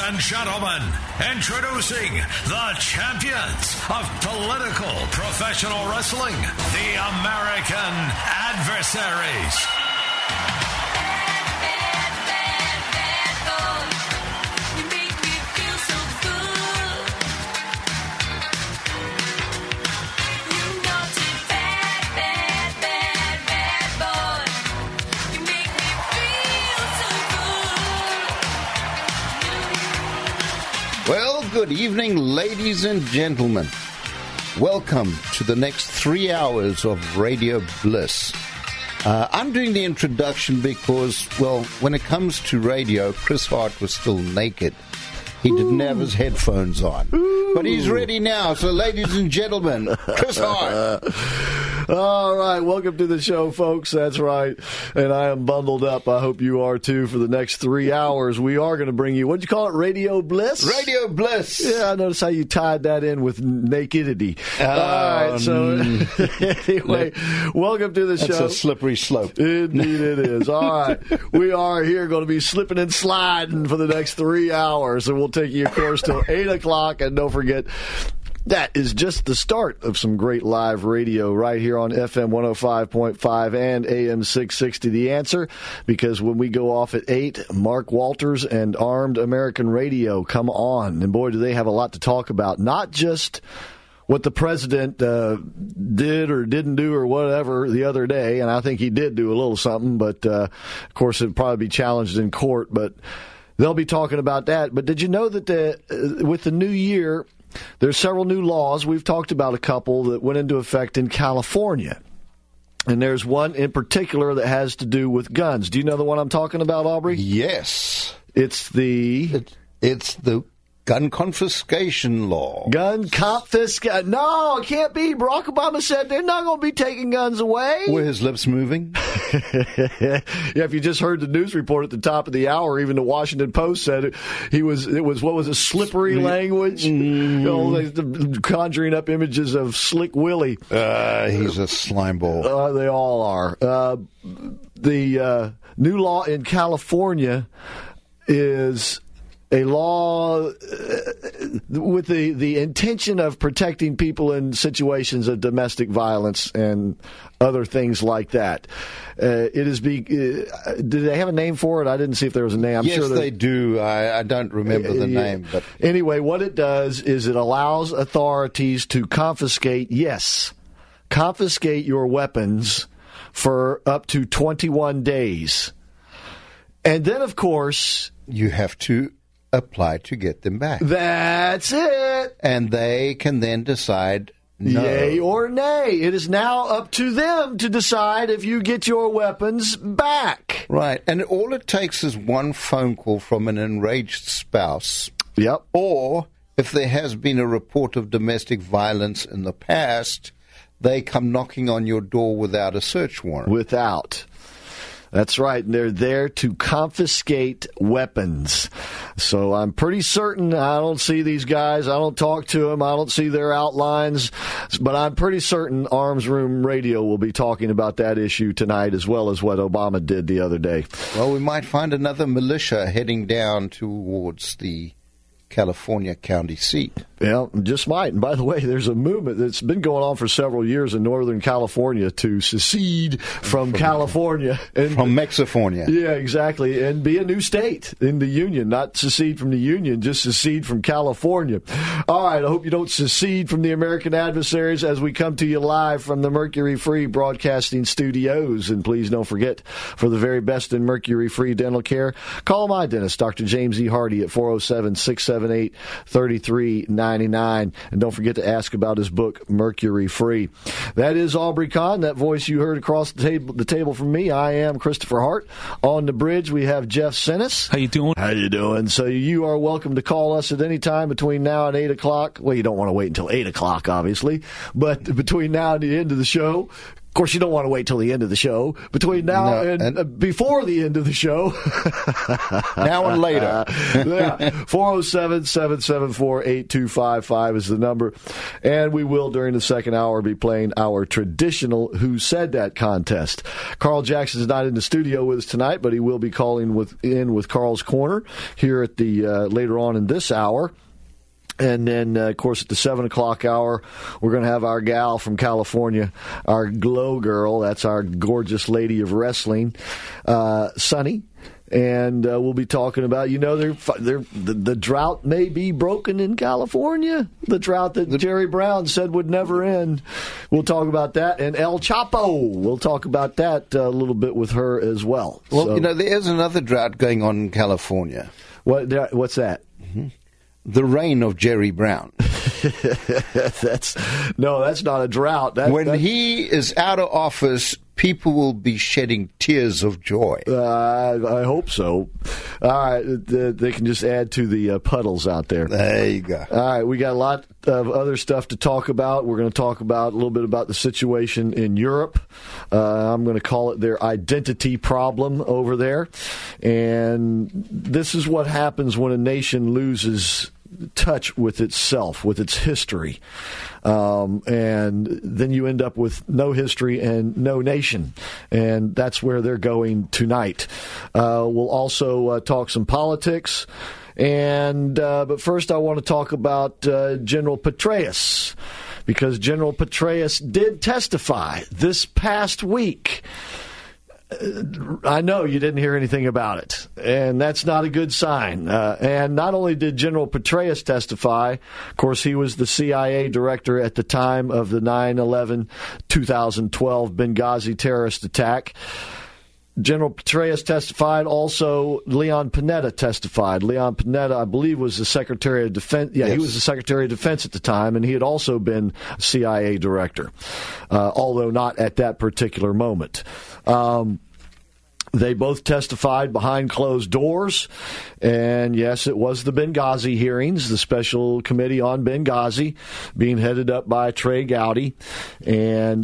and gentlemen, introducing the champions of political professional wrestling, the American Adversaries. Well, good evening, ladies and gentlemen. Welcome to the next 3 hours of Radio Bliss. I'm doing the introduction because, well, when it comes to radio, Chris Hart was still naked. He didn't have his headphones on. But he's ready now. So, ladies and gentlemen, Chris Hart. All right. Welcome to the show, folks. That's right. And I am bundled up. I hope you are, too, for the next 3 hours. We are going to bring you, what'd you call it, Radio Bliss? Radio Bliss. Yeah, I noticed how you tied that in with nakedity. All right. So, anyway, welcome to the show. That's a slippery slope. Indeed it is. All right. We are here going to be slipping and sliding for the next 3 hours. And we'll take you, of course, till 8 o'clock. And don't forget, that is just the start of some great live radio right here on FM 105.5 and AM 660. The Answer, because when we go off at 8, Mark Walters and Armed American Radio come on. And boy, do they have a lot to talk about. Not just what the president did or didn't do or whatever the other day, and I think he did do a little something, but of course it would probably be challenged in court, but they'll be talking about that. But did you know that with the new year, there's several new laws? We've talked about a couple that went into effect in California. And there's one in particular that has to do with guns. Do you know the one I'm talking about, Aubrey? Yes. It's the gun confiscation law. Gun confiscation. No, it can't be. Barack Obama said they're not going to be taking guns away. Were his lips moving? Yeah, if you just heard the news report at the top of the hour, even the Washington Post said it was slippery language? You know, conjuring up images of Slick Willie. He's a slime ball. They all are. The new law in California is a law with the intention of protecting people in situations of domestic violence and other things like that. Do they have a name for it? I didn't see if there was a name. Yes, they do. I don't remember the name. But anyway, what it does is it allows authorities to confiscate your weapons for up to 21 days. And then, of course, you have to apply to get them back. That's it. And they can then decide no. Yay or nay. It is now up to them to decide if you get your weapons back. Right. And all it takes is one phone call from an enraged spouse. Yep. Or if there has been a report of domestic violence in the past, they come knocking on your door without a search warrant. That's right. And they're there to confiscate weapons. So I'm pretty certain I don't see these guys. I don't talk to them. I don't see their outlines. But I'm pretty certain Arms Room Radio will be talking about that issue tonight, as well as what Obama did the other day. Well, we might find another militia heading down towards the California county seat. Yeah, just might. And by the way, there's a movement that's been going on for several years in Northern California to secede from California. And, from Mexifornia. Yeah, exactly. And be a new state in the Union. Not secede from the Union, just secede from California. All right, I hope you don't secede from the American Adversaries as we come to you live from the Mercury Free Broadcasting Studios. And please don't forget, for the very best in Mercury Free dental care, call my dentist, Dr. James E. Hardy, at 407-678-3399. And don't forget to ask about his book, Mercury Free. That is Aubrey Kahn, that voice you heard across the table from me. I am Christopher Hart. On the bridge, we have Jeff Sinnis. How you doing? So you are welcome to call us at any time between now and 8 o'clock. Well, you don't want to wait until 8 o'clock, obviously. But between now and the end of the show, Of course, you don't want to wait till the end of the show. Between now and before the end of the show. Now and later. 407-774-8255 is the number. And we will, during the second hour, be playing our traditional Who Said That contest. Carl Jackson is not in the studio with us tonight, but he will be calling in with Carl's Corner here at the later on in this hour. And then, of course, at the 7 o'clock hour, we're going to have our gal from California, our glow girl. That's our gorgeous lady of wrestling, Sunny. And we'll be talking about, the drought may be broken in California. The drought that Jerry Brown said would never end. We'll talk about that. And El Chapo, we'll talk about that a little bit with her as well. Well, there is another drought going on in California. What's that? Mm-hmm. The reign of Jerry Brown. That's not a drought. When he is out of office, people will be shedding tears of joy. I hope so. All right, they can just add to the puddles out there. There you go. All right, we got a lot of other stuff to talk about. We're going to talk about a little bit about the situation in Europe. I'm going to call it their identity problem over there. And this is what happens when a nation loses touch with itself, with its history. And then you end up with no history and no nation. And that's where they're going tonight. We'll also talk some politics. But first I want to talk about General Petraeus, because General Petraeus did testify this past week. I know you didn't hear anything about it, and that's not a good sign. And not only did General Petraeus testify, of course, he was the CIA director at the time of the 9/11 2012 Benghazi terrorist attack. General Petraeus testified. Also, Leon Panetta testified. Leon Panetta, I believe, was the Secretary of Defense. Yeah, yes. He was the Secretary of Defense at the time, and he had also been CIA director, although not at that particular moment. They both testified behind closed doors, and yes, it was the Benghazi hearings, the Special Committee on Benghazi, being headed up by Trey Gowdy, and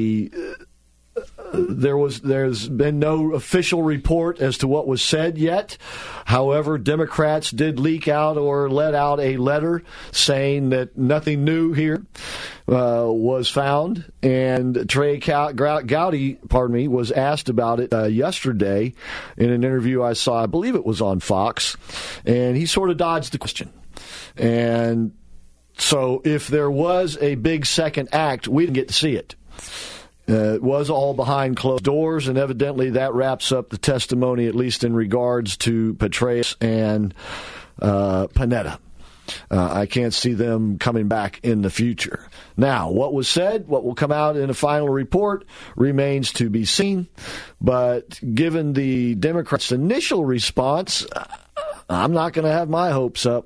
there's been no official report as to what was said yet. However, Democrats did leak out or let out a letter saying that nothing new here was found. And Trey Gowdy, was asked about it yesterday in an interview I saw. I believe it was on Fox, and he sort of dodged the question. And so, if there was a big second act, we didn't get to see it. It was all behind closed doors, and evidently that wraps up the testimony, at least in regards to Petraeus and Panetta. I can't see them coming back in the future. Now, what was said, what will come out in a final report, remains to be seen. But given the Democrats' initial response, I'm not going to have my hopes up.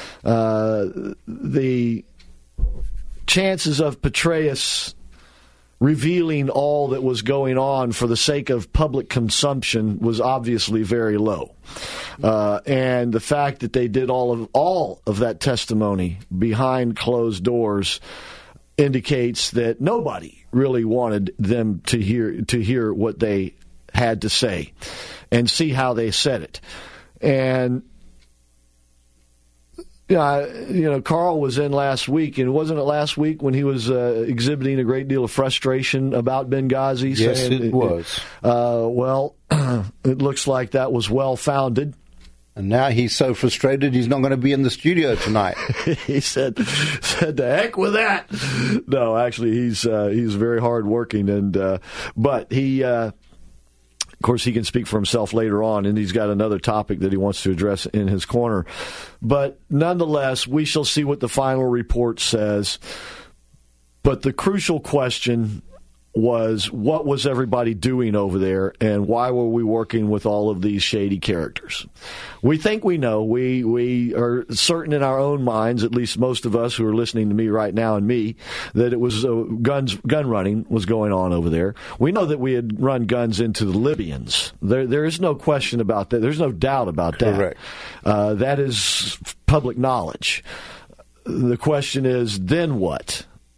The chances of Petraeus revealing all that was going on for the sake of public consumption was obviously very low. And the fact that they did all of that testimony behind closed doors indicates that nobody really wanted them to hear what they had to say and see how they said it. And Carl was in last week, and wasn't it last week when he was exhibiting a great deal of frustration about Benghazi? Yes, it was. Well, it looks like that was well-founded. And now he's so frustrated he's not going to be in the studio tonight. He said, "The heck with that." No, actually, he's very hard-working, but he. Of course, he can speak for himself later on, and he's got another topic that he wants to address in his corner. But nonetheless, we shall see what the final report says. But the crucial question was, what was everybody doing over there, and why were we working with all of these shady characters? We think we know. We are certain in our own minds, at least most of us who are listening to me right now and me, that it was gun running was going on over there. We know that we had run guns into the Libyans. There is no question about that. There's no doubt about that. Correct. That is public knowledge. The question is, then what?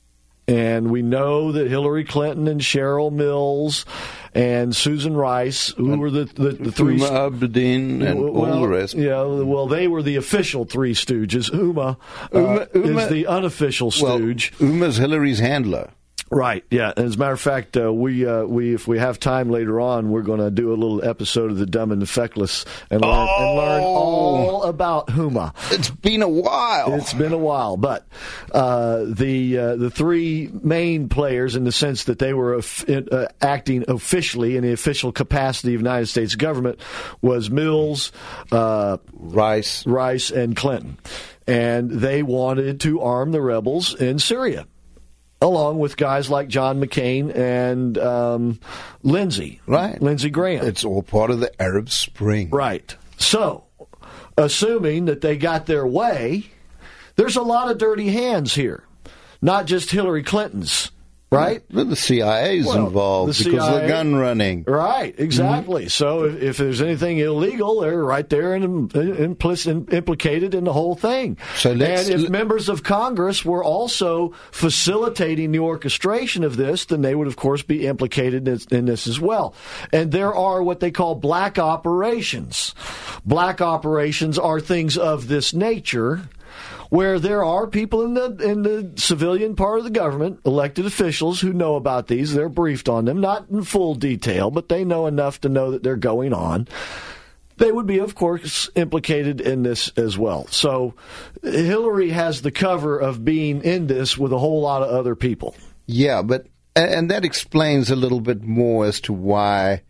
And we know that Hillary Clinton and Cheryl Mills and Susan Rice, who were the three... Huma Abedin and all the rest. Yeah, well, they were the official three stooges. Huma is the unofficial stooge. Well, Huma's Hillary's handler. Right, yeah. As a matter of fact, we if we have time later on, we're going to do a little episode of The Dumb and the Feckless and learn all about Huma. It's been a while. It's been a while, but the three main players, in the sense that they were acting officially in the official capacity of the United States government, was Mills, Rice, and Clinton, and they wanted to arm the rebels in Syria, along with guys like John McCain and Lindsey Graham. It's all part of the Arab Spring. Right. So, assuming that they got their way, there's a lot of dirty hands here, not just Hillary Clinton's. Right? The CIA's involved because of the gun running. Right, exactly. Mm-hmm. So if there's anything illegal, they're right there and implicated in the whole thing. And if members of Congress were also facilitating the orchestration of this, then they would, of course, be implicated in this as well. And there are what they call black operations. Black operations are things of this nature, where there are people in the civilian part of the government, elected officials, who know about these. They're briefed on them, not in full detail, but they know enough to know that they're going on. They would be, of course, implicated in this as well. So Hillary has the cover of being in this with a whole lot of other people. Yeah, and that explains a little bit more as to why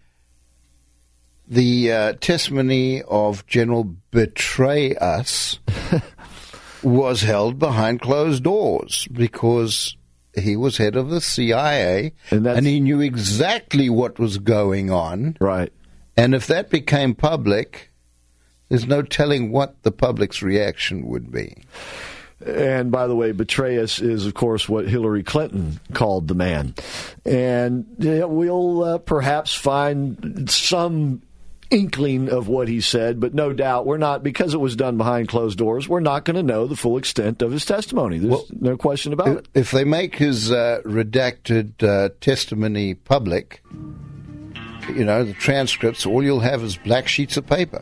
the testimony of General Petraeus was held behind closed doors, because he was head of the CIA and he knew exactly what was going on. Right. And if that became public, there's no telling what the public's reaction would be. And by the way, Petraeus is, of course, what Hillary Clinton called the man. And we'll perhaps find some inkling of what he said, but no doubt we're not, because it was done behind closed doors, we're not going to know the full extent of his testimony. There's no question about it. If they make his redacted testimony public, the transcripts, all you'll have is black sheets of paper.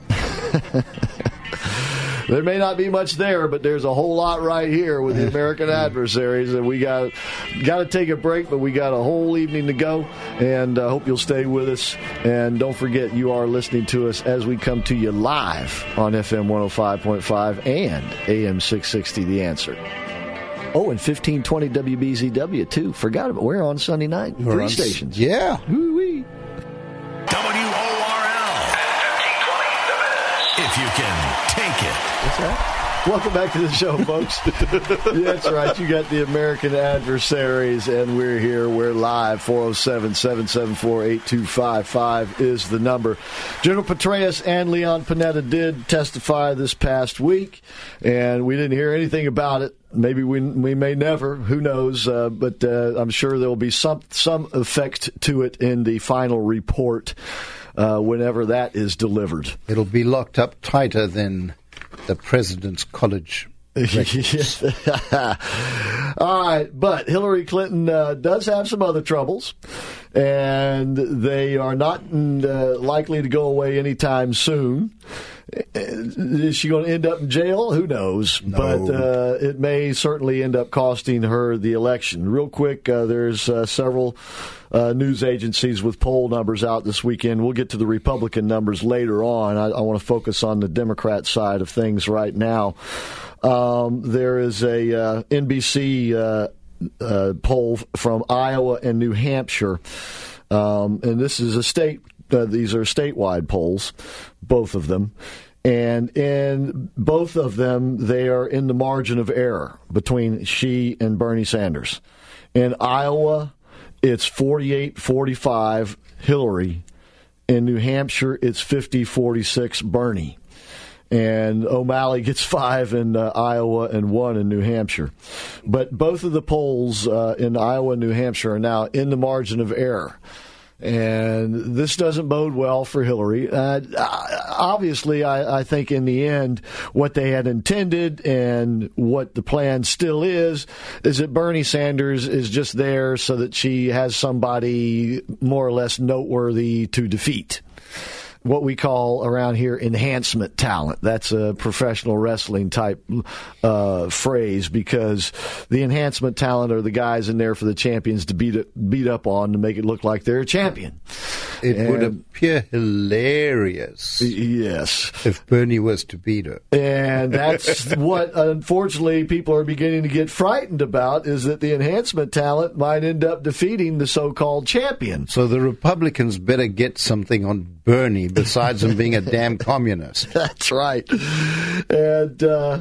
There may not be much there, but there's a whole lot right here with the American adversaries. And we got to take a break, but we got a whole evening to go. And I hope you'll stay with us. And don't forget, you are listening to us as we come to you live on FM 105.5 and AM 660, The Answer. Oh, and 1520 WBZW, too. Forgot about it. We're on Sunday night. Three stations. Yeah. Woo-wee. WORL. If you can take it. That's right. Welcome back to the show, folks. That's right. You got the American adversaries, and we're here. We're live. 407-774-8255 is the number. General Petraeus and Leon Panetta did testify this past week, and we didn't hear anything about it. Maybe we may never. Who knows? But I'm sure there will be some effect to it in the final report whenever that is delivered. It'll be locked up tighter than the President's College. All right, but Hillary Clinton does have some other troubles, and they are not likely to go away anytime soon. Is she going to end up in jail? Who knows? No. But it may certainly end up costing her the election. Real quick, there's several news agencies with poll numbers out this weekend. We'll get to the Republican numbers later on. I want to focus on the Democrat side of things right now. There is a NBC poll from Iowa and New Hampshire, and this is a state. These are statewide polls, both of them. And in both of them, they are in the margin of error between she and Bernie Sanders. In Iowa, it's 48-45 Hillary. In New Hampshire, it's 50-46 Bernie. And O'Malley gets 5 in Iowa and 1 in New Hampshire. But both of the polls in Iowa and New Hampshire are now in the margin of error. And this doesn't bode well for Hillary. Obviously, I think in the end, what they had intended and what the plan still is that Bernie Sanders is just there so that she has somebody more or less noteworthy to defeat. What we call around here enhancement talent. That's a professional wrestling type phrase, because the enhancement talent are the guys in there for the champions to beat up on to make it look like they're a champion. It would appear hilarious, yes, if Bernie was to beat her. And that's what, unfortunately, people are beginning to get frightened about, is that the enhancement talent might end up defeating the so-called champion. So the Republicans better get something on Bernie besides him being a damn communist. That's right. And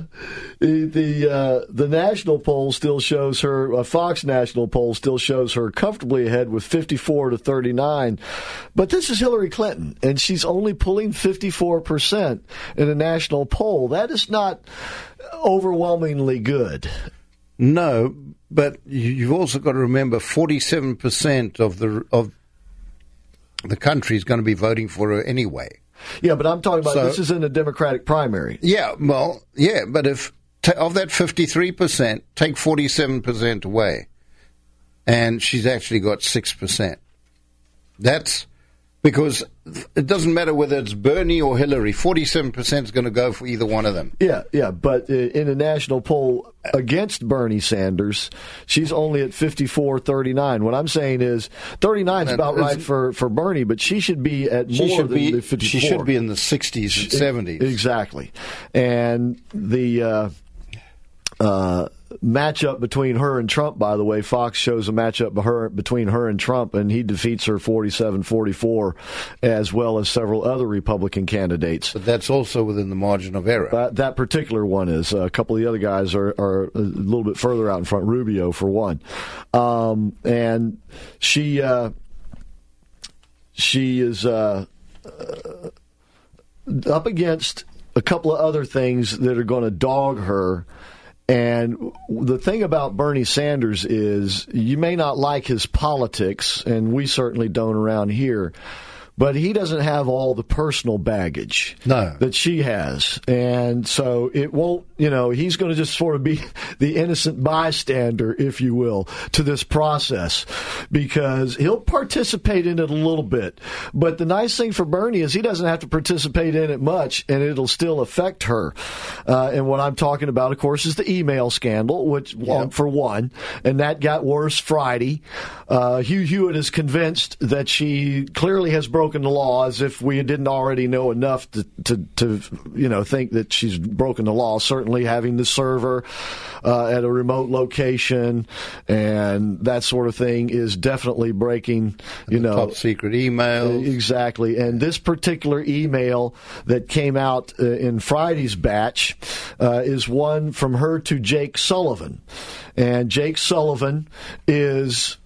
the national poll still shows her, Fox national poll still shows her comfortably ahead with 54-39. But this is Hillary Clinton, and she's only pulling 54% in a national poll. That is not overwhelmingly good. No, but you've also got to remember 47% of the country is going to be voting for her anyway. Yeah, but I'm talking about this is in a Democratic primary. Yeah, well, yeah, but if of that 53%, take 47% away, and she's actually got 6%. That's because it doesn't matter whether it's Bernie or Hillary. 47% is going to go for either one of them. Yeah, but in a national poll against Bernie Sanders, she's only at 54-39. What I'm saying is 39 is about right for Bernie, but she should be at more than the 54. She should be in the 60s and 70s. Exactly. And the matchup between her and Trump, by the way, Fox shows a matchup between her and Trump, and he defeats her 47-44, as well as several other Republican candidates. But that's also within the margin of error. That particular one is. A couple of the other guys are a little bit further out in front. Rubio, for one. And she is up against a couple of other things that are going to dog her. And the thing about Bernie Sanders is you may not like his politics, and we certainly don't around here, but he doesn't have all the personal baggage that she has. And so it won't, he's going to just sort of be the innocent bystander, if you will, to this process, because he'll participate in it a little bit. But the nice thing for Bernie is he doesn't have to participate in it much, and it'll still affect her. And what I'm talking about, of course, is the email scandal, which, for one, and that got worse Friday. Hugh Hewitt is convinced that she clearly has broken the law, as if we didn't already know enough to think that she's broken the law. Certainly having the server at a remote location and that sort of thing is definitely breaking, top secret emails. Exactly. And this particular email that came out in Friday's batch is one from her to Jake Sullivan. And Jake Sullivan is,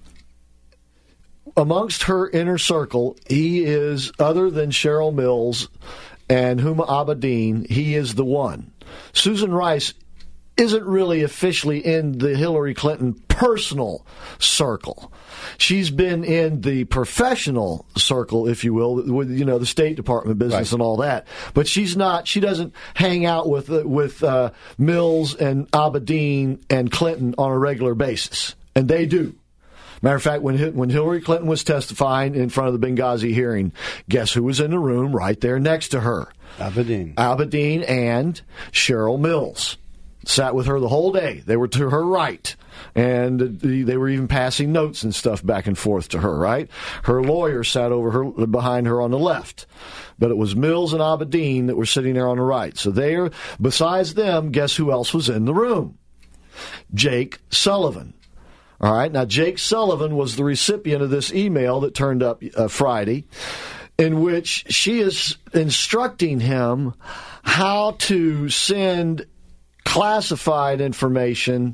amongst her inner circle, he is, other than Cheryl Mills and Huma Abedin, he is the one. Susan Rice isn't really officially in the Hillary Clinton personal circle. She's been in the professional circle, if you will, with the State Department business and all that. But she's not. She doesn't hang out with Mills and Abedin and Clinton on a regular basis, and they do. Matter of fact, when Hillary Clinton was testifying in front of the Benghazi hearing, guess who was in the room right there next to her? Abedin and Cheryl Mills. Sat with her the whole day. They were to her right. And they were even passing notes and stuff back and forth to her, right? Her lawyer sat behind her on the left. But it was Mills and Abedin that were sitting there on the right. So besides them, guess who else was in the room? Jake Sullivan. All right. Now, Jake Sullivan was the recipient of this email that turned up Friday, in which she is instructing him how to send classified information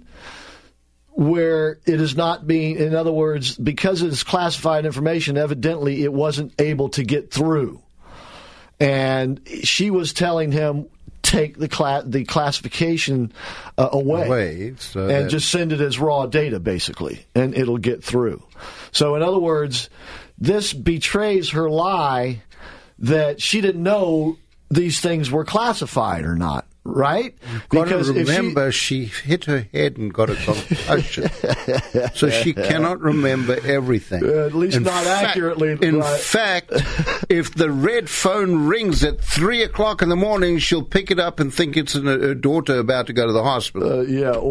where it is not being, in other words, because it is classified information, evidently it wasn't able to get through. And she was telling him, take the classification away so and just send it as raw data, basically, and it'll get through. So, in other words, this betrays her lie that she didn't know these things were classified or not. Right? Because remember, she hit her head and got a concussion. So she cannot remember everything. At least not accurately. In fact, if the red phone rings at 3 o'clock in the morning, she'll pick it up and think it's her daughter about to go to the hospital.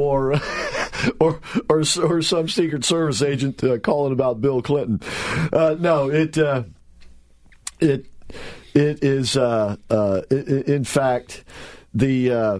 Or some Secret Service agent calling about Bill Clinton. No, it is, in fact... The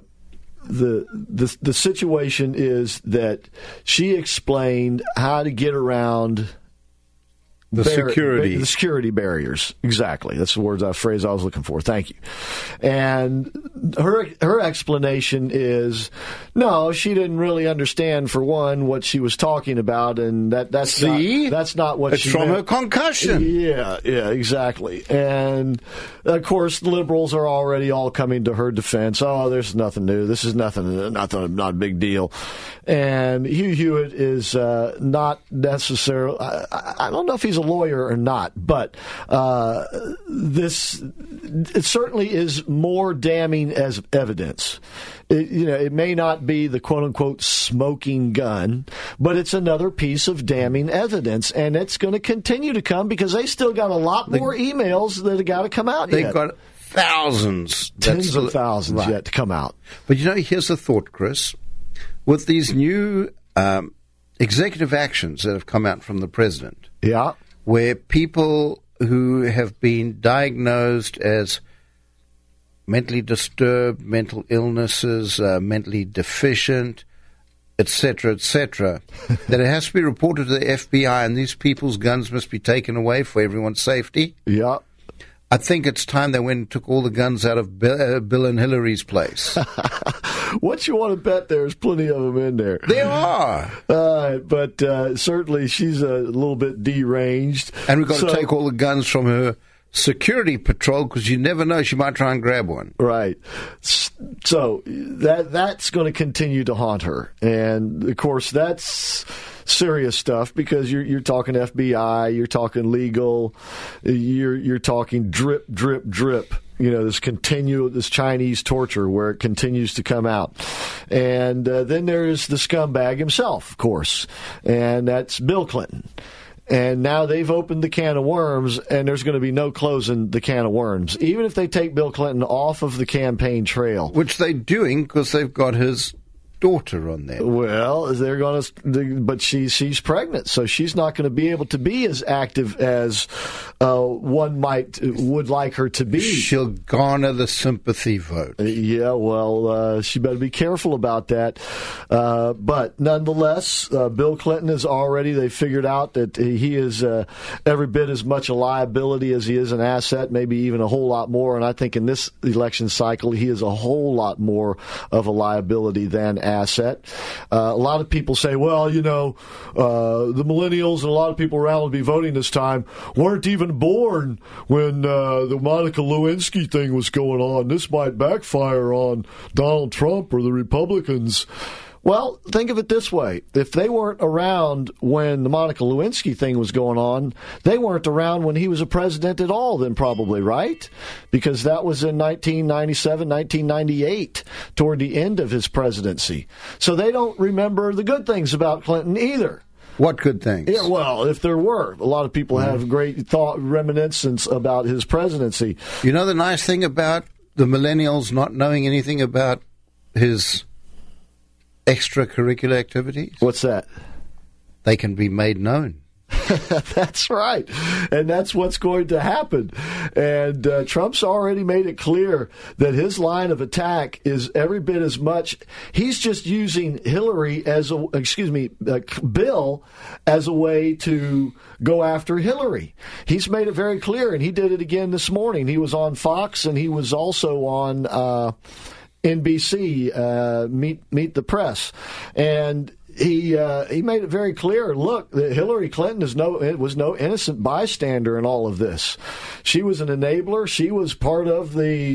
situation is that she explained how to get around the security barriers. Exactly, that's the phrase I was looking for. Thank you. And her explanation is no, she didn't really understand, for one, what she was talking about, and that's not what it's she from meant. her concussion. Yeah, exactly. And of course, liberals are already all coming to her defense. Oh, there's nothing new. This is not a big deal. And Hugh Hewitt is not necessarily. I don't know if he's a lawyer or not, but it certainly is more damning as evidence. It may not be the quote-unquote smoking gun, but it's another piece of damning evidence, and it's going to continue to come because they still got a lot more emails that have got to come out yet. They've got thousands. Tens of thousands yet to come out. But, here's the thought, Chris. With these new executive actions that have come out from the president, where people who have been diagnosed as mentally disturbed, mental illnesses, mentally deficient, etc., that it has to be reported to the FBI and these people's guns must be taken away for everyone's safety. Yeah. I think it's time they went and took all the guns out of Bill and Hillary's place. What you want to bet there's plenty of them in there. There are. But certainly she's a little bit deranged. And we've got to take all the guns from her security patrol because you never know, she might try and grab one. Right. So that's going to continue to haunt her. And, of course, that's serious stuff because you're talking FBI, you're talking legal, you're talking drip, drip, drip. This Chinese torture where it continues to come out. And then there's the scumbag himself, of course, and that's Bill Clinton. And now they've opened the can of worms, and there's going to be no closing the can of worms, even if they take Bill Clinton off of the campaign trail. Which they're doing because they've got his daughter on there. Well, they're going to, but she's pregnant, so she's not going to be able to be as active as one would like her to be. She'll garner the sympathy vote. Yeah, well, she better be careful about that. But nonetheless, Bill Clinton they figured out that he is every bit as much a liability as he is an asset, maybe even a whole lot more. And I think in this election cycle, he is a whole lot more of a liability than asset. A lot of people say, well, the millennials and a lot of people around will be voting this time weren't even born when the Monica Lewinsky thing was going on. This might backfire on Donald Trump or the Republicans. Well, think of it this way. If they weren't around when the Monica Lewinsky thing was going on, they weren't around when he was a president at all then probably, right? Because that was in 1997, 1998, toward the end of his presidency. So they don't remember the good things about Clinton either. What good things? Yeah, well, if there were. A lot of people have great reminiscence about his presidency. The nice thing about the millennials not knowing anything about his extracurricular activities? What's that? They can be made known. That's right. And that's what's going to happen. And Trump's already made it clear that his line of attack is every bit as much. He's just using Bill as a way to go after Hillary. He's made it very clear, and he did it again this morning. He was on Fox, and he was also on NBC, Meet the Press. And he made it very clear. Look, that Hillary Clinton was no innocent bystander in all of this. She was an enabler. She was part of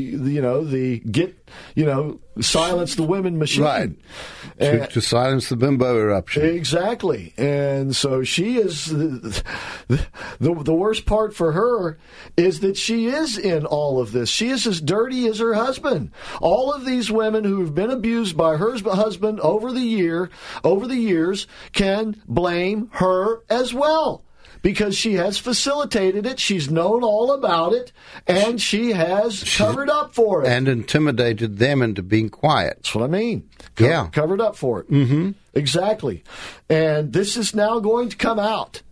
silence the women machine. Right. To silence the bimbo eruption. Exactly. And so she is, the worst part for her is that she is in all of this. She is as dirty as her husband. All of these women who have been abused by her husband over the years can blame her as well. Because she has facilitated it, she's known all about it, and she has covered up for it. And intimidated them into being quiet. That's what I mean. Covered up for it. Mm-hmm. Exactly. And this is now going to come out.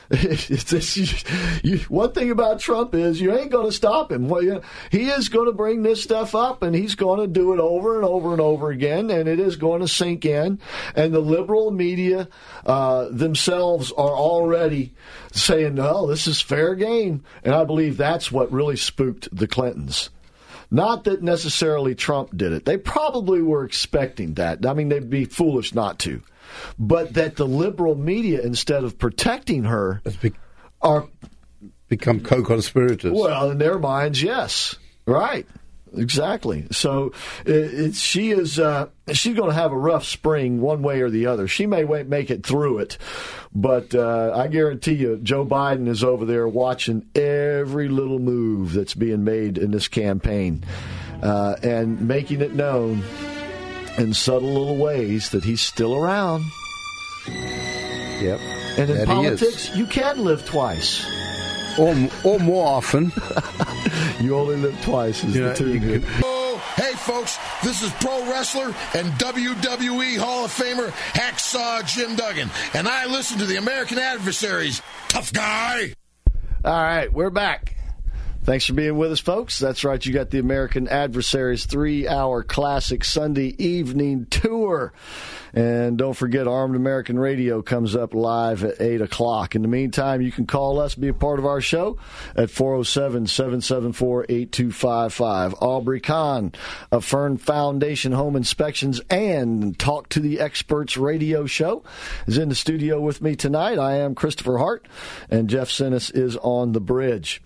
One thing about Trump is you ain't going to stop him. He is going to bring this stuff up, and he's going to do it over and over and over again, and it is going to sink in. And the liberal media themselves are already saying, no, this is fair game. And I believe that's what really spooked the Clintons. Not that necessarily Trump did it. They probably were expecting that. I mean, they'd be foolish not to. But that the liberal media, instead of protecting her, are become co-conspirators. Well, in their minds, yes. Right. Exactly. So she's going to have a rough spring one way or the other. She may make it through it, but I guarantee you Joe Biden is over there watching every little move that's being made in this campaign and making it known in subtle little ways that he's still around. Yep. And in politics, you can live twice. Or more often. You only live twice is the tune here. Hey, folks, this is pro wrestler and WWE Hall of Famer Hacksaw Jim Duggan, and I listen to the American Adversaries. Tough guy. All right, we're back. Thanks for being with us, folks. That's right, you got the American Adversaries 3-hour classic Sunday evening tour. And don't forget, Armed American Radio comes up live at 8 o'clock. In the meantime, you can call us, be a part of our show at 407-774-8255. Aubrey Kahn of Fern Foundation Home Inspections and Talk to the Experts radio show is in the studio with me tonight. I am Christopher Hart, and Jeff Sinnis is on the bridge.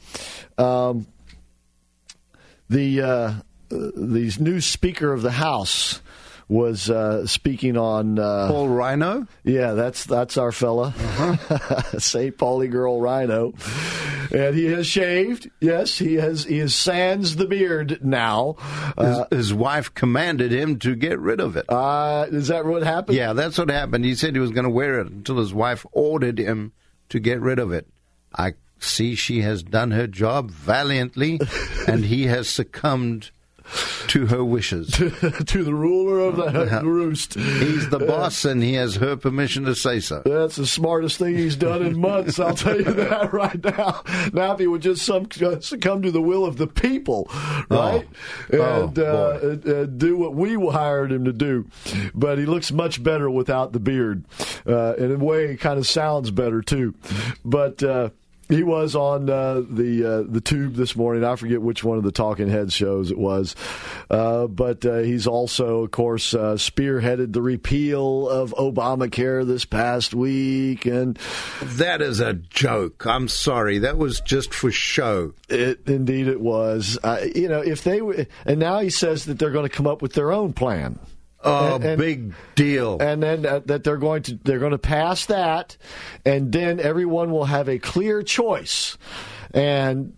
The new Speaker of the House was speaking on Paul Rhino. Yeah, that's our fella, St. Pauli girl Rhino, and he has shaved. Yes, he has sans the beard now. His wife commanded him to get rid of it. Is that what happened? Yeah, that's what happened. He said he was going to wear it until his wife ordered him to get rid of it. I see she has done her job valiantly, and he has succumbed to her wishes. to the ruler of the roost. He's the boss, and he has her permission to say so. That's the smartest thing he's done in months, I'll tell you that right now. Now, if he would just succumb to the will of the people, right? And do what we hired him to do. But he looks much better without the beard. And in a way, he kind of sounds better, too. But he was on the Tube this morning. I forget which one of the Talking Heads shows it was. But he's also, of course, spearheaded the repeal of Obamacare this past week. And that is a joke. I'm sorry. That was just for show. Indeed it was. If they were, and now he says that they're going to come up with their own plan. Big deal. And then that they're going to pass that, and then everyone will have a clear choice. And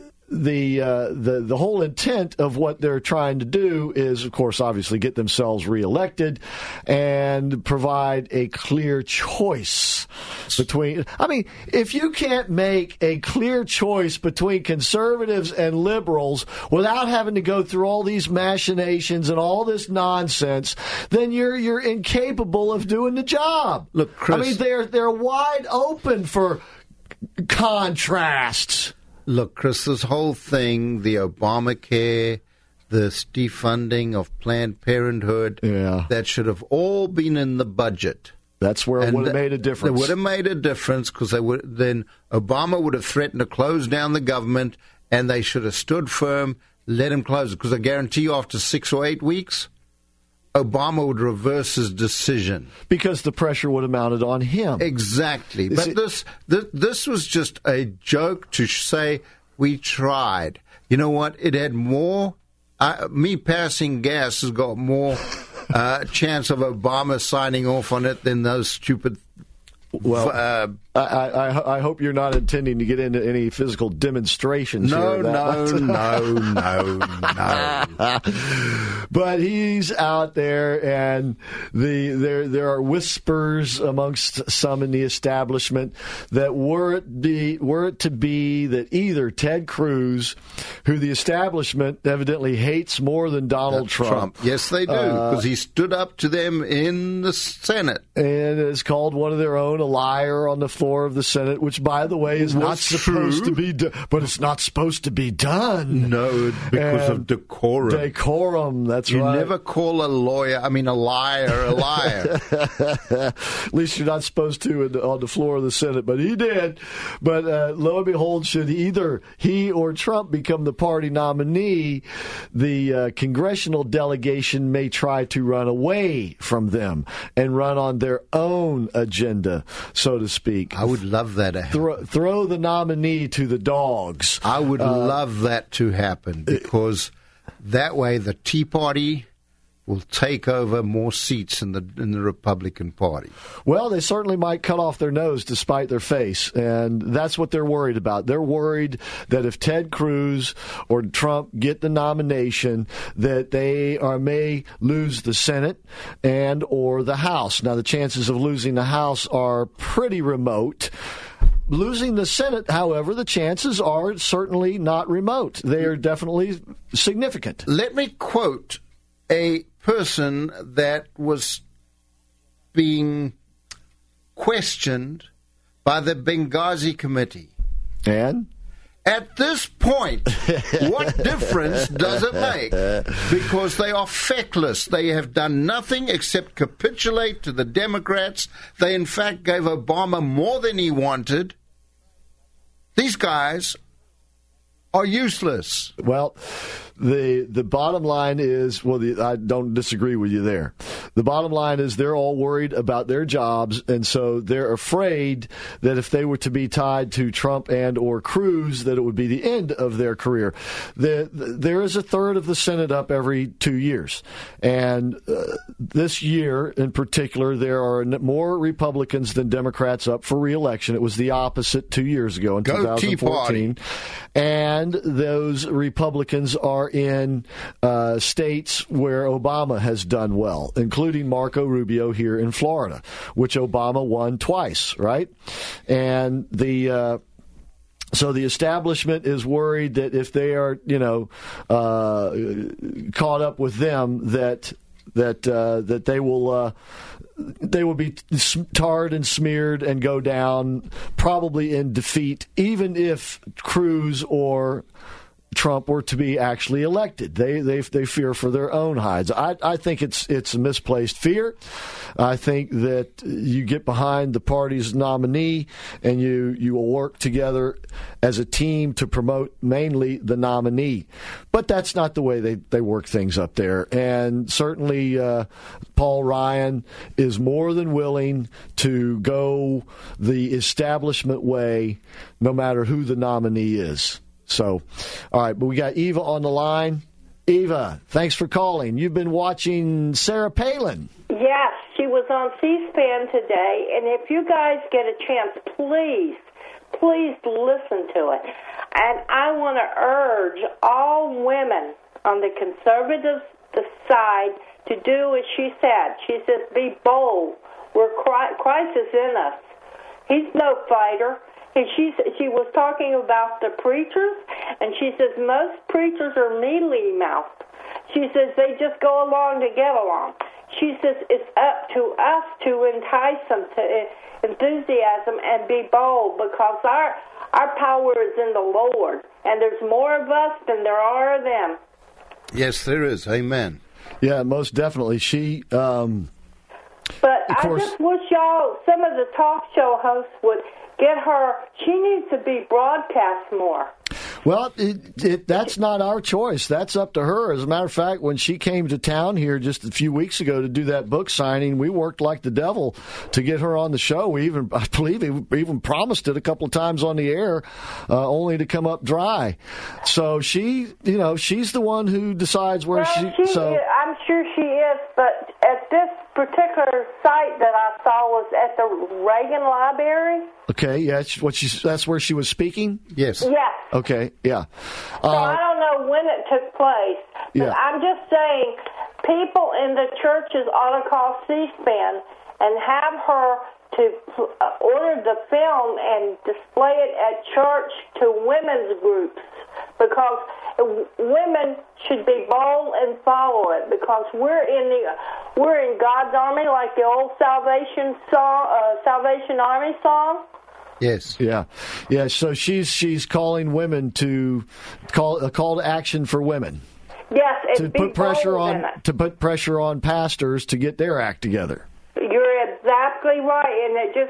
the whole intent of what they're trying to do is, of course, obviously get themselves reelected and provide a clear choice between. I mean, if you can't make a clear choice between conservatives and liberals without having to go through all these machinations and all this nonsense, then you're incapable of doing the job. Look, Chris, I mean, they're wide open for contrasts. Look, Chris, this whole thing, the Obamacare, this defunding of Planned Parenthood, that should have all been in the budget. That's where it would have made a difference. It would have made a difference because then Obama would have threatened to close down the government, and they should have stood firm, let him close it. Because I guarantee you after 6 or 8 weeks, Obama would reverse his decision. Because the pressure would have mounted on him. Exactly. But this was just a joke to say we tried. You know what? It had more... me passing gas has got more chance of Obama signing off on it than those stupid... Well, I hope you're not intending to get into any physical demonstrations here. No. But he's out there, and there are whispers amongst some in the establishment that were it to be that either Ted Cruz, who the establishment evidently hates more than Donald Trump. Yes, they do, because he stood up to them in the Senate. And has called one of their own a liar on the floor of the Senate, which, by the way, is not supposed to be done. But it's not supposed to be done. No, because of decorum. Decorum, that's right. You never call a liar a liar. At least you're not supposed to on the floor of the Senate, but he did. But lo and behold, should either he or Trump become the party nominee, the congressional delegation may try to run away from them and run on their own agenda, so to speak. I would love that to happen. Throw the nominee to the dogs. I would love that to happen, because that way the Tea Party will take over more seats in the Republican Party. Well, they certainly might cut off their nose to spite their face, and that's what they're worried about. They're worried that if Ted Cruz or Trump get the nomination, that they may lose the Senate and or the House. Now, the chances of losing the House are pretty remote. Losing the Senate, however, the chances are certainly not remote. They are definitely significant. Let me quote a person that was being questioned by the Benghazi Committee. And? At this point, what difference does it make? Because they are feckless. They have done nothing except capitulate to the Democrats. They, in fact, gave Obama more than he wanted. These guys are useless. Well, the bottom line is, I don't disagree with you there. The bottom line is they're all worried about their jobs, and so they're afraid that if they were to be tied to Trump and or Cruz, that it would be the end of their career. There is a third of the Senate up every 2 years, and this year in particular, there are more Republicans than Democrats up for re-election. It was the opposite 2 years ago in 2014. And those Republicans are in states where Obama has done well, including Marco Rubio here in Florida, which Obama won twice, right? And so the establishment is worried that if they are, caught up with them, that they will be tarred and smeared and go down probably in defeat, even if Cruz or Trump were to be actually elected. They fear for their own hides. I think it's a misplaced fear. I think that you get behind the party's nominee and you will work together as a team to promote mainly the nominee. But that's not the way they work things up there. And certainly Paul Ryan is more than willing to go the establishment way, no matter who the nominee is. So, all right, but we got Eva on the line. Eva, thanks for calling. You've been watching Sarah Palin. Yes, she was on C-SPAN today, and if you guys get a chance, please listen to it. And I want to urge all women on the conservative side to do as she said. She says, be bold. Christ is in us. He's no fighter. And she was talking about the preachers, and she says most preachers are mealy-mouthed. She says they just go along to get along. She says it's up to us to entice them to enthusiasm and be bold, because our power is in the Lord, and there's more of us than there are of them. Yes, there is. Amen. Yeah, most definitely. But I just wish y'all, some of the talk show hosts would get her. She needs to be broadcast more. Well, that's not our choice. That's up to her. As a matter of fact, when she came to town here just a few weeks ago to do that book signing, we worked like the devil to get her on the show. I believe we even promised it a couple of times on the air, only to come up dry. So she's the one who decides where I'm sure she is, but at this particular site that I saw was at the Reagan Library. Okay, yeah, that's where she was speaking? Yes. Yes. Okay, yeah. So I don't know when it took place, but I'm just saying people in the churches ought to call C-SPAN and have her to order the film and display it at church to women's groups, because women should be bold and follow it, because we're in God's army, like the old Salvation Army song. Yes. Yeah. So she's calling women to call a call to action for women. Yes, to put pressure on pastors to get their act together. You're exactly right, and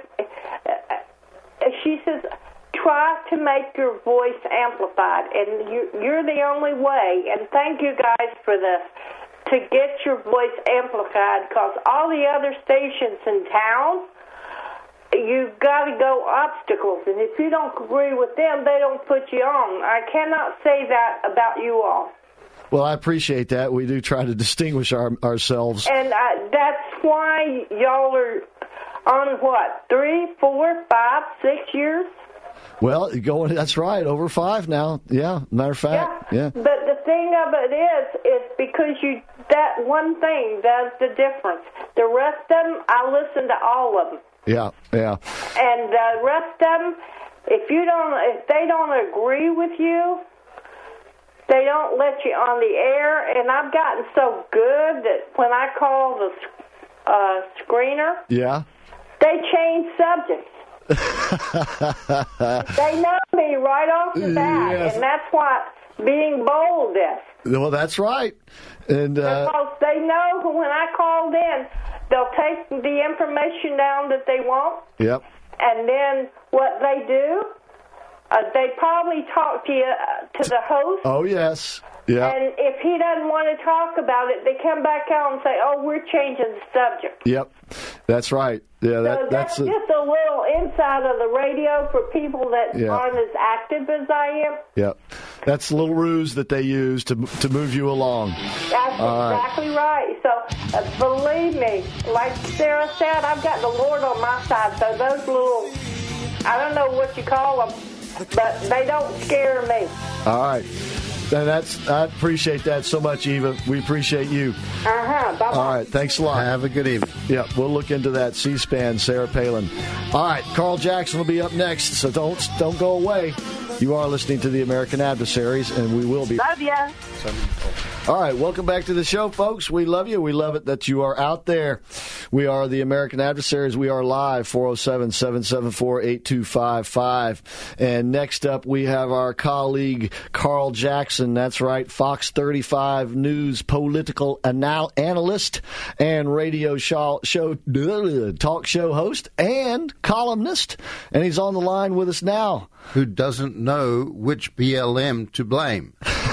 she says, try to make your voice amplified, and you're the only way. And thank you guys for this, to get your voice amplified, because all the other stations in town, you've got to go obstacles, and if you don't agree with them, they don't put you on. I cannot say that about you all. Well, I appreciate that. We do try to distinguish ourselves. And that's why y'all are on, 3, 4, 5, 6 years? Well, that's right, over 5 now. Yeah, matter of fact, yeah. But the thing of it is because that one thing does the difference. The rest of them, I listen to all of them. Yeah. And the rest of them, if they don't agree with you, they don't let you on the air. And I've gotten so good that when I call the screener, they change subjects. They know me right off the bat, and that's what being bold is. Well, that's right. And because they know when I called in, they'll take the information down that they want. Yep. And then what they do, they probably talk to you, to the host. Oh, yes. Yeah. And if he doesn't want to talk about it, they come back out and say, "Oh, we're changing the subject." Yep, that's right. Yeah, so that's just a little inside of the radio for people that aren't as active as I am. Yep, that's a little ruse that they use to move you along. That's exactly right. So believe me, like Sarah said, I've got the Lord on my side. So those little, I don't know what you call them, but they don't scare me. All right. And I appreciate that so much, Eva. We appreciate you. Bye-bye. All right. Thanks a lot. Have a good evening. Yeah, we'll look into that. C-SPAN, Sarah Palin. All right. Carl Jackson will be up next, so don't go away. You are listening to the American Adversaries, and we will be. Love ya. All right. Welcome back to the show, folks. We love you. We love it that you are out there. We are the American Adversaries. We are live, 407-774-8255. And next up, we have our colleague, Carl Jackson. That's right, Fox 35 News political analyst and radio talk show host and columnist. And he's on the line with us now. Who doesn't know which BLM to blame?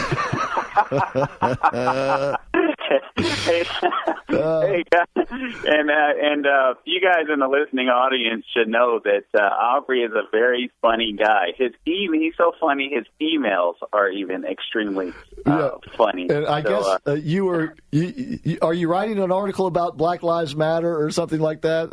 Hey guys, and you guys in the listening audience should know that Aubrey is a very funny guy. He's so funny. His emails are even extremely funny. And I guess are you writing an article about Black Lives Matter or something like that?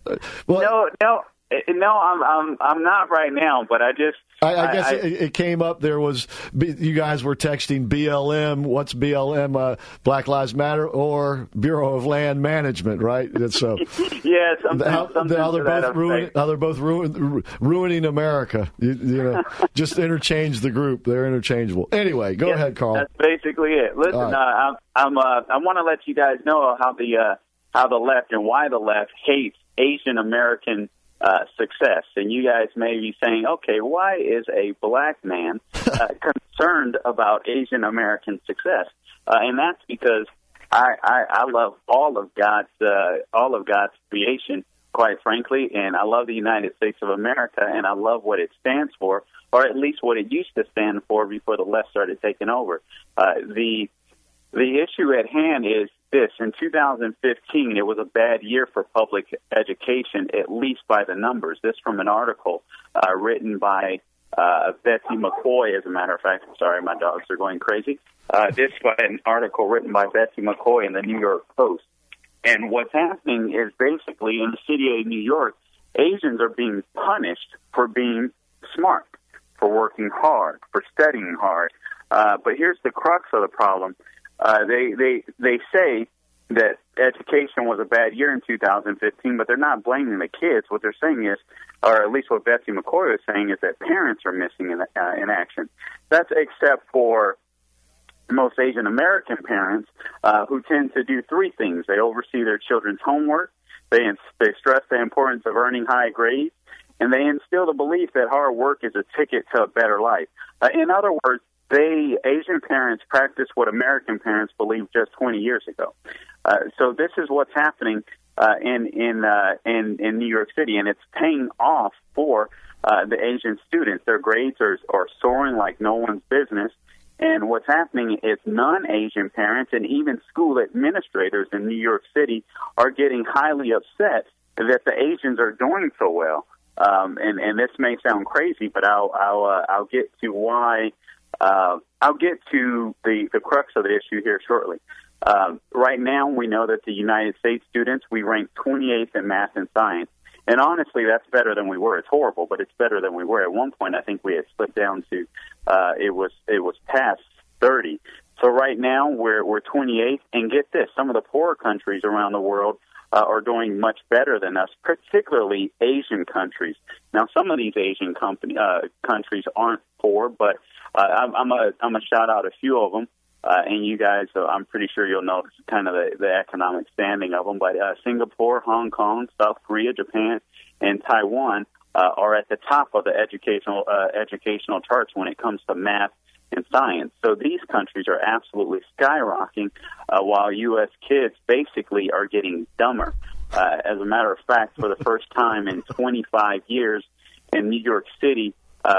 No, I'm not right now, but I guess it came up. There was, you guys were texting BLM. What's BLM? Black Lives Matter or Bureau of Land Management, right? So yeah, how they're both ruining America. You know, just interchange the group. They're interchangeable. Anyway, go ahead, Carl. That's basically it. Listen, right. I want to let you guys know how the left and why the left hates Asian American success. And you guys may be saying, okay, why is a black man concerned about Asian American success? And that's because I love all of God's creation, quite frankly, and I love the United States of America, and I love what it stands for, or at least what it used to stand for before the left started taking over. The issue at hand is this. In 2015, it was a bad year for public education, at least by the numbers. This from an article written by Betsy McCoy, as a matter of fact. I'm sorry, my dogs are going crazy. This by an article written by Betsy McCoy in the New York Post. And what's happening is basically in the city of New York, Asians are being punished for being smart, for working hard, for studying hard. But here's the crux of the problem. They say that education was a bad year in 2015, but they're not blaming the kids. What they're saying is, or at least what Betsy McCoy is saying, is that parents are missing in action. That's except for most Asian American parents who tend to do three things. They oversee their children's homework, they stress the importance of earning high grades, and they instill the belief that hard work is a ticket to a better life. In other words, Asian parents practice what American parents believed just 20 years ago. So this is what's happening in New York City, and it's paying off for the Asian students. Their grades are soaring like no one's business. And what's happening is non-Asian parents and even school administrators in New York City are getting highly upset that the Asians are doing so well. And this may sound crazy, but I'll get to why. I'll get to the crux of the issue here shortly. Right now, we know that the United States students, we rank 28th in math and science. And honestly, that's better than we were. It's horrible, but it's better than we were. At one point, I think we had slipped down to it was past 30. So right now, we're 28th. And get this, some of the poorer countries around the world are doing much better than us, particularly Asian countries. Now, some of these Asian countries aren't poor, but I'm gonna shout out a few of them. And you guys, I'm pretty sure you'll know kind of the economic standing of them. But Singapore, Hong Kong, South Korea, Japan, and Taiwan are at the top of the educational charts when it comes to math and science. So these countries are absolutely skyrocketing, while U.S. kids basically are getting dumber. As a matter of fact, for the first time in 25 years in New York City,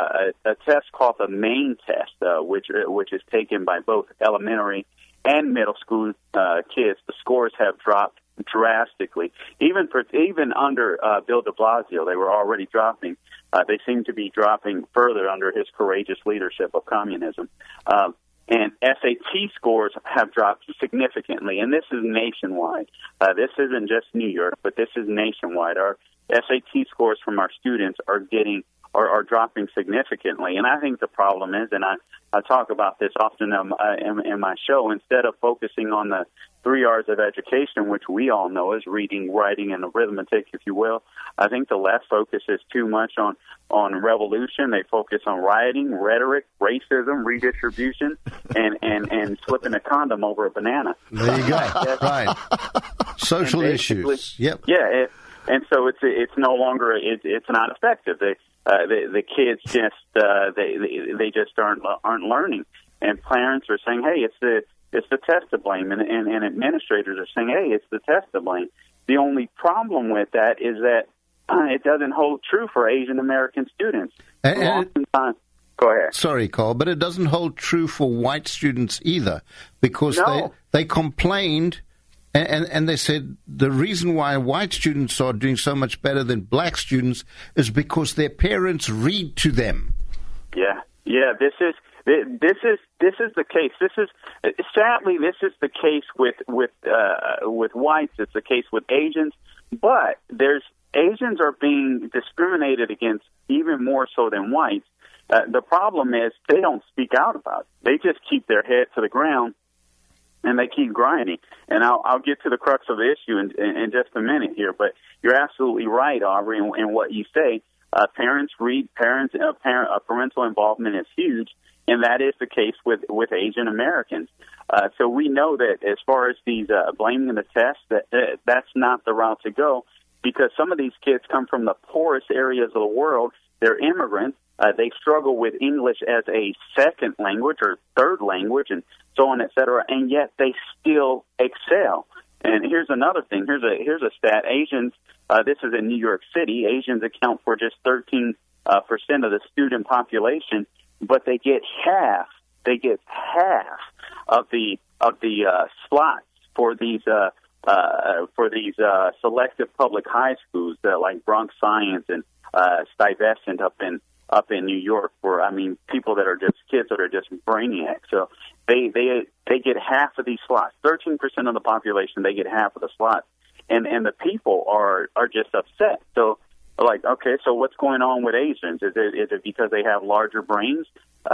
a test called the MAIN test, which is taken by both elementary and middle school kids. The scores have dropped drastically. Even under Bill de Blasio, they were already dropping. They seem to be dropping further under his courageous leadership of communism. And SAT scores have dropped significantly, and this is nationwide. This isn't just New York, but this is nationwide. Our SAT scores from our students are dropping significantly. And I think the problem is, and I talk about this often in my show, instead of focusing on the 3 R's of education, which we all know is reading, writing, and arithmetic, if you will, I think the left focuses too much on revolution. They focus on rioting, rhetoric, racism, redistribution, and slipping a condom over a banana. There you go. Right. Social issues. Yep. Yeah. And so it's no longer, it's not effective. The kids just they just aren't learning, and parents are saying, hey, it's the test to blame, and administrators are saying, hey, it's the test to blame. The only problem with that is that it doesn't hold true for Asian American students. Oftentimes, go ahead. Sorry, Carl, but it doesn't hold true for white students either, because they complained. And they said the reason why white students are doing so much better than black students is because their parents read to them. Yeah. This is the case. Sadly this is the case with whites. It's the case with Asians, but Asians are being discriminated against even more so than whites. The problem is they don't speak out about it. They just keep their head to the ground. And they keep grinding. And I'll get to the crux of the issue in just a minute here. But you're absolutely right, Aubrey, in what you say. Parents read. Parental involvement is huge, and that is the case with Asian Americans. So we know that as far as these blaming the test, that's not the route to go, because some of these kids come from the poorest areas of the world. They're immigrants. They struggle with English as a second language or third language, and so on, et cetera, and yet they still excel. And here's another thing. Here's a stat. Asians this is in New York City. Asians account for just 13% of the student population, but they get half. They get half of the slots for these selective public high schools like Bronx Science and Stuyvesant up in New York, where people that are just kids that are just brainiacs. So they get half of these slots. 13% of the population, they get half of the slots, and the people are just upset. So like, okay, so what's going on with Asians? Is it because they have larger brains?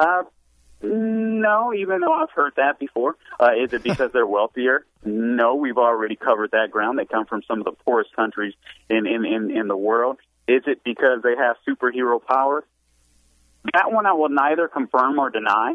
No, even though I've heard that before. Is it because they're wealthier? No, we've already covered that ground. They come from some of the poorest countries in the world. Is it because they have superhero power? That one I will neither confirm or deny.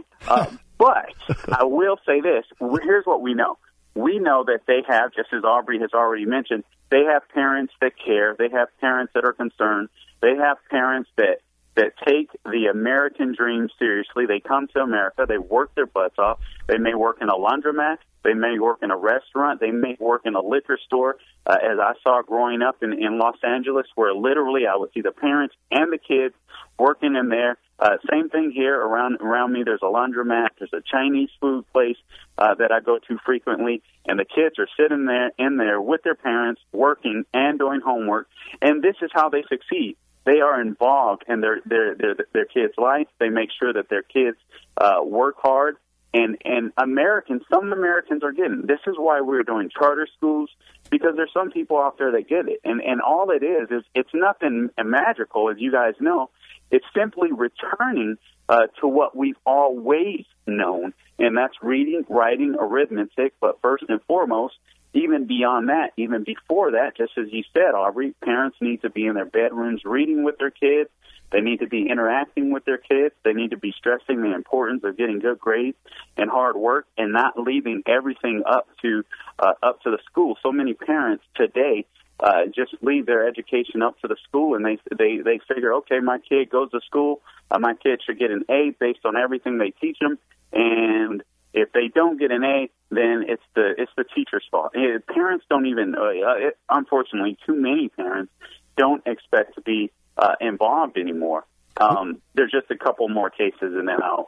But I will say this. Here's what we know. We know that they have, just as Aubrey has already mentioned, they have parents that care. They have parents that are concerned. They have parents that take the American dream seriously. They come to America. They work their butts off. They may work in a laundromat. They may work in a restaurant. They may work in a liquor store, as I saw growing up in Los Angeles, where literally I would see the parents and the kids working in there. Same thing here around me. There's a laundromat. There's a Chinese food place that I go to frequently, and the kids are sitting in there with their parents, working and doing homework. And this is how they succeed. They are involved in their kids' life. They make sure that their kids work hard. And some Americans are getting it. This is why we're doing charter schools, because there's some people out there that get it. And all it is it's nothing magical, as you guys know. It's simply returning to what we've always known, and that's reading, writing, arithmetic. But first and foremost, even beyond that, even before that, just as you said, Aubrey, parents need to be in their bedrooms reading with their kids. They need to be interacting with their kids. They need to be stressing the importance of getting good grades and hard work, and not leaving everything up to the school. So many parents today just leave their education up to the school, and they figure, okay, my kid goes to school, my kid should get an A based on everything they teach them, and if they don't get an A, then it's the teacher's fault. Parents don't even, unfortunately, too many parents don't expect to be involved anymore. There's just a couple more cases, and then I'll.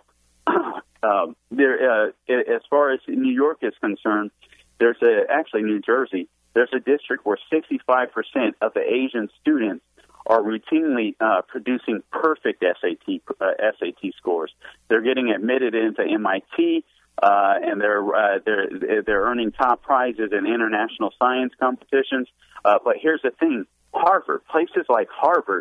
As far as New York is concerned, actually New Jersey. There's a district where 65% of the Asian students are routinely producing perfect SAT scores. They're getting admitted into MIT, and they're earning top prizes in international science competitions. But here's the thing: Harvard, places like Harvard,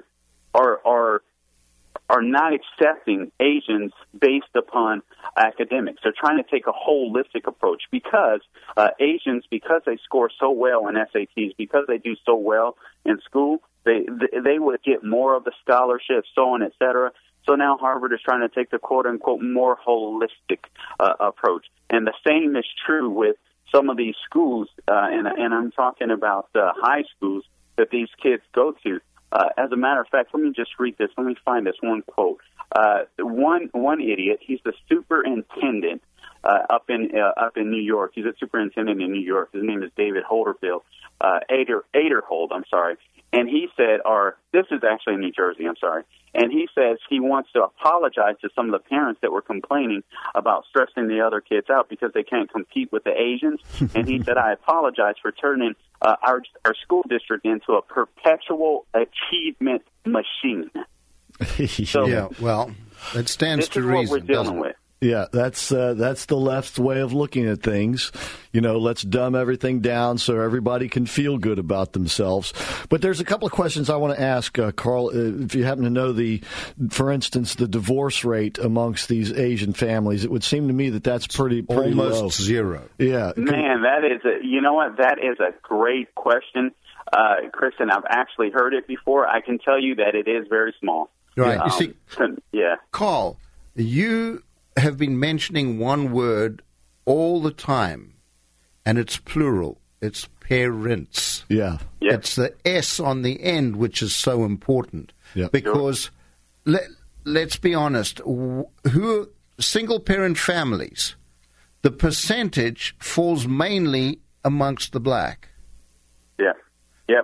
are not accepting Asians based upon academics. They're trying to take a holistic approach because Asians, because they score so well in SATs, because they do so well in school, they would get more of the scholarships, so on, et cetera. So now Harvard is trying to take the quote-unquote more holistic approach. And the same is true with some of these schools, and I'm talking about high schools that these kids go to. As a matter of fact, let me just read this. Let me find this one quote. One idiot, he's the superintendent up in New York. He's a superintendent in New York. His name is David Holderfield, Aderhold, I'm sorry. And he said, this is actually in New Jersey, I'm sorry. And he says he wants to apologize to some of the parents that were complaining about stressing the other kids out because they can't compete with the Asians. And he said, I apologize for turning our school district into a perpetual achievement machine. So, yeah, well, it stands to reason. This is what we're dealing with. Yeah, that's the left's way of looking at things. You know, let's dumb everything down so everybody can feel good about themselves. But there's a couple of questions I want to ask, Carl. If you happen to know for instance, the divorce rate amongst these Asian families, it would seem to me that's pretty almost low. Zero. Yeah, man, that is that is a great question, Kristen. I've actually heard it before. I can tell you that it is very small. Right. You see, yeah, Carl, you have been mentioning one word all the time, and it's plural. It's parents. Yeah. Yep. It's the S on the end, which is so important. Yep. Because let's be honest, who single-parent families, the percentage falls mainly amongst the black. Yeah. Yep.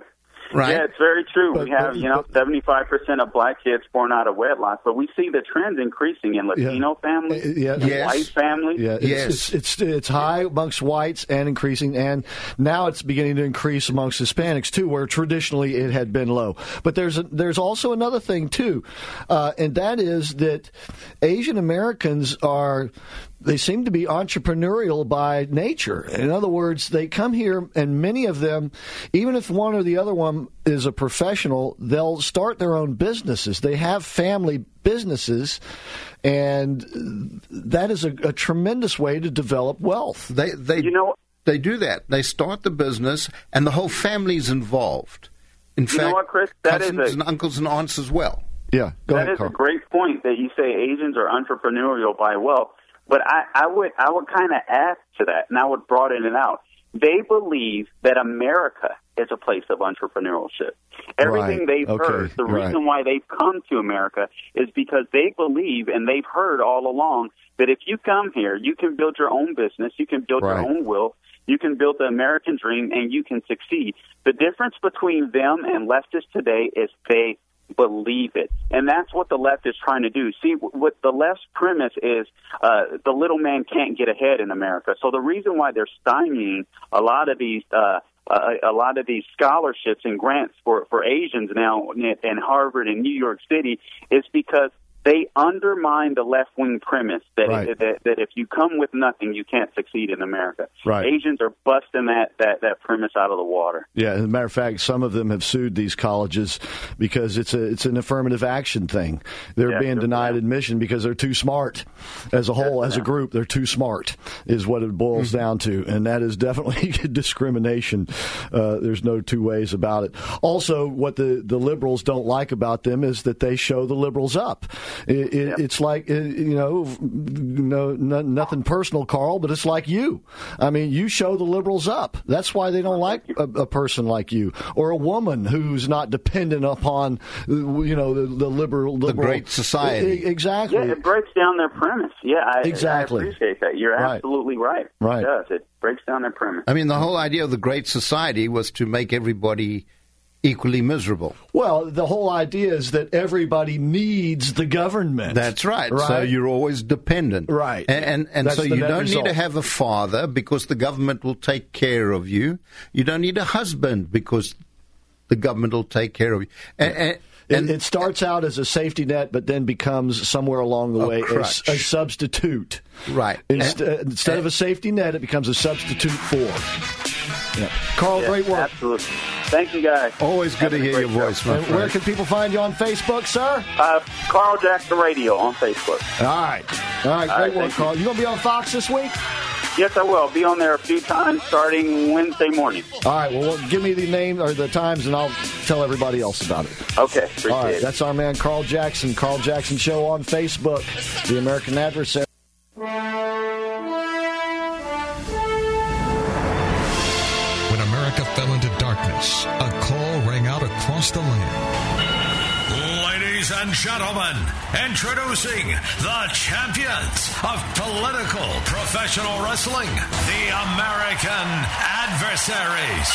Right. Yeah, it's very true. We have, 75% of black kids born out of wedlock, but we see the trends increasing in Latino families, white families. Yeah, it's high amongst whites and increasing, and now it's beginning to increase amongst Hispanics too, where traditionally it had been low. But there's also another thing too, and that is that Asian Americans they seem to be entrepreneurial by nature. In other words, they come here, and many of them, even if one or the other one is a professional, they'll start their own businesses. They have family businesses, and that is a tremendous way to develop wealth. They do that. They start the business, and the whole family's involved. In fact, know what, Chris? Cousins and uncles and aunts as well. Yeah, go ahead, That is Carl. a great point that you say Asians are entrepreneurial by wealth. But I would kind of add to that, and I would broaden it out. They believe that America is a place of entrepreneurship. Everything they've heard, the reason why they've come to America is because they believe, and they've heard all along, that if you come here, you can build your own business, you can build your own wealth, you can build the American dream, and you can succeed. The difference between them and leftists today is they believe it. And that's what the left is trying to do. See, what the left's premise is, the little man can't get ahead in America. So the reason why they're stymieing a lot of these scholarships and grants for Asians now in Harvard and New York City is because they undermine the left-wing premise that if you come with nothing, you can't succeed in America. Right. Asians are busting that premise out of the water. Yeah, as a matter of fact, some of them have sued these colleges because it's an affirmative action thing. They're being denied admission because they're too smart. As a whole, as a group, they're too smart is what it boils down to, and that is definitely discrimination. There's no two ways about it. Also, what the liberals don't like about them is that they show the liberals up. It's like, nothing personal, Carl, but it's like you. I mean, you show the liberals up. That's why they don't like a person like you or a woman who's not dependent upon, the liberal. The great society. Exactly. Yeah, it breaks down their premise. Yeah, exactly. I appreciate that. You're absolutely right. Right. It does. It breaks down their premise. I mean, the whole idea of the great society was to make everybody equally miserable. Well, the whole idea is that everybody needs the government. That's right. So you're always dependent. Right. And so you don't need to have a father because the government will take care of you. You don't need a husband because the government will take care of you. And it starts out as a safety net, but then becomes somewhere along the way a substitute. Right. Instead of a safety net, it becomes a substitute for. Yeah. Carl, great work. Absolutely. Thank you, guys. Always good to hear your voice, my friend. Where can people find you on Facebook, sir? Carl Jackson Radio on Facebook. All right. Great work, Carl. You going to be on Fox this week? Yes, I will. I'll be on there a few times starting Wednesday morning. All right. Well, give me the name or the times, and I'll tell everybody else about it. Okay. Appreciate All right. it. That's our man, Carl Jackson. Carl Jackson Show on Facebook. The American Adversary. When America fell into darkness, a call rang out across the land. Ladies and gentlemen, introducing the champions of political professional wrestling, the American Adversaries.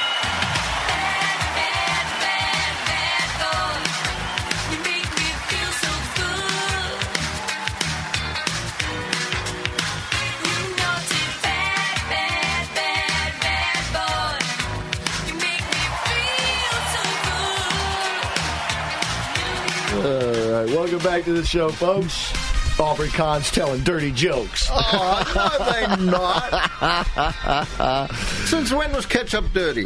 All right, welcome back to the show, folks. Aubrey Kahn's telling dirty jokes. Oh, no, they're not. Since when was ketchup dirty?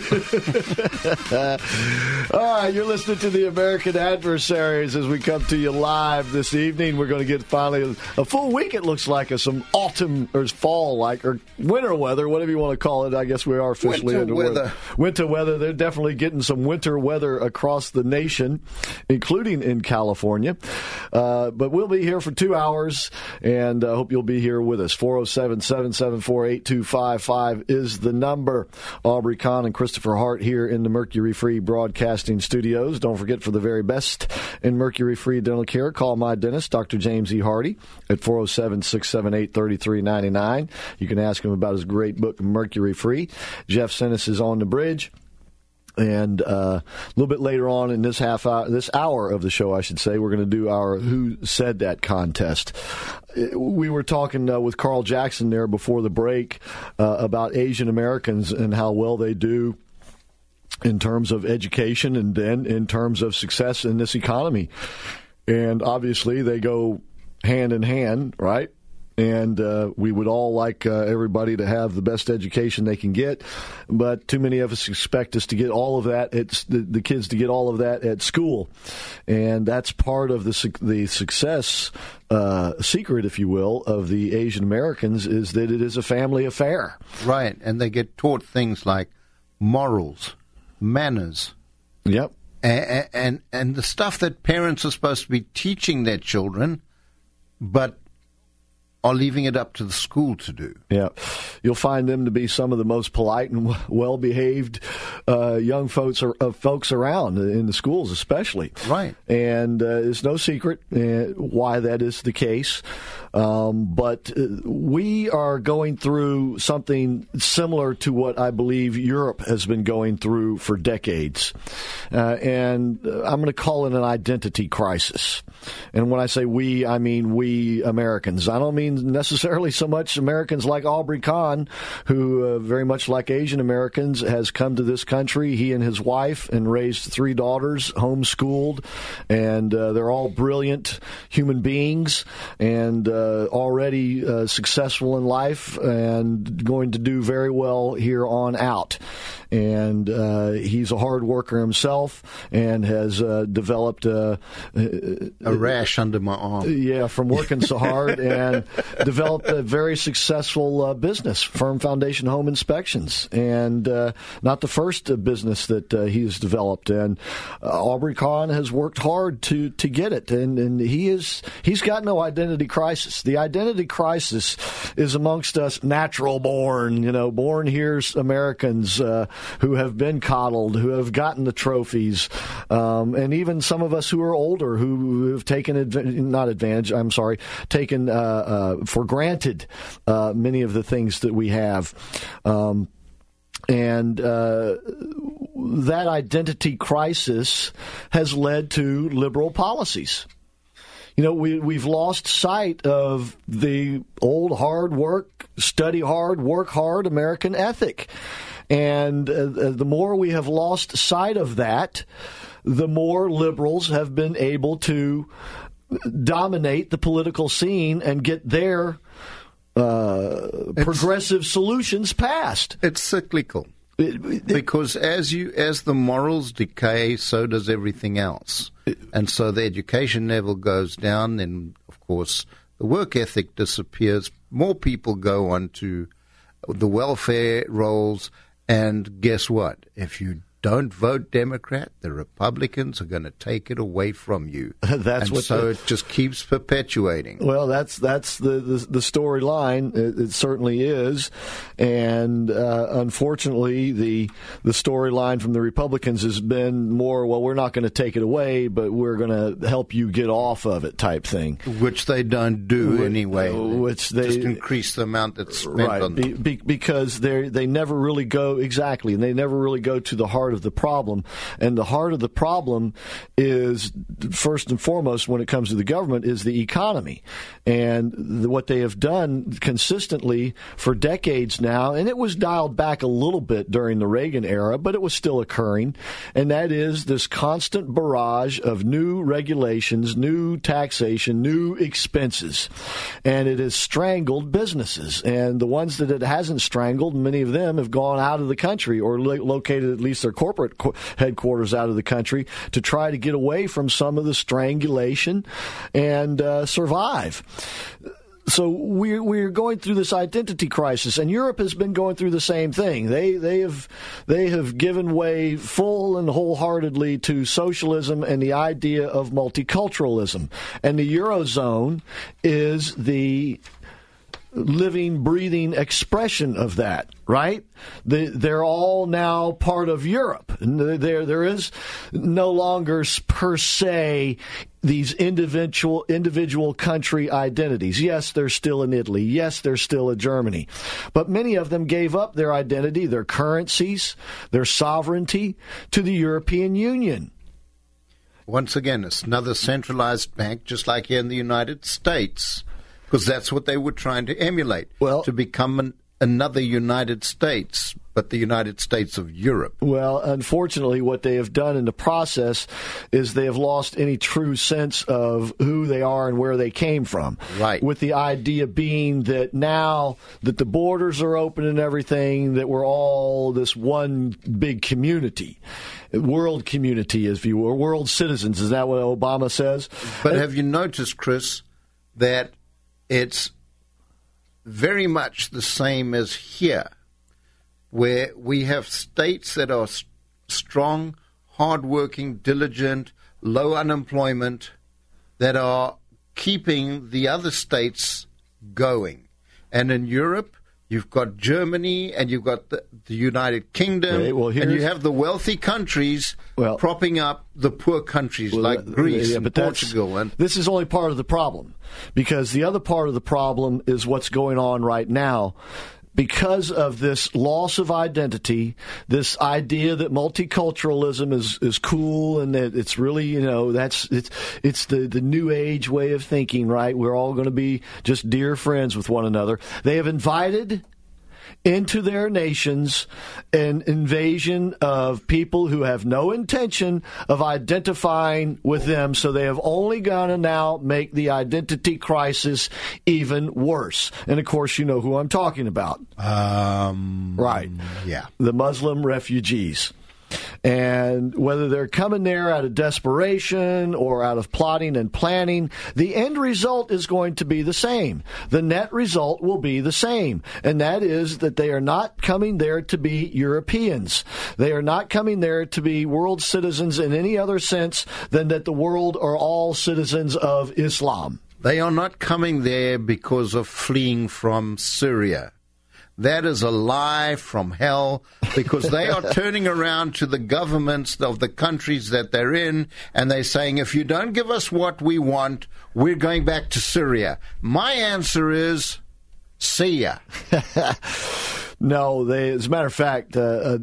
All right, you're listening to the American Adversaries as we come to you live this evening. We're going to get finally a full week, it looks like, of some autumn or fall-like or winter weather, whatever you want to call it. I guess we are officially winter weather. Winter weather. They're definitely getting some winter weather across the nation, including in California. But we'll be here for 2 hours, and I hope you'll be here with us. 407-774-8255 is the number. Aubrey Kahn and Christopher Hart here in the Mercury Free Broadcasting Studios. Don't forget, for the very best in Mercury Free Dental Care, call my dentist, Dr. James E. Hardy, at 407-678-3399. You can ask him about his great book, Mercury Free. Jeff Sinis is on the bridge. And a little bit later on in this hour of the show, I should say, we're going to do our Who Said That contest. We were talking with Carl Jackson there before the break about Asian Americans and how well they do in terms of education and then in terms of success in this economy. And obviously they go hand in hand, right? And we would all like everybody to have the best education they can get, but too many of us expect us to get all of that. It's the kids to get all of that at school, and that's part of the success secret, if you will, of the Asian Americans is that it is a family affair. Right, and they get taught things like morals, manners. Yep, and the stuff that parents are supposed to be teaching their children, but are leaving it up to the school to do. Yeah. You'll find them to be some of the most polite and well-behaved young folks around, in the schools especially. Right. And it's no secret why that is the case. But we are going through something similar to what I believe Europe has been going through for decades. And I'm going to call it an identity crisis. And when I say we, I mean we Americans. I don't mean necessarily so much Americans like Aubrey Kahn, who very much like Asian Americans has come to this country, he and his wife, and raised 3 daughters, homeschooled, and they're all brilliant human beings and already successful in life and going to do very well here on out. And he's a hard worker himself and has developed a rash under my arm. Yeah, from working so hard, and developed a very successful business, Firm Foundation Home Inspections, and not the first business that he's developed. And Aubrey Kahn has worked hard to get it, and he's got no identity crisis. The identity crisis is amongst us natural born here Americans who have been coddled, who have gotten the trophies, and even some of us who are older who have taken for granted many of the things that we have. And that identity crisis has led to liberal policies. You know, we've lost sight of the old hard work, study hard, work hard American ethic. And the more we have lost sight of that, the more liberals have been able to dominate the political scene and get their progressive solutions passed. It's cyclical. Because as the morals decay, so does everything else. And so the education level goes down, then, of course, the work ethic disappears. More people go on to the welfare rolls, and guess what? If you don't vote Democrat, the Republicans are going to take it away from you. It just keeps perpetuating. Well, that's the storyline. It certainly is, and unfortunately, the storyline from the Republicans has been more, well, we're not going to take it away, but we're going to help you get off of it type thing, which they don't do anyway. Which they just increase the amount that's spent on them. Because they never really go exactly, and they never really go to the heart of the problem. And the heart of the problem is, first and foremost, when it comes to the government, is the economy. And what they have done consistently for decades now, and it was dialed back a little bit during the Reagan era, but it was still occurring, and that is this constant barrage of new regulations, new taxation, new expenses. And it has strangled businesses. And the ones that it hasn't strangled, many of them have gone out of the country or located at least their corporate headquarters out of the country to try to get away from some of the strangulation and survive. So we're going through this identity crisis, and Europe has been going through the same thing. They have given way full and wholeheartedly to socialism and the idea of multiculturalism, and the Eurozone is the living, breathing expression of that, right? They're all now part of Europe. There is no longer per se these individual country identities. Yes, they're still in Italy. Yes, they're still in Germany. But many of them gave up their identity, their currencies, their sovereignty to the European Union. Once again, it's another centralized bank, just like here in the United States, because that's what they were trying to emulate, to become another United States, but the United States of Europe. Well, unfortunately, what they have done in the process is they have lost any true sense of who they are and where they came from. Right. With the idea being that now that the borders are open and everything, that we're all this one big community. World community, if you will, world citizens. Is that what Obama says? But have you noticed, Chris, that it's very much the same as here, where we have states that are strong, hardworking, diligent, low unemployment, that are keeping the other states going. And in Europe, you've got Germany and you've got the United Kingdom, and you have the wealthy countries propping up the poor countries like Greece and Portugal. This is only part of the problem, because the other part of the problem is what's going on right now. Because of this loss of identity, this idea that multiculturalism is cool and that it's really, it's the new age way of thinking, right? We're all going to be just dear friends with one another. They have invited into their nations an invasion of people who have no intention of identifying with them, so they have only going to now make the identity crisis even worse. And, of course, you know who I'm talking about. Right. Yeah. The Muslim refugees. And whether they're coming there out of desperation or out of plotting and planning, the end result is going to be the same. The net result will be the same. And that is that they are not coming there to be Europeans. They are not coming there to be world citizens in any other sense than that the world are all citizens of Islam. They are not coming there because of fleeing from Syria. That is a lie from hell, because they are turning around to the governments of the countries that they're in, and they're saying, if you don't give us what we want, we're going back to Syria. My answer is, see ya. No, as a matter of fact,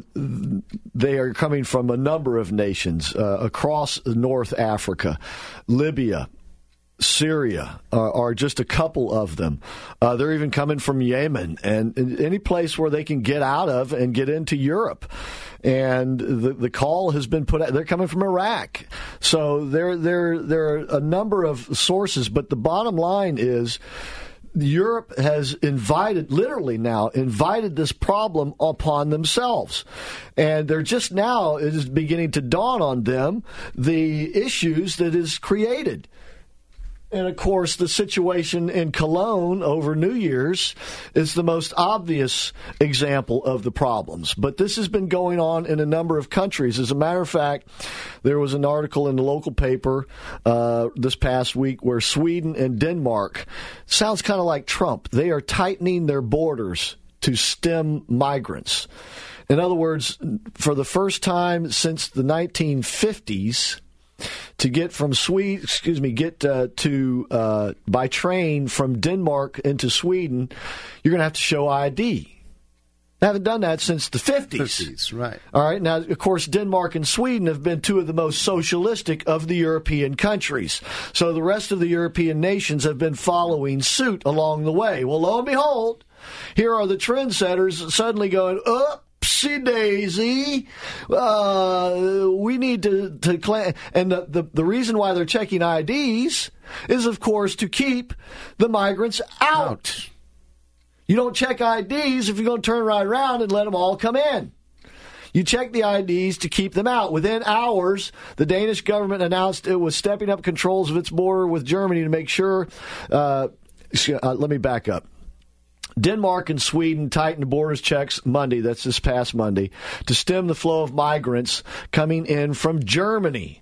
they are coming from a number of nations across North Africa, Libya, Syria are just a couple of them. They're even coming from Yemen and any place where they can get out of and get into Europe. And the call has been put out. They're coming from Iraq. So there are a number of sources. But the bottom line is, Europe has literally invited this problem upon themselves. And they're just now, it is beginning to dawn on them the issues that is created. And, of course, the situation in Cologne over New Year's is the most obvious example of the problems. But this has been going on in a number of countries. As a matter of fact, there was an article in the local paper this past week where Sweden and Denmark, sounds kind of like Trump, they are tightening their borders to stem migrants. In other words, for the first time since the 1950s, to get from by train from Denmark into Sweden, you're going to have to show ID. They haven't done that since the 50s. Right. All right. Now, of course, Denmark and Sweden have been two of the most socialistic of the European countries. So the rest of the European nations have been following suit along the way. Well, lo and behold, here are the trendsetters suddenly going, oopsie daisy, we need to claim. And the reason why they're checking IDs is, of course, to keep the migrants out. You don't check IDs if you're going to turn right around and let them all come in. You check the IDs to keep them out. Within hours, the Danish government announced it was stepping up controls of its border with Germany to make sure. Let me back up. Denmark and Sweden tightened borders checks Monday, that's this past Monday, to stem the flow of migrants coming in from Germany.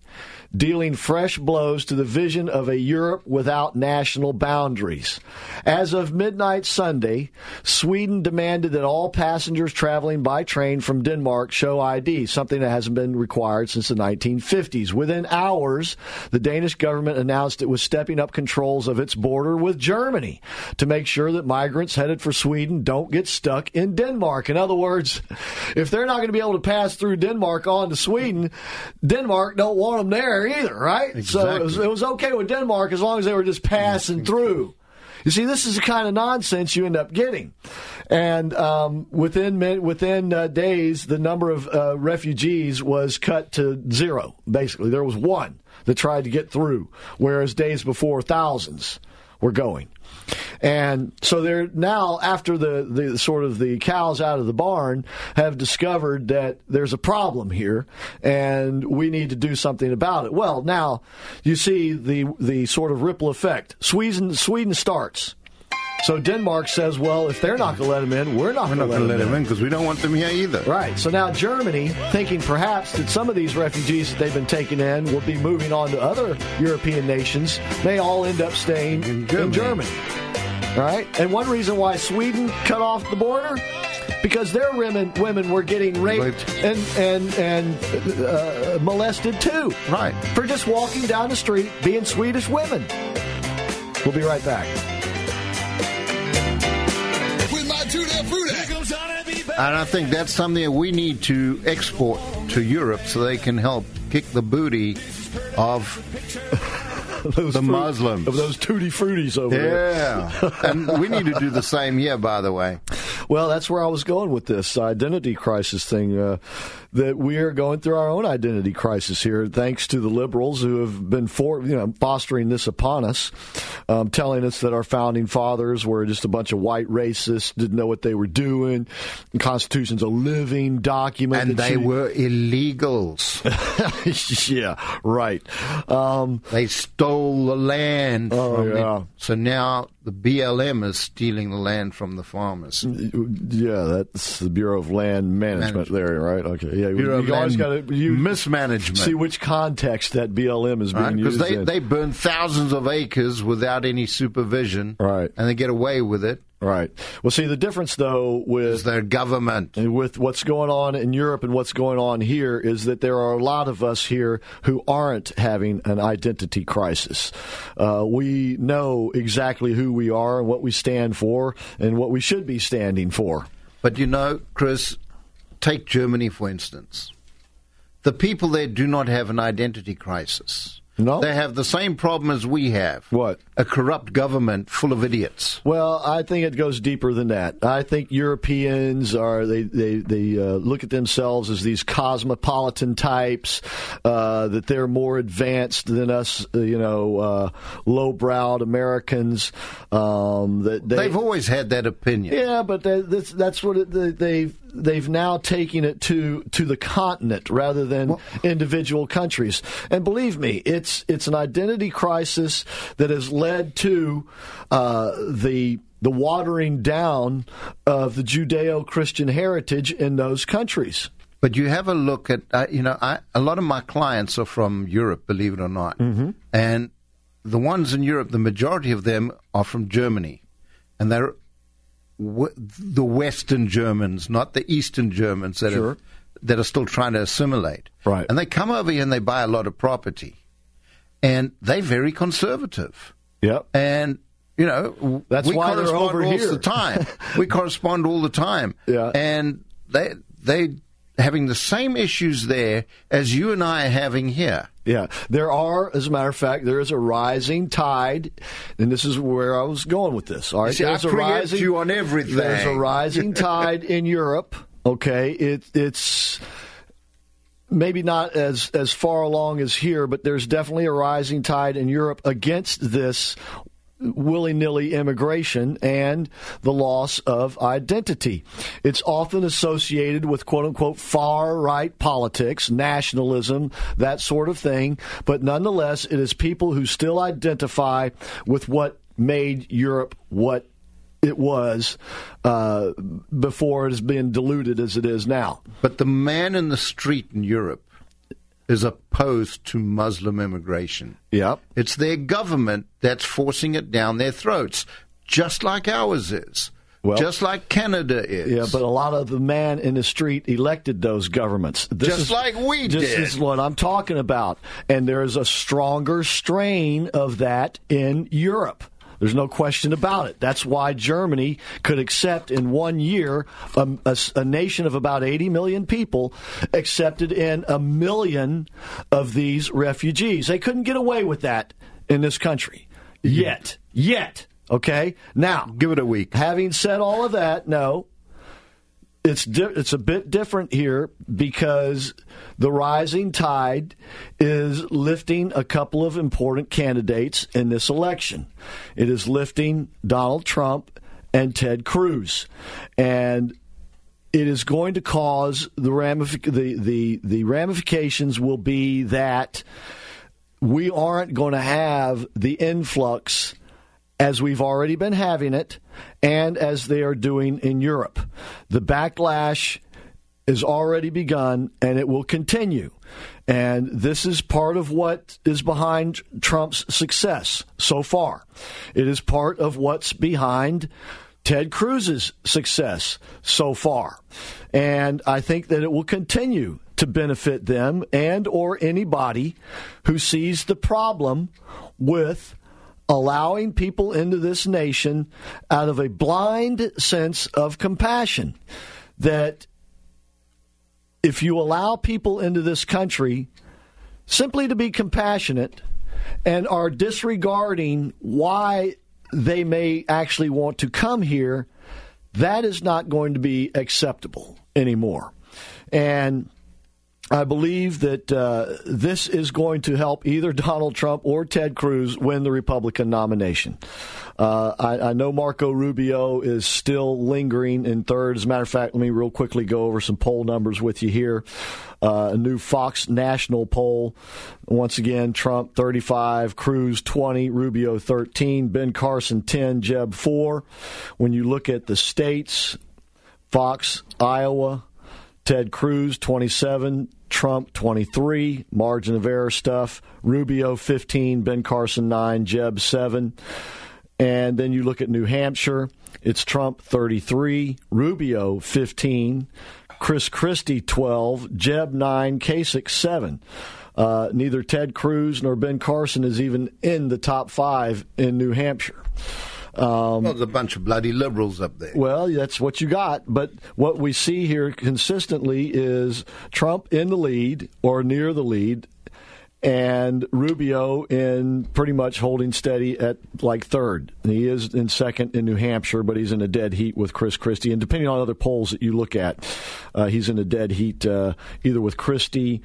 dealing fresh blows to the vision of a Europe without national boundaries. As of midnight Sunday, Sweden demanded that all passengers traveling by train from Denmark show ID, something that hasn't been required since the 1950s. Within hours, the Danish government announced it was stepping up controls of its border with Germany to make sure that migrants headed for Sweden don't get stuck in Denmark. In other words, if they're not going to be able to pass through Denmark on to Sweden, Denmark don't want them there either, right? Exactly. So it was okay with Denmark as long as they were just passing through. You see, this is the kind of nonsense you end up getting. And within days, the number of refugees was cut to zero, basically. There was one that tried to get through, whereas days before, thousands were going. And so they're now, after the sort of the cows out of the barn, have discovered that there's a problem here and we need to do something about it. Well, now you see the sort of ripple effect. Sweden starts. So Denmark says, well, if they're not going to let them in, we're not going to let them in because we don't want them here either. Right. So now Germany, thinking perhaps that some of these refugees that they've been taking in will be moving on to other European nations, may all end up staying in Germany. Right? And one reason why Sweden cut off the border, because their women were getting raped and molested too. Right. For just walking down the street being Swedish women. We'll be right back. And I think that's something that we need to export to Europe so they can help kick the booty of the Muslims. Of those tutti fruities over there. Yeah. And we need to do the same here, by the way. Well, that's where I was going with this identity crisis thing, that we are going through our own identity crisis here, thanks to the liberals who have been fostering this upon us, telling us that our founding fathers were just a bunch of white racists, didn't know what they were doing. The Constitution's a living document. And they were illegals. Yeah, right. They stole the land from them. So now the BLM is stealing the land from the farmers. Yeah, that's the Bureau of Land Management there, right? Okay, yeah. Bureau of always got to mismanagement. See which context that BLM is being used in. Because they burn thousands of acres without any supervision, right? And they get away with it. Right. Well, see, the difference, though, with their government, with what's going on in Europe and what's going on here, is that there are a lot of us here who aren't having an identity crisis. We know exactly who we are and what we stand for and what we should be standing for. But you know, Chris, take Germany, for instance. The people there do not have an identity crisis. No. They have the same problem as we have. What? A corrupt government full of idiots. Well, I think it goes deeper than that. I think Europeans they look at themselves as these cosmopolitan types, that they're more advanced than us, low-browed Americans. That they've always had that opinion. Yeah, but that's what they've now taken it to the continent rather than individual countries. And believe me, it's an identity crisis that has led to the watering down of the Judeo-Christian heritage in those countries. But you have a look at, a lot of my clients are from Europe, believe it or not. Mm-hmm. And the ones in Europe, the majority of them are from Germany. And they're the Western Germans, not the Eastern Germans that are still trying to assimilate. Right. And they come over here and they buy a lot of property. And they're very conservative. Yep. And, that's why they're over here. The time. We correspond all the time. Yeah. And they having the same issues there as you and I are having here. Yeah, there are, as a matter of fact, there is a rising tide, and this is where I was going with this. All right, see, I preempt you on everything. There's a rising tide in Europe. Okay, it's maybe not as far along as here, but there's definitely a rising tide in Europe against this willy-nilly immigration and the loss of identity. It's often associated with quote-unquote far-right politics, nationalism, that sort of thing, but nonetheless, it is people who still identify with what made Europe what it was before it has been diluted as it is now. But the man in the street in Europe is opposed to Muslim immigration. Yep. It's their government that's forcing it down their throats, just like ours is. Well, just like Canada is. Yeah, but a lot of the man in the street elected those governments. Just like we did. This is what I'm talking about. And there is a stronger strain of that in Europe. There's no question about it. That's why Germany could accept in 1 year a nation of about 80 million people accepted in 1 million of these refugees. They couldn't get away with that in this country. Yet. Okay? Now, give it a week. Having said all of that, no. It's a bit different here because the rising tide is lifting a couple of important candidates in this election. It is lifting Donald Trump and Ted Cruz. And it is going to cause the ramifications will be that we aren't going to have the influx as we've already been having it, and as they are doing in Europe. The backlash has already begun, and it will continue. And this is part of what is behind Trump's success so far. It is part of what's behind Ted Cruz's success so far. And I think that it will continue to benefit them and or anybody who sees the problem with allowing people into this nation out of a blind sense of compassion. That if you allow people into this country simply to be compassionate and are disregarding why they may actually want to come here, that is not going to be acceptable anymore. And I believe that this is going to help either Donald Trump or Ted Cruz win the Republican nomination. I know Marco Rubio is still lingering in third. As a matter of fact, let me real quickly go over some poll numbers with you here. A new Fox National poll. Once again, Trump 35, Cruz 20, Rubio 13, Ben Carson 10, Jeb 4. When you look at the states, Fox, Iowa, Ted Cruz 27, Trump 23, margin of error stuff. Rubio 15, Ben Carson 9, Jeb 7. And then you look at New Hampshire, it's Trump 33, Rubio 15, Chris Christie 12, Jeb 9, Kasich 7. Neither Ted Cruz nor Ben Carson is even in the top 5 in New Hampshire. Well, there's a bunch of bloody liberals up there. Well, that's what you got. But what we see here consistently is Trump in the lead or near the lead, and Rubio in pretty much holding steady at like third. He is in second in New Hampshire, but he's in a dead heat with Chris Christie. And depending on other polls that you look at, he's in a dead heat either with Christie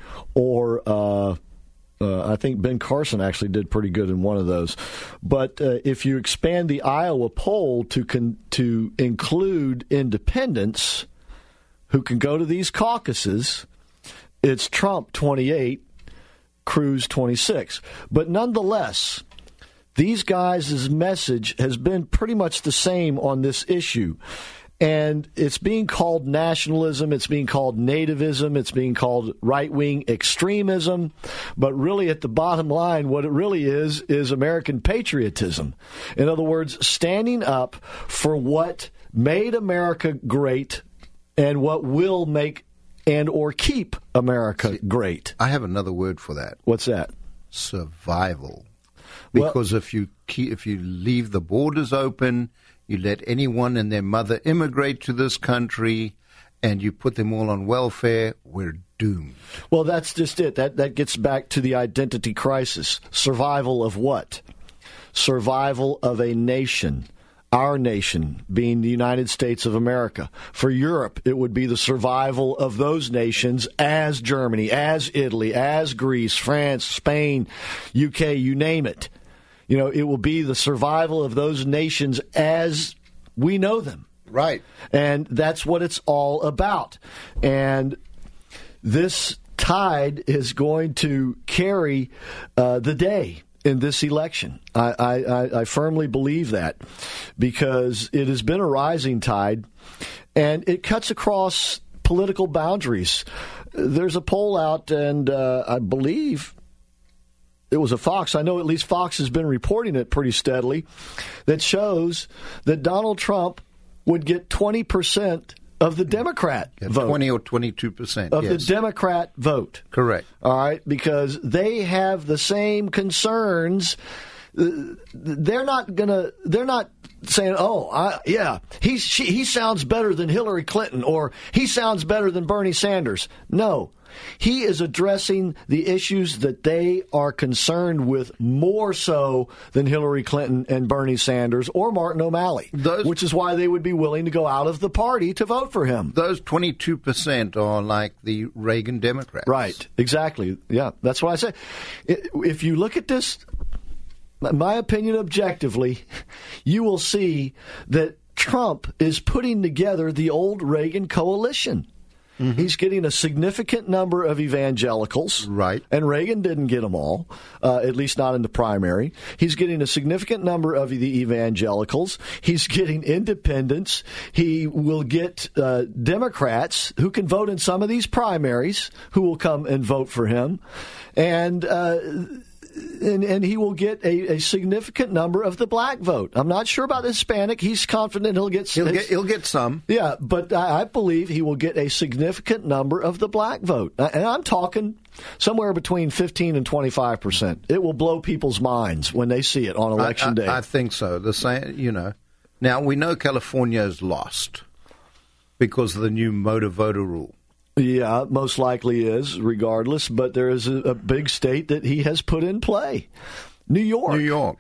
or I think Ben Carson actually did pretty good in one of those. But if you expand the Iowa poll to include independents who can go to these caucuses, it's Trump 28, Cruz 26. But nonetheless, these guys' message has been pretty much the same on this issue. And it's being called nationalism, it's being called nativism, it's being called right-wing extremism. But really, at the bottom line, what it really is American patriotism. In other words, standing up for what made America great and what will make and or keep America great. I have another word for that. What's that? Survival. Because if you leave the borders open, you let anyone and their mother immigrate to this country, and you put them all on welfare, we're doomed. Well, that's just it. That gets back to the identity crisis. Survival of what? Survival of a nation. Our nation being the United States of America. For Europe, it would be the survival of those nations as Germany, as Italy, as Greece, France, Spain, UK, you name it. You know, it will be the survival of those nations as we know them. Right. And that's what it's all about. And this tide is going to carry the day in this election. I firmly believe that because it has been a rising tide and it cuts across political boundaries. there's a poll out, and I believe it was a Fox. I know at least Fox has been reporting it pretty steadily, that shows that Donald Trump would get 20% of the Democrat vote. 20 or 22%. Of the Democrat vote. Correct. All right, because they have the same concerns. They're not saying, he sounds better than Hillary Clinton, or he sounds better than Bernie Sanders. No. He is addressing the issues that they are concerned with more so than Hillary Clinton and Bernie Sanders or Martin O'Malley, which is why they would be willing to go out of the party to vote for him. Those 22% are like the Reagan Democrats. Right, exactly. Yeah, that's what I said. If you look at this, my opinion objectively, you will see that Trump is putting together the old Reagan coalition. Mm-hmm. He's getting a significant number of evangelicals. Right. And Reagan didn't get them all, at least not in the primary. He's getting a significant number of the evangelicals. He's getting independents. He will get Democrats who can vote in some of these primaries who will come and vote for him. And he will get a significant number of the black vote. I'm not sure about the Hispanic. He's confident he'll get some. Yeah, but I believe he will get a significant number of the black vote. And I'm talking somewhere between 15 and 25%. It will blow people's minds when they see it on Election Day. I think so. The same, Now, we know California is lost because of the new motor voter rule. Yeah, most likely is, regardless. But there is a big state that he has put in play. New York.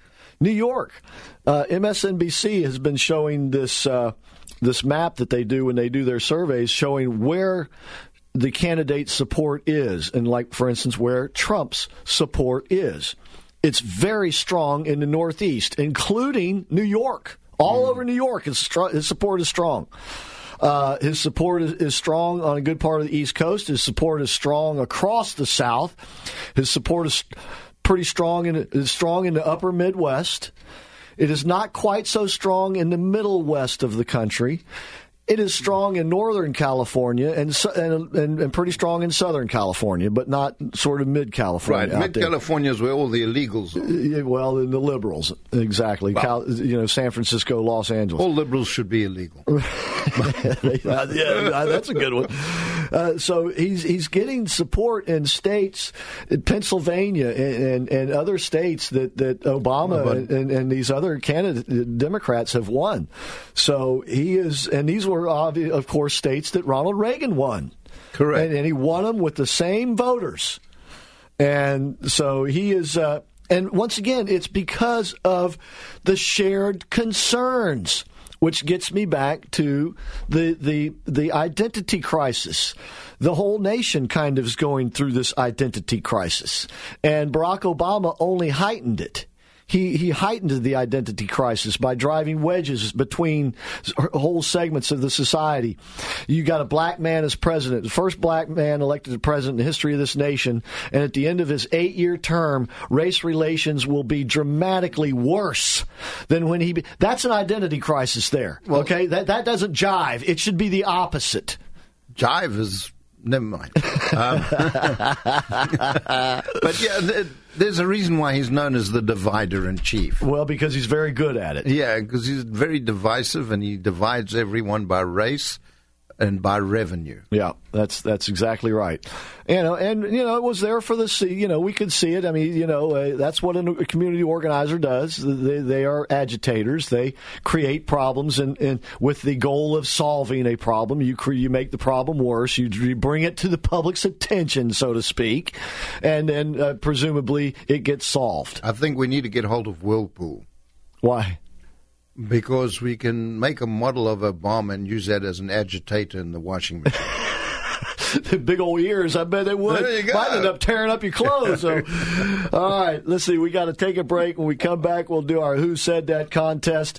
MSNBC has been showing this map that they do when they do their surveys, showing where the candidate's support is. And, like, for instance, where Trump's support is. It's very strong in the Northeast, including New York. All over New York, his support is strong. His support is strong on a good part of the East Coast. His support is strong across the South. His support is pretty strong in the upper Midwest. It is not quite so strong in the middle west of the country. It is strong in Northern California and pretty strong in Southern California, but not sort of mid-California. Right, mid-California is where all the illegals are. Well, the liberals, exactly. Wow. San Francisco, Los Angeles. All liberals should be illegal. Yeah, that's a good one. So he's getting support in states, in Pennsylvania and other states that Obama and these other Democrats have won. So he is, and these were, of course, states that Ronald Reagan won. Correct. And he won them with the same voters. And so he is, and once again, it's because of the shared concerns, which gets me back to the identity crisis. The whole nation kind of is going through this identity crisis. And Barack Obama only heightened it. He heightened the identity crisis by driving wedges between whole segments of the society. You got a black man as president, the first black man elected as president in the history of this nation, and at the end of his 8-year term, race relations will be dramatically worse than when he... That's an identity crisis there, okay? That doesn't jive. It should be the opposite. Jive is... Never mind. But yeah, there's a reason why he's known as the divider-in-chief. Well, because he's very good at it. Yeah, because he's very divisive, and he divides everyone by race and by revenue. Yeah, that's exactly right. And it was there for the we could see it. I mean, that's what a community organizer does. They are agitators. They create problems, and with the goal of solving a problem, you make the problem worse. You bring it to the public's attention, so to speak, and then presumably it gets solved. I think we need to get hold of Whirlpool. Why? Because we can make a model of Obama and use that as an agitator in the washing machine. The big old ears, I bet they would. There you go. Might end up tearing up your clothes. So. All right, let's see. We got to take a break. When we come back, we'll do our Who Said That contest.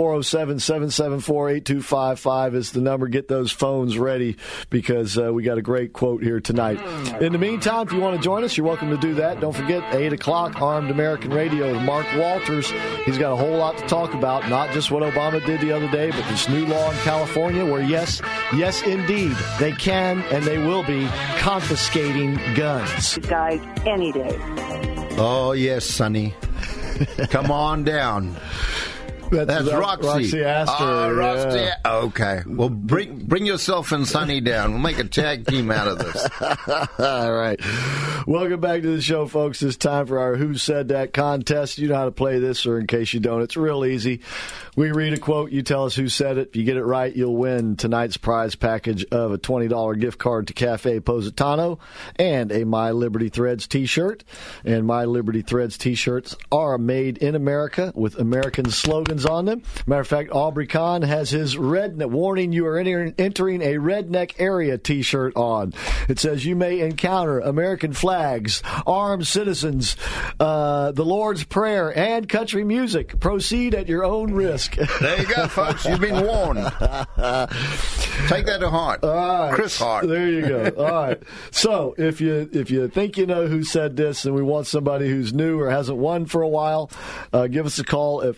407-774-8255 is the number. Get those phones ready because we got a great quote here tonight. In the meantime, if you want to join us, you're welcome to do that. Don't forget, 8 o'clock, Armed American Radio with Mark Walters. He's got a whole lot to talk about, not just what Obama did the other day, but this new law in California where, yes, indeed, they can and they will be confiscating guns. Guys, any day. Oh, yes, Sonny. Come on down. That's Roxy. Roxy Astor. Roxy. Yeah. Okay. Well, bring yourself and Sonny down. We'll make a tag team out of this. All right. Welcome back to the show, folks. It's time for our Who Said That contest. You know how to play this, or in case you don't, it's real easy. We read a quote. You tell us who said it. If you get it right, you'll win tonight's prize package of a $20 gift card to Cafe Positano and a My Liberty Threads T-shirt. And My Liberty Threads T-shirts are made in America with American slogans on them. Matter of fact, Aubrey Kahn has his redneck warning you are entering a redneck area T-shirt on. It says you may encounter American flags, armed citizens, the Lord's Prayer, and country music. Proceed at your own risk. There you go, folks. You've been warned. Take that to heart. All right. Chris Hart. There you go. All right. So if you think you know who said this and we want somebody who's new or hasn't won for a while, give us a call at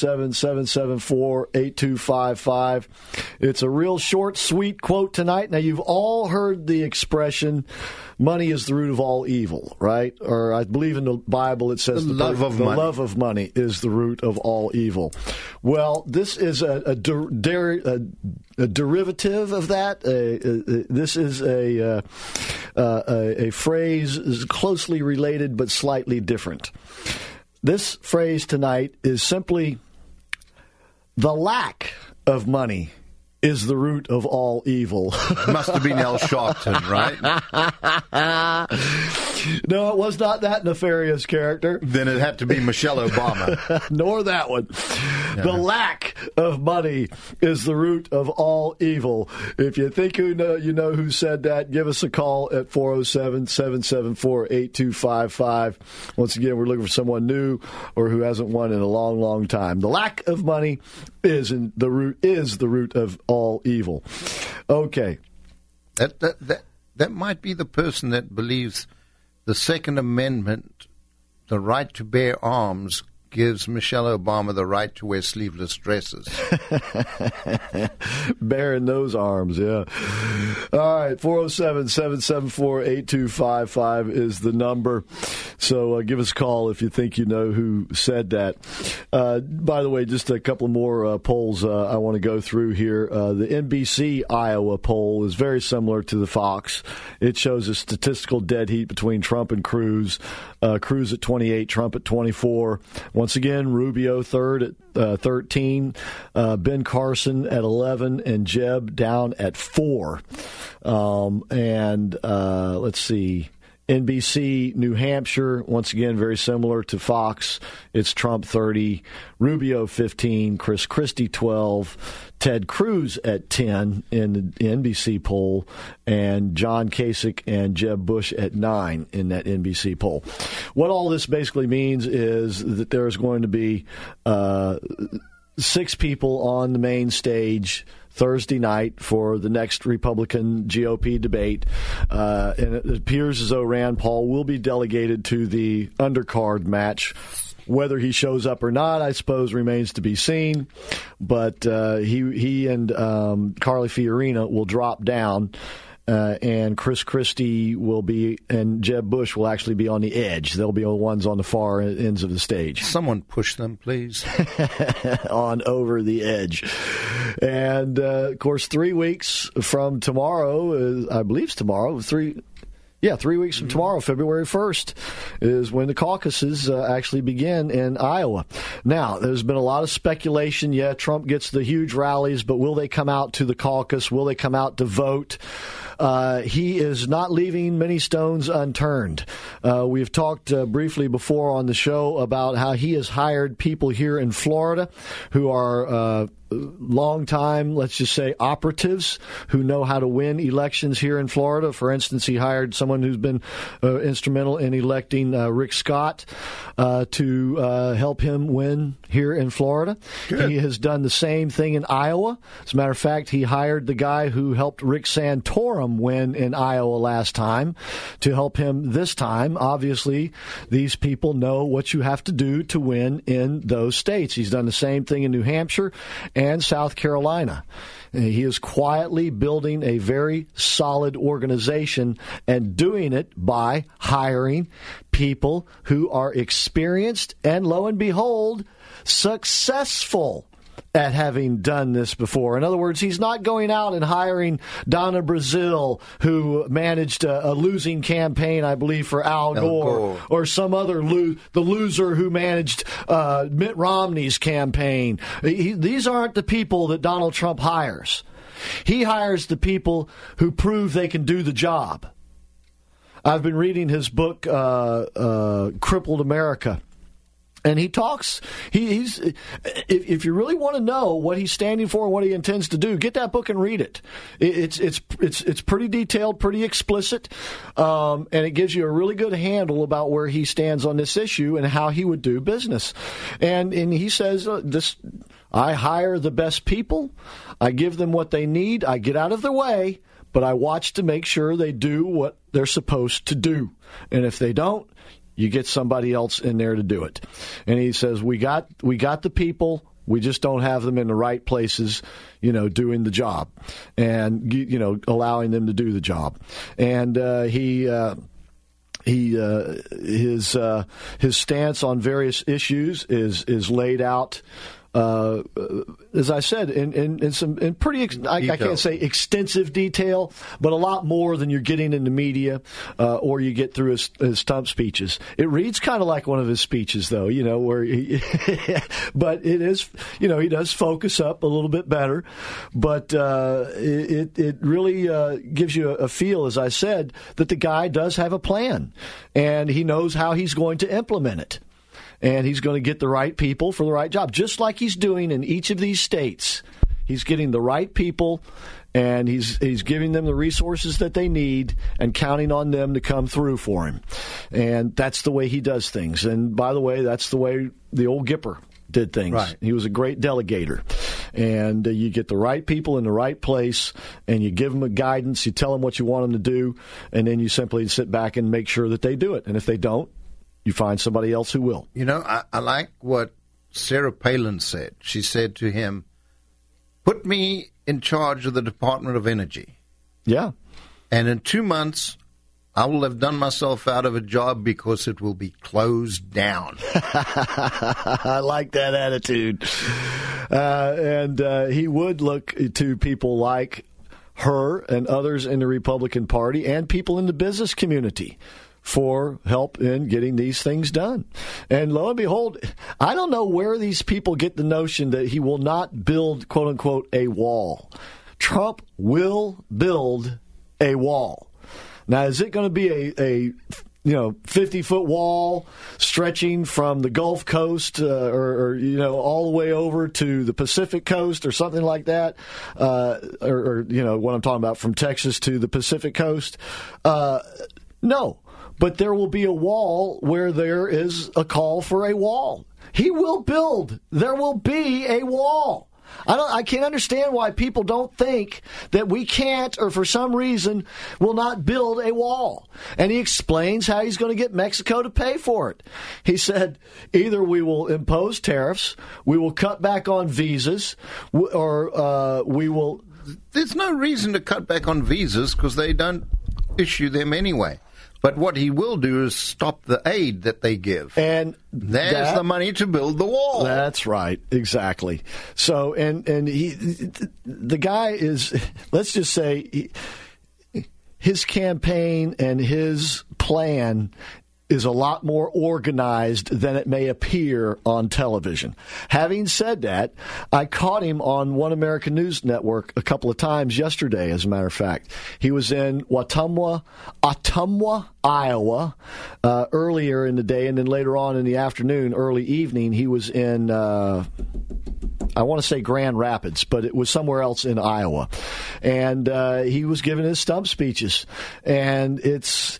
407-774-8255. It's a real short, sweet quote tonight. Now, you've all heard the expression, money is the root of all evil, right? Or I believe in the Bible it says the love of money is the root of all evil. Well, this is a derivative of that. This is a phrase is closely related but slightly different. This phrase tonight is simply, the lack of money is the root of all evil. Must have been Al Sharpton, right? No, it was not that nefarious character. Then it had to be Michelle Obama. Nor that one. Yeah. The lack of money is the root of all evil. If you think you know who said that, give us a call at 407-774-8255. Once again, we're looking for someone new or who hasn't won in a long, long time. The lack of money is the root of all evil. Okay. That might be the person that believes the Second Amendment, the right to bear arms, gives Michelle Obama the right to wear sleeveless dresses. Bearing those arms, yeah. All right, 407-774-8255 is the number. So give us a call if you think you know who said that. By the way, just a couple more polls I want to go through here. The NBC Iowa poll is very similar to the Fox. It shows a statistical dead heat between Trump and Cruz. Cruz at 28, Trump at 24. Once again, Rubio third at 13, Ben Carson at 11, and Jeb down at 4. Let's see. NBC, New Hampshire, once again, very similar to Fox. It's Trump 30, Rubio 15, Chris Christie 12, Ted Cruz at 10 in the NBC poll, and John Kasich and Jeb Bush at 9 in that NBC poll. What all this basically means is that there's going to be 6 people on the main stage Thursday night for the next Republican GOP debate. And it appears as though Rand Paul will be delegated to the undercard match. Whether he shows up or not, I suppose, remains to be seen. But he and Carly Fiorina will drop down. And Chris Christie will be, and Jeb Bush will actually be on the edge. They'll be the ones on the far ends of the stage. Someone push them, please. On over the edge. And, of course, 3 weeks from tomorrow, I believe it's tomorrow, 3 weeks from tomorrow, February 1st, is when the caucuses actually begin in Iowa. Now, there's been a lot of speculation. Yeah, Trump gets the huge rallies, but will they come out to the caucus? Will they come out to vote? He is not leaving many stones unturned. We've talked briefly before on the show about how he has hired people here in Florida who are long time, let's just say, operatives who know how to win elections here in Florida. For instance, he hired someone who's been instrumental in electing Rick Scott to help him win here in Florida. Good. He has done the same thing in Iowa. As a matter of fact, he hired the guy who helped Rick Santorum win in Iowa last time to help him this time. Obviously, these people know what you have to do to win in those states. He's done the same thing in New Hampshire. and South Carolina. He is quietly building a very solid organization and doing it by hiring people who are experienced and, lo and behold, successful at having done this before. In other words, he's not going out and hiring Donna Brazile, who managed a losing campaign, I believe, for Al Gore, or some other the loser who managed Mitt Romney's campaign. These aren't the people that Donald Trump hires. He hires the people who prove they can do the job. I've been reading his book, Crippled America. And he talks. He's if you really want to know what he's standing for and what he intends to do, get that book and read it. It's pretty detailed, pretty explicit, and it gives you a really good handle about where he stands on this issue and how he would do business. And he says I hire the best people, I give them what they need, I get out of their way, but I watch to make sure they do what they're supposed to do. And if they don't, you get somebody else in there to do it. And he says, we got the people, we just don't have them in the right places, doing the job and, allowing them to do the job. And his stance on various issues is laid out, as I said, in pretty, I can't say extensive detail, but a lot more than you're getting in the media or you get through his stump speeches. It reads kind of like one of his speeches, though, where but it is, he does focus up a little bit better. But it really gives you a feel, as I said, that the guy does have a plan, and he knows how he's going to implement it. And he's going to get the right people for the right job, just like he's doing in each of these states. He's getting the right people, and he's giving them the resources that they need and counting on them to come through for him. And that's the way he does things. And by the way, that's the way the old Gipper did things. Right. He was a great delegator. And you get the right people in the right place, and you give them a guidance, you tell them what you want them to do, and then you simply sit back and make sure that they do it. And if they don't, you find somebody else who will. I like what Sarah Palin said. She said to him, put me in charge of the Department of Energy. Yeah. And in 2 months, I will have done myself out of a job because it will be closed down. I like that attitude. And he would look to people like her and others in the Republican Party and people in the business community for help in getting these things done. And lo and behold, I don't know where these people get the notion that he will not build, quote unquote, a wall. Trump will build a wall. Now, is it going to be a 50-foot wall stretching from the Gulf Coast or all the way over to the Pacific Coast or something like that? Or what I'm talking about, from Texas to the Pacific Coast? No. But there will be a wall where there is a call for a wall. He will build. There will be a wall. I can't understand why people don't think that we can't, or for some reason will not build a wall. And he explains how he's going to get Mexico to pay for it. He said, either we will impose tariffs, we will cut back on visas, or we will... There's no reason to cut back on visas because they don't issue them anyway. But what he will do is stop the aid that they give. And there's the money to build the wall. That's right. Exactly. So, and the guy is, let's just say, his campaign and his plan is a lot more organized than it may appear on television. Having said that, I caught him on One American News Network a couple of times yesterday, as a matter of fact. He was in Ottumwa, Iowa, earlier in the day, and then later on in the afternoon, early evening, he was in... I want to say Grand Rapids, but it was somewhere else in Iowa. And he was giving his stump speeches. And it's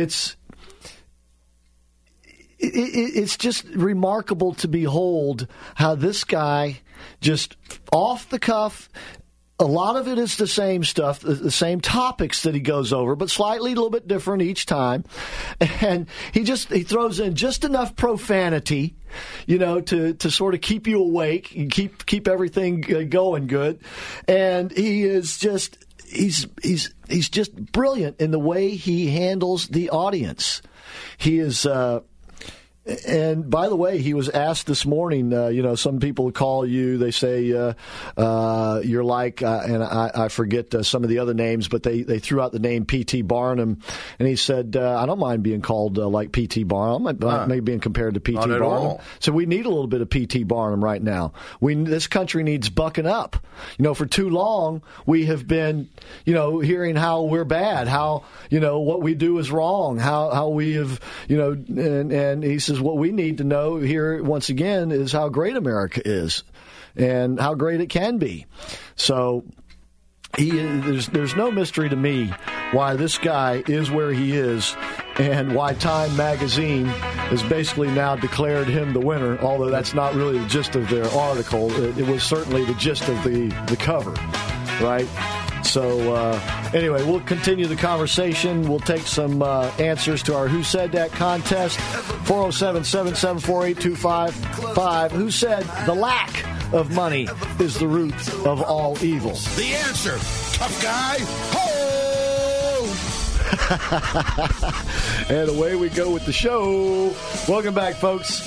just remarkable to behold how this guy, just off the cuff, a lot of it is the same stuff, the same topics that he goes over, but slightly a little bit different each time. And he throws in just enough profanity, to sort of keep you awake and keep everything going good. And he is just he's just brilliant in the way he handles the audience. He is. And by the way, he was asked this morning, some people call you, they say you're like, and I forget some of the other names, but they threw out the name P.T. Barnum. And he said, I don't mind being called like P.T. Barnum. I may being compared to P.T. Barnum. All. So we need a little bit of P.T. Barnum right now. This country needs bucking up. For too long, we have been, hearing how we're bad, how, what we do is wrong, how we have, and he says, what we need to know here, once again, is how great America is and how great it can be. So there's no mystery to me why this guy is where he is and why Time Magazine has basically now declared him the winner, although that's not really the gist of their article. It was certainly the gist of the cover, right? So, anyway, we'll continue the conversation. We'll take some answers to our Who Said That contest. 407-774-8255. Who said the lack of money is the root of all evil? The answer, tough guy. Ho! And away we go with the show. Welcome back, folks.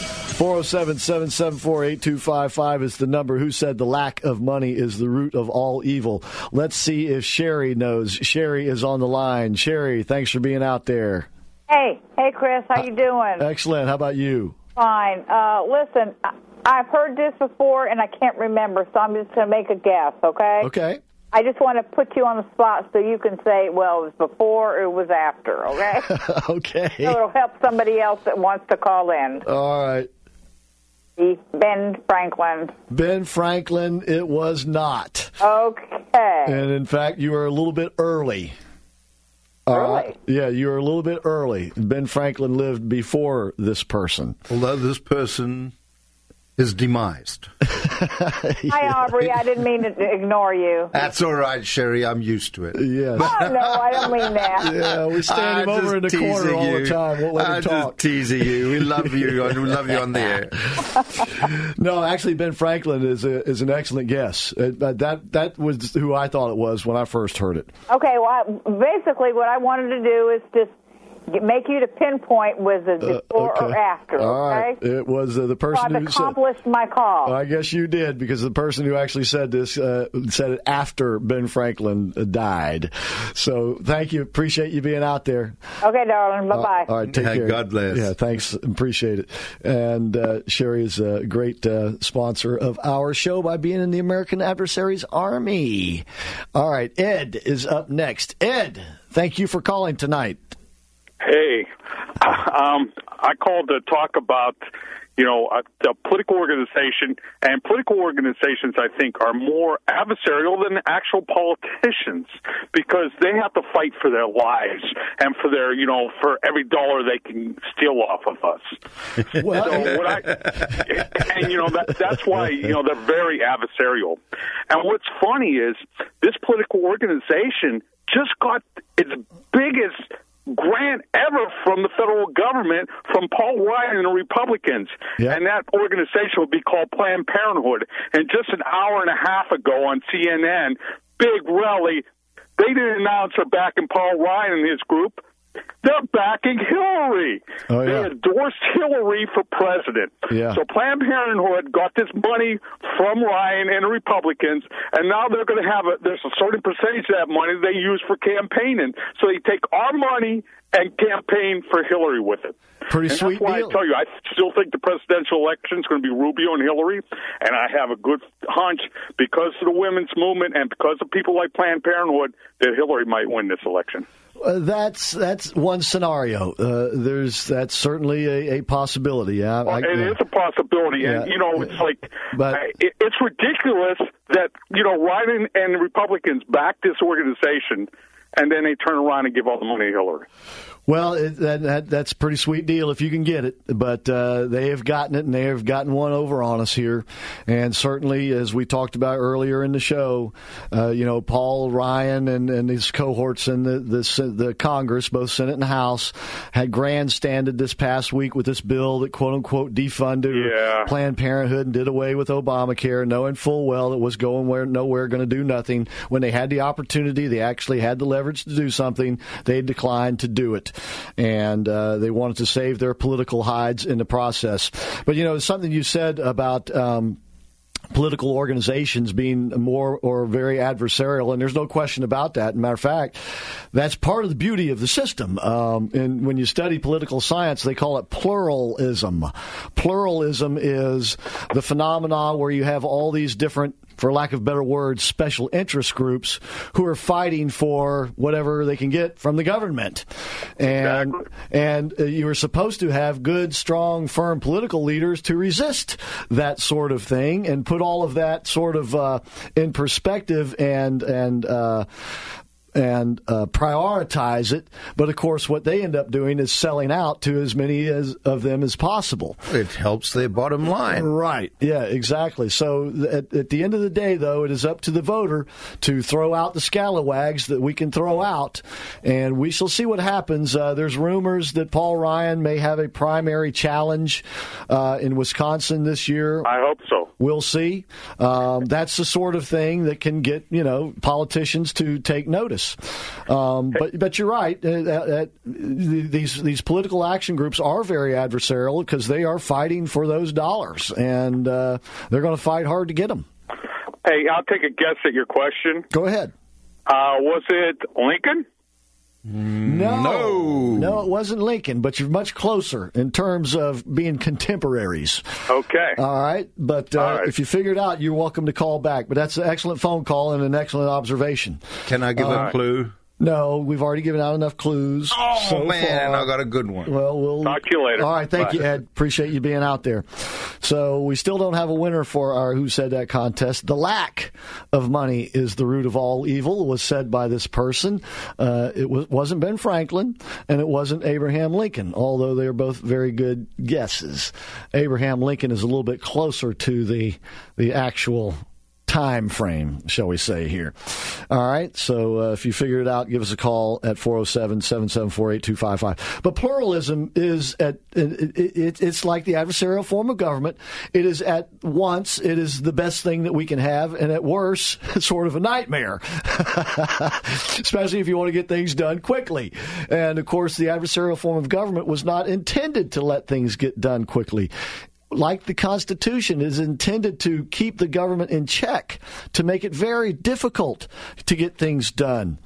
407-774-8255 is the number. Who said the lack of money is the root of all evil? Let's see if Sherry knows. Sherry is on the line. Sherry, thanks for being out there. Hey, Chris, how you doing? Excellent. How about you? Fine. Listen, I've heard this before, and I can't remember, so I'm just going to make a guess, okay? Okay. I just want to put you on the spot so you can say, well, it was before or it was after, okay? Okay. So it'll help somebody else that wants to call in. All right. Ben Franklin. Ben Franklin, it was not. Okay. And in fact, you were a little bit early. Really? Yeah, you were a little bit early. Ben Franklin lived before this person. Although this person is demised. Hi, Aubrey. I didn't mean to ignore you. That's all right, Sherry. I'm used to it. Yes. Oh, no, I don't mean that. Yeah, we stand him over in the corner all the time. Won't let him talk. I'm just teasing you. We love you. We love you on the air. No, actually, Ben Franklin is an excellent guess. That was who I thought it was when I first heard it. Okay, well, basically what I wanted to do is just make you to pinpoint was it before or after, all okay? Right. It was the person I've accomplished my call. I guess you did, because the person who actually said this said it after Ben Franklin died. So thank you. Appreciate you being out there. Okay, darling. Bye-bye. All right, take care. God bless. Yeah, thanks. Appreciate it. And Sherry is a great sponsor of our show by being in the American Adversaries Army. All right, Ed is up next. Ed, thank you for calling tonight. Hey, I called to talk about, the political organization, and political organizations, I think, are more adversarial than actual politicians because they have to fight for their lives and for their, for every dollar they can steal off of us. Well, so that's why, they're very adversarial. And what's funny is this political organization just got its biggest grant ever from the federal government from Paul Ryan and the Republicans. Yep. And that organization would be called Planned Parenthood. And just an hour and a half ago on CNN, big rally, they didn't announce they're backing Paul Ryan and his group. They're backing Hillary. Oh, yeah. They endorsed Hillary for president. Yeah. So Planned Parenthood got this money from Ryan and the Republicans, and now they're going to have there's a certain percentage of that money they use for campaigning. So they take our money and campaign for Hillary with it. Pretty and sweet that's why deal. I tell you, I still think the presidential election is going to be Rubio and Hillary, and I have a good hunch because of the women's movement and because of people like Planned Parenthood that Hillary might win this election. That's one scenario. That's certainly a possibility. Yeah, it is a possibility, and it's like it's ridiculous that Ryan and the Republicans backed this organization, and then they turn around and give all the money to Hillary. Well, that's a pretty sweet deal if you can get it, but they have gotten it, and they have gotten one over on us here. And certainly, as we talked about earlier in the show, Paul Ryan and his cohorts in the Congress, both Senate and House, had grandstanded this past week with this bill that quote-unquote defunded Planned Parenthood and did away with Obamacare, knowing full well it was going nowhere, going to do nothing. When they had the opportunity, they actually had the leverage to do something, they declined to do it. And they wanted to save their political hides in the process. But, something you said about political organizations being more or very adversarial, and there's no question about that. Matter of fact, that's part of the beauty of the system. And when you study political science, they call it pluralism. Pluralism is the phenomena where you have all these different, for lack of better words, special interest groups who are fighting for whatever they can get from the government. And you are supposed to have good, strong, firm political leaders to resist that sort of thing and put all of that sort of in perspective and prioritize it. But, of course, what they end up doing is selling out to as many of them as possible. It helps their bottom line. Right. Yeah, exactly. So at the end of the day, though, it is up to the voter to throw out the scalawags that we can throw out, and we shall see what happens. There's rumors that Paul Ryan may have a primary challenge in Wisconsin this year. I hope so. We'll see. That's the sort of thing that can get, politicians to take notice. But you're right. These political action groups are very adversarial because they are fighting for those dollars, and they're going to fight hard to get them. Hey, I'll take a guess at your question. Go ahead. Was it Lincoln? No, it wasn't Lincoln, but you're much closer in terms of being contemporaries. Okay. All right, but if you figure it out, you're welcome to call back. But that's an excellent phone call and an excellent observation. Can I give a clue? No, we've already given out enough clues. Oh, man, I got a good one. Well, we'll talk to you later. All right, thank you, Ed. Appreciate you being out there. So we still don't have a winner for our Who Said That contest. The lack of money is the root of all evil, was said by this person. It wasn't Ben Franklin, and it wasn't Abraham Lincoln, although they're both very good guesses. Abraham Lincoln is a little bit closer to the actual time frame, shall we say here. All right, so if you figure it out, give us a call at 407-774-8255. But pluralism is it's like the adversarial form of government. It is it is the best thing that we can have, and at worst, it's sort of a nightmare, especially if you want to get things done quickly. And, of course, the adversarial form of government was not intended to let things get done quickly. Like the Constitution, is intended to keep the government in check, to make it very difficult to get things done,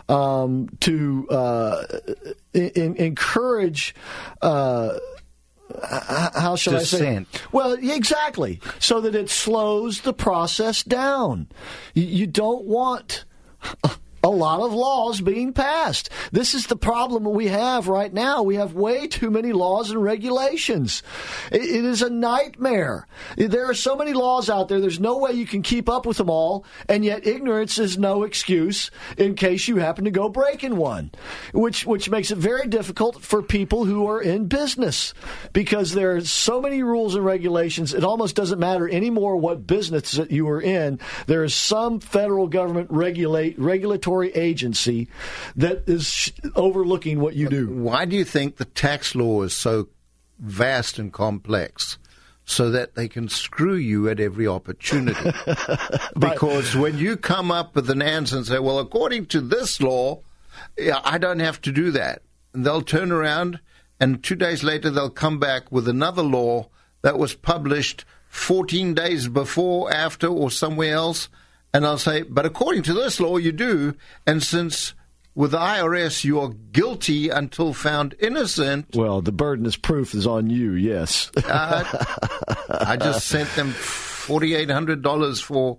to encourage how shall dissent. I say? Well, exactly, so that it slows the process down. You don't want a lot of laws being passed. This is the problem we have right now. We have way too many laws and regulations. It is a nightmare. There are so many laws out there, there's no way you can keep up with them all, and yet ignorance is no excuse in case you happen to go breaking one, which makes it very difficult for people who are in business, because there are so many rules and regulations, it almost doesn't matter anymore what business that you are in. There is some federal government regulatory agency that is overlooking what you do. Why do you think the tax law is so vast and complex? So that they can screw you at every opportunity. Because when you come up with an answer and say, well, according to this law, I don't have to do that. And they'll turn around, and 2 days later they'll come back with another law that was published 14 days before, after, or somewhere else. And I'll say, but according to this law, you do. And since with the IRS, you are guilty until found innocent. Well, the burden of proof is on you, yes. I just sent them $4,800 for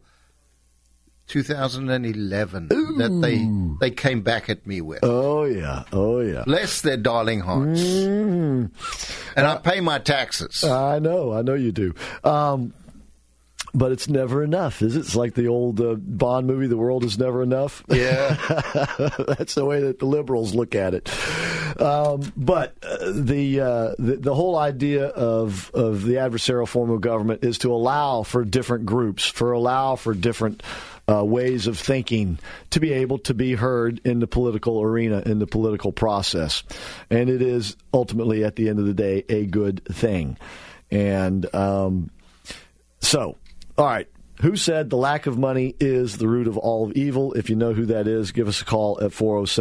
2011 that they came back at me with. Oh, yeah. Bless their darling hearts. And I pay my taxes. I know you do. But it's never enough, is it? It's like the old Bond movie, The World Is Never Enough. Yeah. That's the way that the liberals look at it. But the whole idea of the adversarial form of government is to allow for different groups, allow for different ways of thinking to be able to be heard in the political arena, in the political process. And it is ultimately, at the end of the day, a good thing. And so, all right. Who said the lack of money is the root of all evil? If you know who that is, give us a call at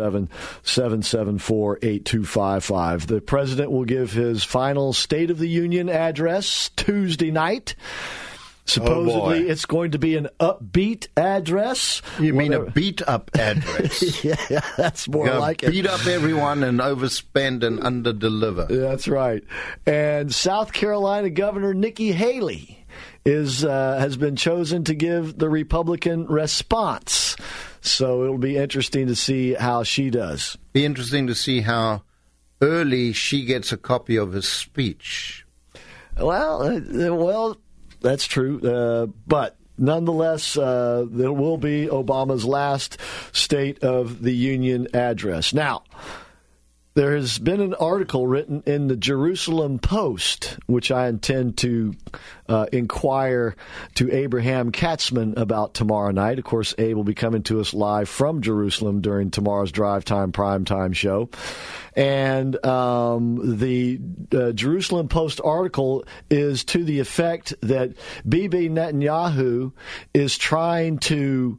407-774-8255. The president will give his final State of the Union address Tuesday night. Supposedly, it's going to be an upbeat address. You mean a beat-up address? Yeah, that's more like it. Beat up everyone and overspend and underdeliver. That's right. And South Carolina Governor Nikki Haley has been chosen to give the Republican response. So it'll be interesting to see how she does. Be interesting to see how early she gets a copy of his speech. Well, that's true. But nonetheless, there will be Obama's last State of the Union address. Now, there has been an article written in the Jerusalem Post, which I intend to inquire to Abraham Katzman about tomorrow night. Of course, Abe will be coming to us live from Jerusalem during tomorrow's Drive Time Primetime show. And the Jerusalem Post article is to the effect that Bibi Netanyahu is trying to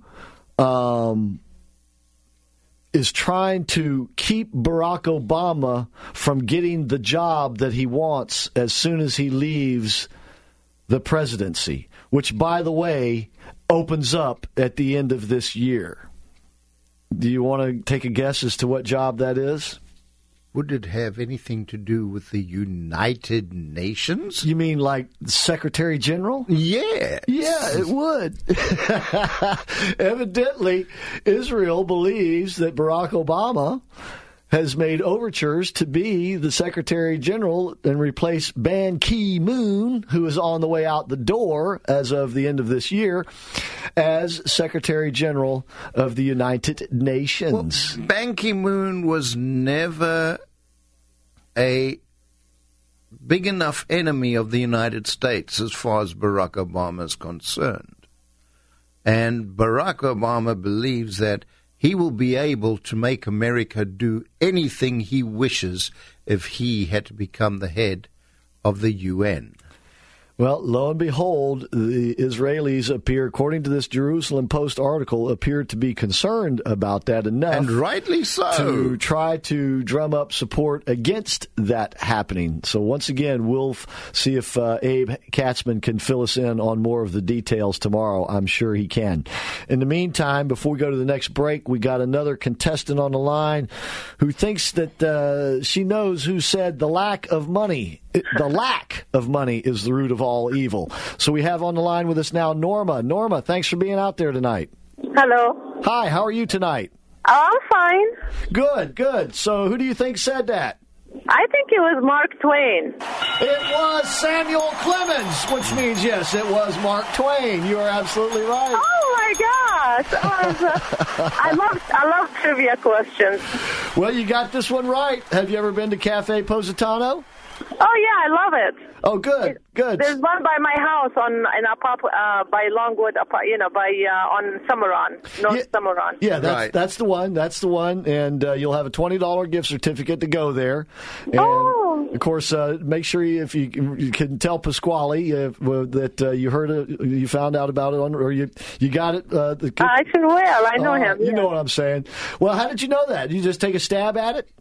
keep Barack Obama from getting the job that he wants as soon as he leaves the presidency, which, by the way, opens up at the end of this year. Do you want to take a guess as to what job that is? Would it have anything to do with the United Nations? You mean like Secretary General? Yeah. Yeah, it would. Evidently, Israel believes that Barack Obama has made overtures to be the Secretary General and replace Ban Ki-moon, who is on the way out the door as of the end of this year, as Secretary General of the United Nations. Well, Ban Ki-moon was never a big enough enemy of the United States as far as Barack Obama is concerned. And Barack Obama believes that he will be able to make America do anything he wishes if he had to become the head of the UN. Well, lo and behold, the Israelis appear, according to this Jerusalem Post article, appear to be concerned about that enough. And rightly so. To try to drum up support against that happening. So once again, we'll see if Abe Katzman can fill us in on more of the details tomorrow. I'm sure he can. In the meantime, before we go to the next break, we got another contestant on the line who thinks that she knows who said the lack of money is the root of all evil. So we have on the line with us now Norma. Norma, thanks for being out there tonight. Hello. Hi, how are you tonight? Oh, I'm fine. Good. So who do you think said that? I think it was Mark Twain. It was Samuel Clemens, which means, yes, it was Mark Twain. You are absolutely right. Oh, my gosh. I love trivia questions. Well, you got this one right. Have you ever been to Cafe Positano? Oh, yeah, I love it. Oh, good. There's one by my house by Longwood, on Summerron, North Summerron. Yeah, that's the one. That's the one, and you'll have a $20 gift certificate to go there. And of course, make sure if you can tell Pasquale that you heard it, you found out about it, or you got it. I sure will. I know him. You know what I'm saying. Well, how did you know that? Did you just take a stab at it?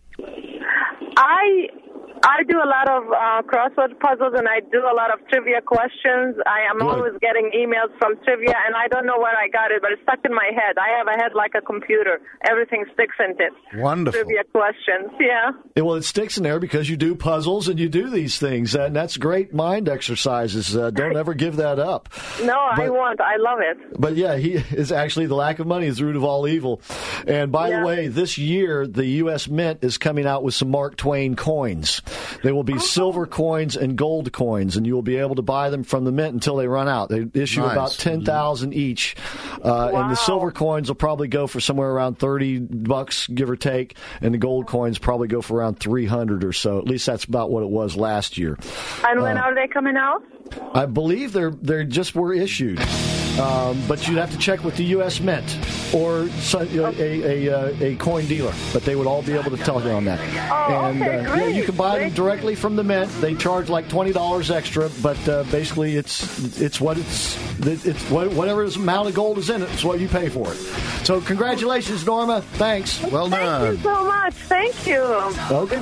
I do a lot of crossword puzzles, and I do a lot of trivia questions. I am always getting emails from trivia, and I don't know where I got it, but it's stuck in my head. I have a head like a computer. Everything sticks in it. Wonderful. Trivia questions, yeah. Well, it sticks in there because you do puzzles and you do these things, and that's great mind exercises. Don't ever give that up. No, I won't. I love it. But, yeah, he is actually the lack of money is the root of all evil. And, by the way, this year, the U.S. Mint is coming out with some Mark Twain coins. They will be silver coins and gold coins, and you will be able to buy them from the mint until they run out. They issue about 10,000 each, and the silver coins will probably go for somewhere around $30, give or take, and the gold coins probably go for around $300 or so. At least that's about what it was last year. And when are they coming out? I believe they just were issued, but you'd have to check with the U.S. Mint or a coin dealer. But they would all be able to tell you on that. Great. You can buy them directly from the mint. They charge like $20 extra, but basically it's whatever amount of gold is in it. It's what you pay for it. So congratulations, Norma. Thanks. Well done. Thank you so much. Thank you. Okay.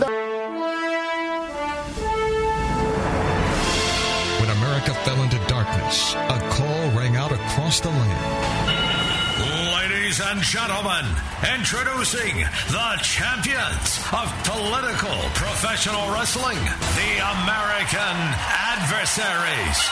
When America fell into darkness, a call rang out across the land. Ladies and gentlemen, introducing the champions of political professional wrestling, the American Adversaries.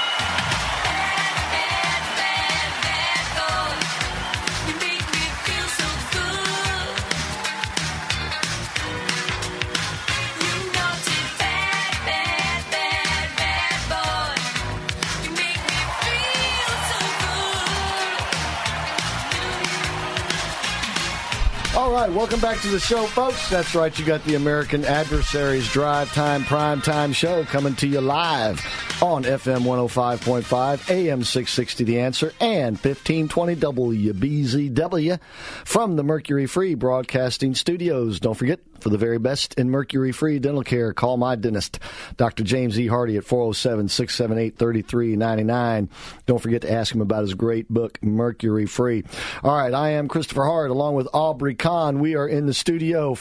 All right, welcome back to the show, folks. That's right, you got the American Adversaries Drive Time Prime Time Show coming to you live on FM 105.5, AM 660 The Answer, and 1520 WBZW from the Mercury Free Broadcasting Studios. Don't forget, for the very best in mercury-free dental care, call my dentist, Dr. James E. Hardy, at 407-678-3399. Don't forget to ask him about his great book, Mercury Free. All right, I am Christopher Hart, along with Aubrey Kahn. We are in the studio.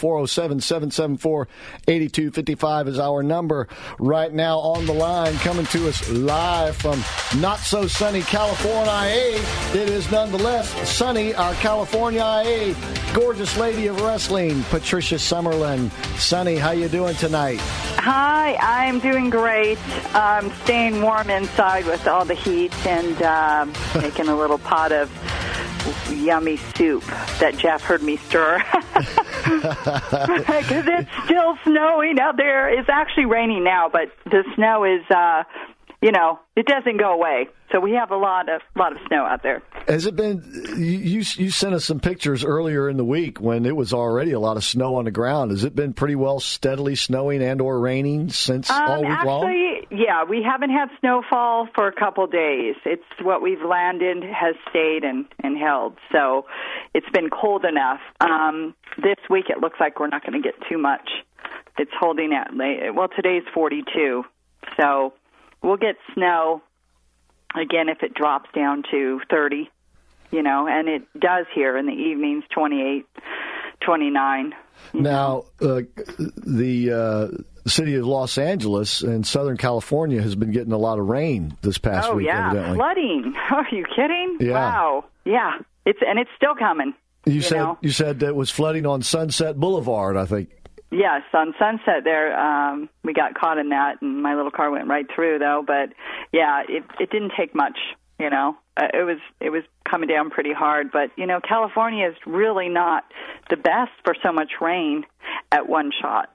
407-774-8255 is our number. Right now on the line, coming to us live from not-so-sunny California. It is nonetheless sunny, our California gorgeous lady of wrestling, Patricia Summerlin. Sunny, how you doing tonight? Hi, I'm doing great. I'm staying warm inside with all the heat and making a little pot of yummy soup that Jeff heard me stir. Because it's still snowing out there. It's actually raining now, but the snow is, it doesn't go away. So we have a lot of snow out there. Has it been? You sent us some pictures earlier in the week when it was already a lot of snow on the ground. Has it been pretty well steadily snowing and or raining since all week long? Actually, yeah, we haven't had snowfall for a couple days. It's what we've landed has stayed and held. So it's been cold enough. This week it looks like we're not going to get too much. It's holding at today's 42, so we'll get snow. Again, if it drops down to 30, and it does here in the evenings, 28, 29. Now, the city of Los Angeles and Southern California has been getting a lot of rain this past week, evidently. Flooding. Are you kidding? Yeah. Wow. Yeah. It's still coming. You said that it was flooding on Sunset Boulevard, I think. Yes, on Sunset there, we got caught in that, and my little car went right through, though. But, yeah, it didn't take much, It was coming down pretty hard. But, California is really not the best for so much rain at one shot,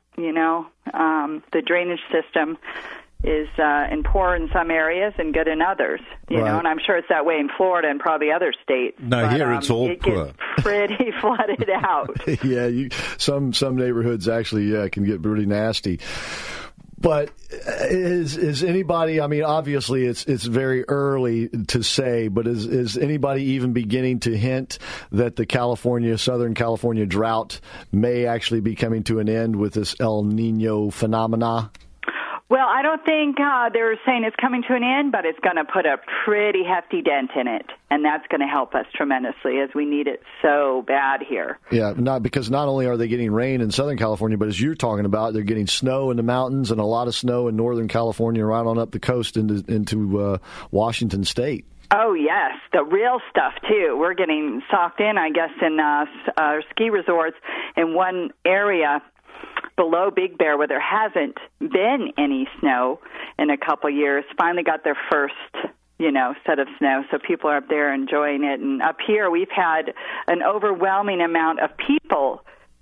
The drainage system is poor in some areas and good in others, know, and I'm sure it's that way in Florida and probably other states. No, here it's all poor. Gets pretty flooded out. Yeah, some neighborhoods actually can get pretty nasty. But is anybody, I mean, obviously it's very early to say, but is anybody even beginning to hint that the Southern California drought may actually be coming to an end with this El Nino phenomena? Well, I don't think they're saying it's coming to an end, but it's going to put a pretty hefty dent in it, and that's going to help us tremendously as we need it so bad here. Yeah, because not only are they getting rain in Southern California, but as you're talking about, they're getting snow in the mountains and a lot of snow in Northern California right on up the coast into Washington State. Oh, yes, the real stuff, too. We're getting socked in, I guess, in our ski resorts in one area below Big Bear where there hasn't been any snow in a couple years, finally got their first, set of snow. So people are up there enjoying it. And up here we've had an overwhelming amount of people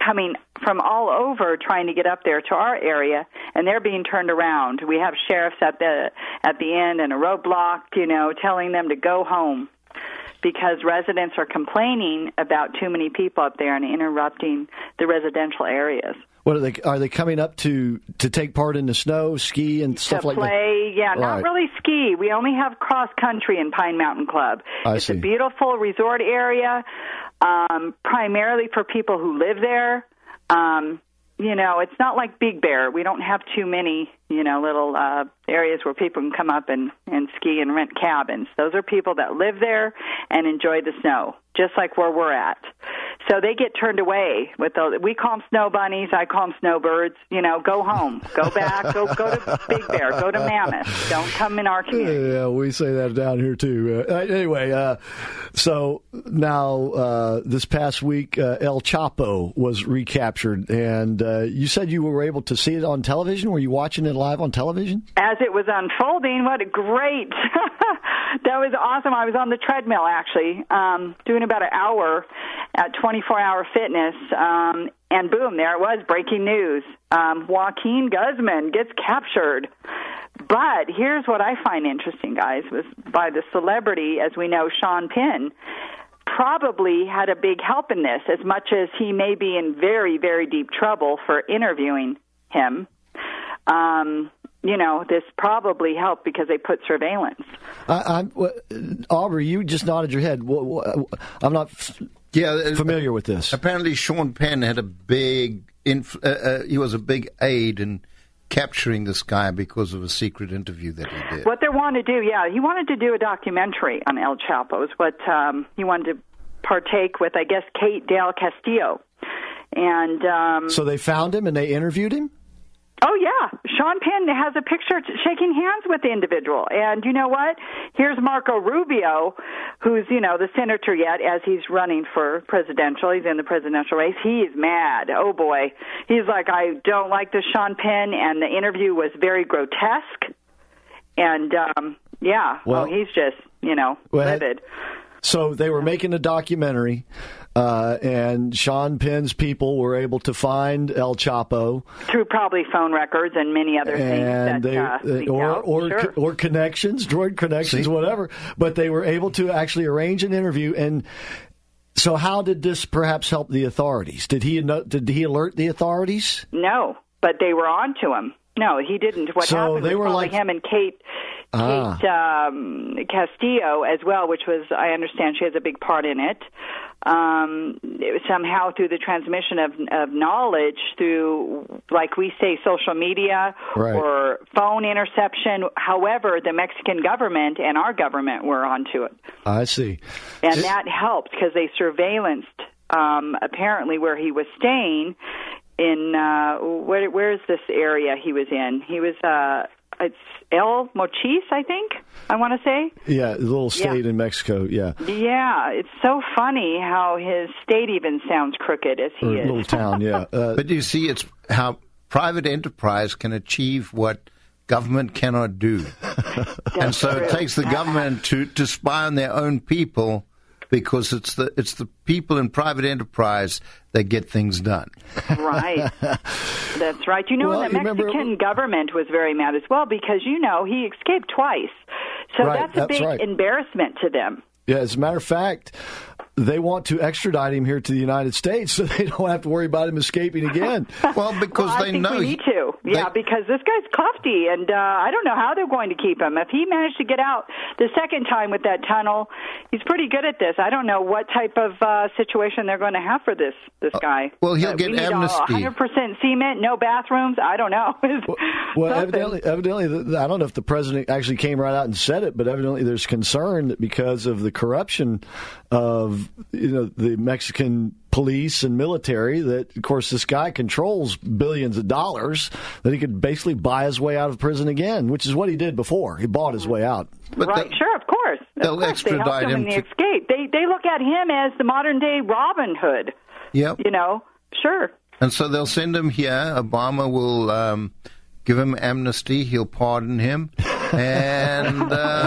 coming from all over trying to get up there to our area, and they're being turned around. We have sheriffs at the end and a roadblock, telling them to go home because residents are complaining about too many people up there and interrupting the residential areas. What are they coming up to take part in the snow, ski, and stuff like that? To play, yeah, not Right. really ski. We only have cross country in Pine Mountain Club. It's see. a beautiful resort area, primarily for people who live there. It's not like Big Bear. We don't have too many, little areas where people can come up and ski and rent cabins. Those are people that live there and enjoy the snow, just like where we're at. So they get turned away with we call them snow bunnies. I call them snowbirds. Go home, go back, go to Big Bear, go to Mammoth. Don't come in our community. Yeah, we say that down here too. Anyway, so now this past week, El Chapo was recaptured, and you said you were able to see it on television. Were you watching it live on television? As it was unfolding, what a great! That was awesome. I was on the treadmill actually, doing about an hour at 24-Hour Fitness, and boom, there it was, breaking news. Joaquin Guzman gets captured. But here's what I find interesting, guys, was by the celebrity, as we know, Sean Penn, probably had a big help in this, as much as he may be in very, very deep trouble for interviewing him. This probably helped because they put surveillance. Aubrey, you just nodded your head. I'm not familiar with this. Apparently, Sean Penn had a big he was a big aid in capturing this guy because of a secret interview that he did. What they want to do, he wanted to do a documentary on El Chapo, is what he wanted to partake with, I guess, Kate Del Castillo. And so they found him and they interviewed him? Oh, yeah. Sean Penn has a picture shaking hands with the individual. And you know what? Here's Marco Rubio, who's, the senator yet, as he's running for presidential. He's in the presidential race. He is mad. Oh, boy. He's like, I don't like this Sean Penn, and the interview was very grotesque. And, he's just, livid. So they were making a documentary, and Sean Penn's people were able to find El Chapo through probably phone records and many other things, or connections, droid connections, whatever. But they were able to actually arrange an interview. And so, how did this perhaps help the authorities? Did he alert the authorities? No, but they were on to him. No, he didn't. What happened was probably him and Kate Castillo as well, which was, I understand, she has a big part in it. Somehow through the transmission of knowledge through, like we say, social media or phone interception. However, the Mexican government and our government were onto it. I see. And that helped because they surveillanced apparently where he was staying in, where's this area he was in? He was, it's El Mochis, I think, I want to say. Yeah, a little state in Mexico, yeah. Yeah, it's so funny how his state even sounds crooked as he is. Little town, yeah. But you see, it's how private enterprise can achieve what government cannot do. And so it takes the government to spy on their own people, because it's the people in private enterprise that get things done. Right. That's right. The Mexican government was very mad as well because, he escaped twice. So that's a big embarrassment to them. Yeah, as a matter of fact, they want to extradite him here to the United States so they don't have to worry about him escaping again. Well, because I think we need to. Yeah, because this guy's crafty, and I don't know how they're going to keep him. If he managed to get out the second time with that tunnel, he's pretty good at this. I don't know what type of situation they're going to have for this guy. Well, he'll get amnesty. 100% cement, no bathrooms. I don't know. Well, evidently, I don't know if the president actually came right out and said it, but evidently there's concern that because of the corruption of the Mexican police and military, that of course this guy controls billions of dollars, that he could basically buy his way out of prison again, which is what he did before. He bought his way out. But sure, of course. They'll extradite they helped him in the escape. They look at him as the modern day Robin Hood. Yep. Sure. And so they'll send him here. Obama will give him amnesty. He'll pardon him. And,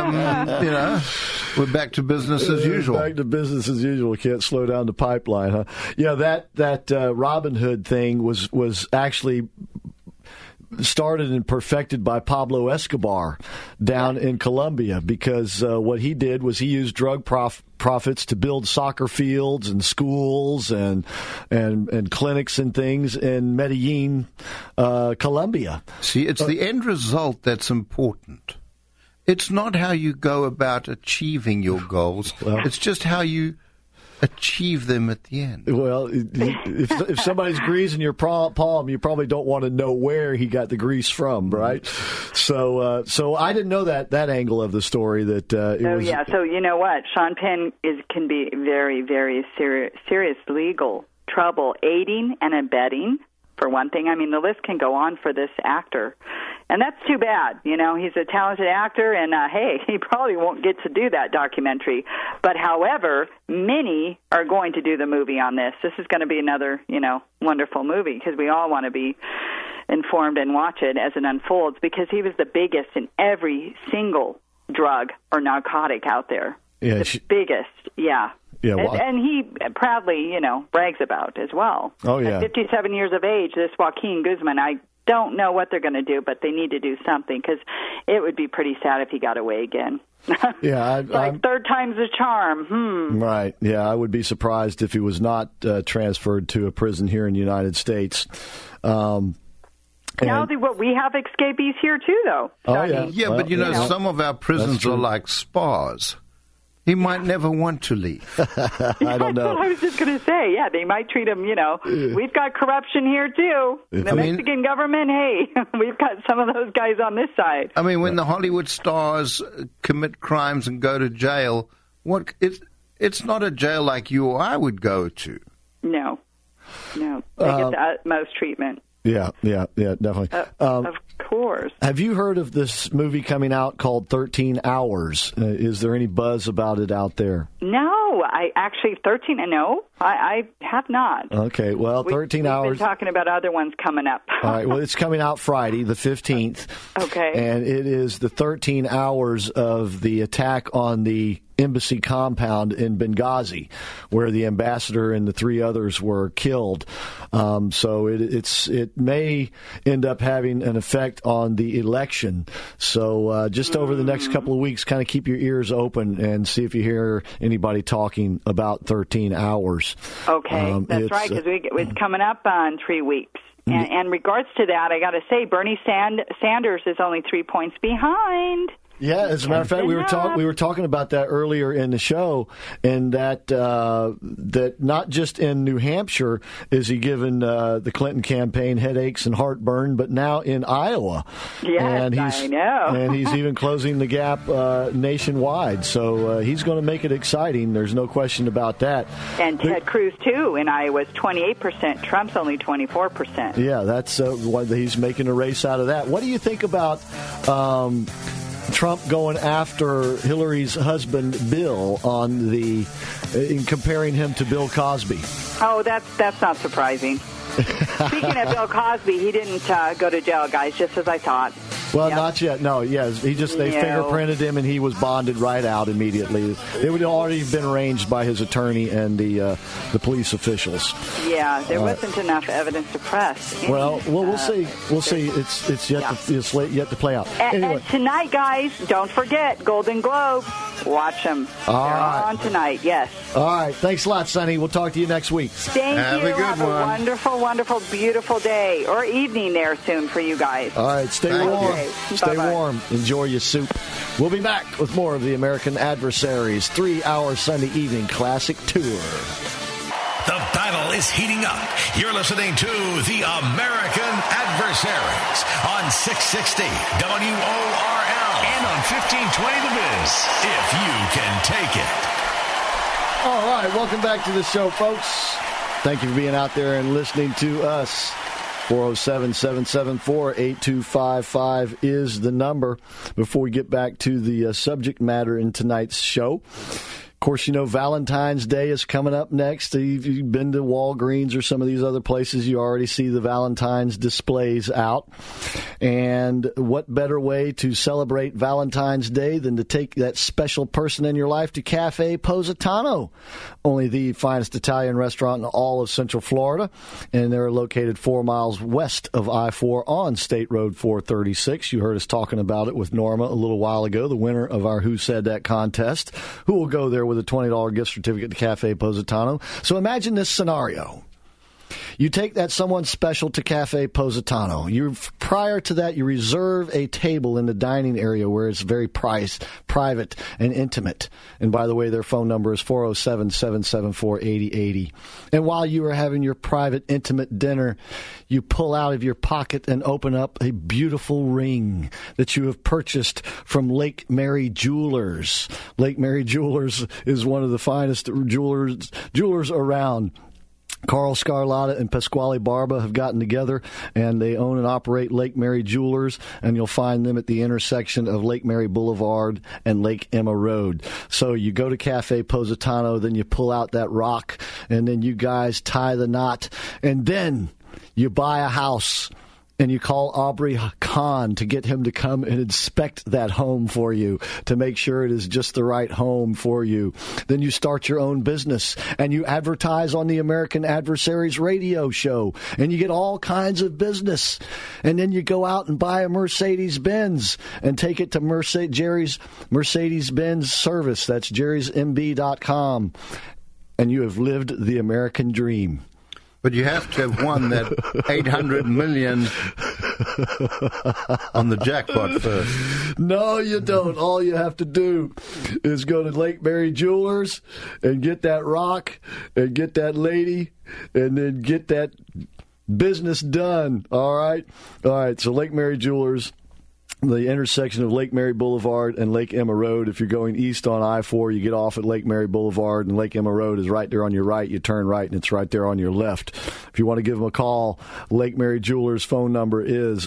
we're back to business as usual. Back to business as usual. We can't slow down the pipeline, huh? Yeah, that Robin Hood thing was actually started and perfected by Pablo Escobar down in Colombia, because what he did was he used drug profits to build soccer fields and schools and clinics and things in Medellin, Colombia. See, it's the end result that's important. It's not how you go about achieving your goals. It's just how you achieve them at the end. Well, if somebody's greasing your palm, you probably don't want to know where he got the grease from, right? So I didn't know that angle of the story. So you know what? Sean Penn can be very, very serious legal trouble, aiding and abetting. For one thing, I mean, the list can go on for this actor. And that's too bad. You know, he's a talented actor, and, hey, he probably won't get to do that documentary. But, however, many are going to do the movie on this. This is going to be another, wonderful movie, because we all want to be informed and watch it as it unfolds, because he was the biggest in every single drug or narcotic out there. Yeah, the biggest, yeah. Yeah, well, and he proudly, brags about as well. Oh, yeah. At 57 years of age, this Joaquin Guzman, I don't know what they're going to do, but they need to do something, because it would be pretty sad if he got away again. Yeah, third time's a charm. Right. Yeah, I would be surprised if he was not transferred to a prison here in the United States. What we have escapees here too, though. Oh, yeah. Yeah, but some of our prisons are like spas. He might never want to leave. I don't know. That's what I was just going to say. Yeah, they might treat him, we've got corruption here, too. The Mexican government, hey, we've got some of those guys on this side. I mean, when the Hollywood stars commit crimes and go to jail, it's not a jail like you or I would go to. No. They get the utmost treatment. Yeah, definitely. Of course. Have you heard of this movie coming out called 13 Hours? Is there any buzz about it out there? No, I have not. Okay, well, 13 Hours. We've been talking about other ones coming up. All right, well, it's coming out Friday, the 15th. Okay. And it is the 13 hours of the attack on the embassy compound in Benghazi, where the ambassador and the three others were killed. So it may end up having an effect on the election. So just over the next couple of weeks, kind of keep your ears open and see if you hear anybody talking about 13 hours. Okay, that's right, because it's coming up on 3 weeks. And in regards to that, I got to say, Bernie Sanders is only 3 points behind. Yeah, as a matter of fact, we were talking about that earlier in the show, and that not just in New Hampshire is he giving the Clinton campaign headaches and heartburn, but now in Iowa. Yes, and I know. And he's even closing the gap nationwide. So he's going to make it exciting. There's no question about that. And Ted Cruz, too, in Iowa is 28%. Trump's only 24%. Yeah, that's he's making a race out of that. What do you think about Trump going after Hillary's husband, Bill, in comparing him to Bill Cosby? Oh, that's not surprising. Speaking of Bill Cosby, he didn't go to jail, guys, just as I thought. Well, not yet. No, yes. They fingerprinted him, and he was bonded right out immediately. It would already have been arranged by his attorney and the police officials. Yeah, there wasn't enough evidence to press. Well, we'll see. We'll see. It's yet to play out. Anyway. And tonight, guys, don't forget Golden Globe. Watch them. They're on tonight. Yes. All right. Thanks a lot, Sonny. We'll talk to you next week. Thank you. Have a wonderful, wonderful, beautiful day or evening there soon for you guys. All right. Stay warm. Stay warm. Enjoy your soup. We'll be back with more of the American Adversaries 3-hour Sunday evening classic tour. The battle is heating up. You're listening to the American Adversaries on 660 WORL and on 1520 The Biz, if you can take it. All right. Welcome back to the show, folks. Thank you for being out there and listening to us. 407-774-8255 is the number. Before we get back to the subject matter in tonight's show, course, Valentine's Day is coming up next. If you've been to Walgreens or some of these other places, you already see the Valentine's displays out. And what better way to celebrate Valentine's Day than to take that special person in your life to Cafe Positano, only the finest Italian restaurant in all of Central Florida. And they're located 4 miles west of I-4 on State Road 436. You heard us talking about it with Norma a little while ago, the winner of our Who Said That contest, who will go there with a $20 gift certificate to Cafe Positano. So imagine this scenario. You take that someone special to Cafe Positano. Prior to that, you reserve a table in the dining area where it's very private and intimate. And by the way, their phone number is 407-774-8080. And while you are having your private, intimate dinner, you pull out of your pocket and open up a beautiful ring that you have purchased from Lake Mary Jewelers. Lake Mary Jewelers is one of the finest jewelers around. Carl Scarlatta and Pasquale Barba have gotten together, and they own and operate Lake Mary Jewelers, and you'll find them at the intersection of Lake Mary Boulevard and Lake Emma Road. So you go to Cafe Positano, then you pull out that rock, and then you guys tie the knot, and then you buy a house. And you call Aubrey Kahn to get him to come and inspect that home for you to make sure it is just the right home for you. Then you start your own business and you advertise on the American Adversaries radio show and you get all kinds of business. And then you go out and buy a Mercedes-Benz and take it to Jerry's Mercedes-Benz service. That's jerrysmb.com. And you have lived the American dream. But you have to have won that $800 million on the jackpot first. No, you don't. All you have to do is go to Lake Mary Jewelers and get that rock and get that lady and then get that business done. All right? All right, so Lake Mary Jewelers, the intersection of Lake Mary Boulevard and Lake Emma Road. If you're going east on I-4, you get off at Lake Mary Boulevard, and Lake Emma Road is right there on your right. You turn right, and it's right there on your left. If you want to give them a call, Lake Mary Jewelers' phone number is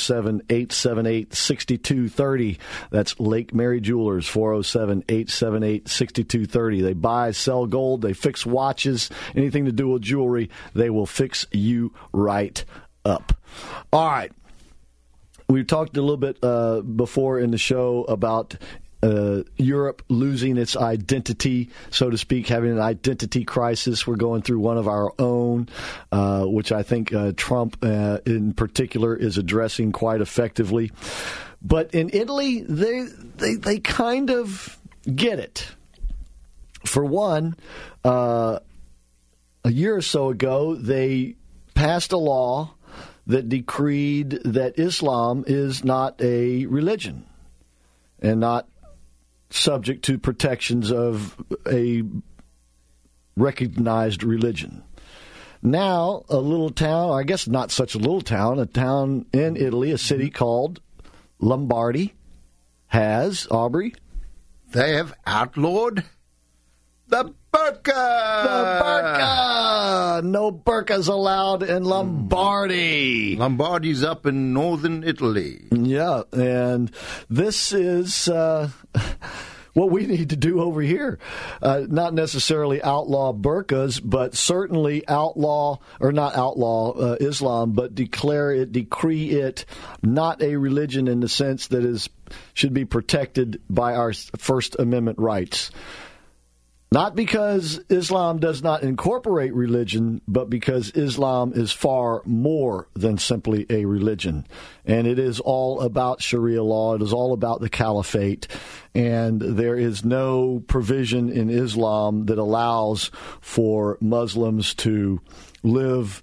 407-878-6230. That's Lake Mary Jewelers, 407-878-6230. They buy, sell gold. They fix watches. Anything to do with jewelry, they will fix you right up. All right. We talked a little bit before in the show about Europe losing its identity, so to speak, having an identity crisis. We're going through one of our own, which I think Trump in particular is addressing quite effectively. But in Italy, they kind of get it. For one, a year or so ago, they passed a law that decreed that Islam is not a religion and not subject to protections of a recognized religion. Now, a little town, I guess not such a little town, a town in Italy, a city called Lombardy, has, Aubrey? They have outlawed the burqa! The burqa! No burqas allowed in Lombardy. Lombardy's up in northern Italy. Yeah, and this is what we need to do over here. Not necessarily outlaw burqas, but certainly not outlaw Islam, but decree it not a religion in the sense that should be protected by our First Amendment rights. Not because Islam does not incorporate religion, but because Islam is far more than simply a religion. And it is all about Sharia law. It is all about the caliphate. And there is no provision in Islam that allows for Muslims to live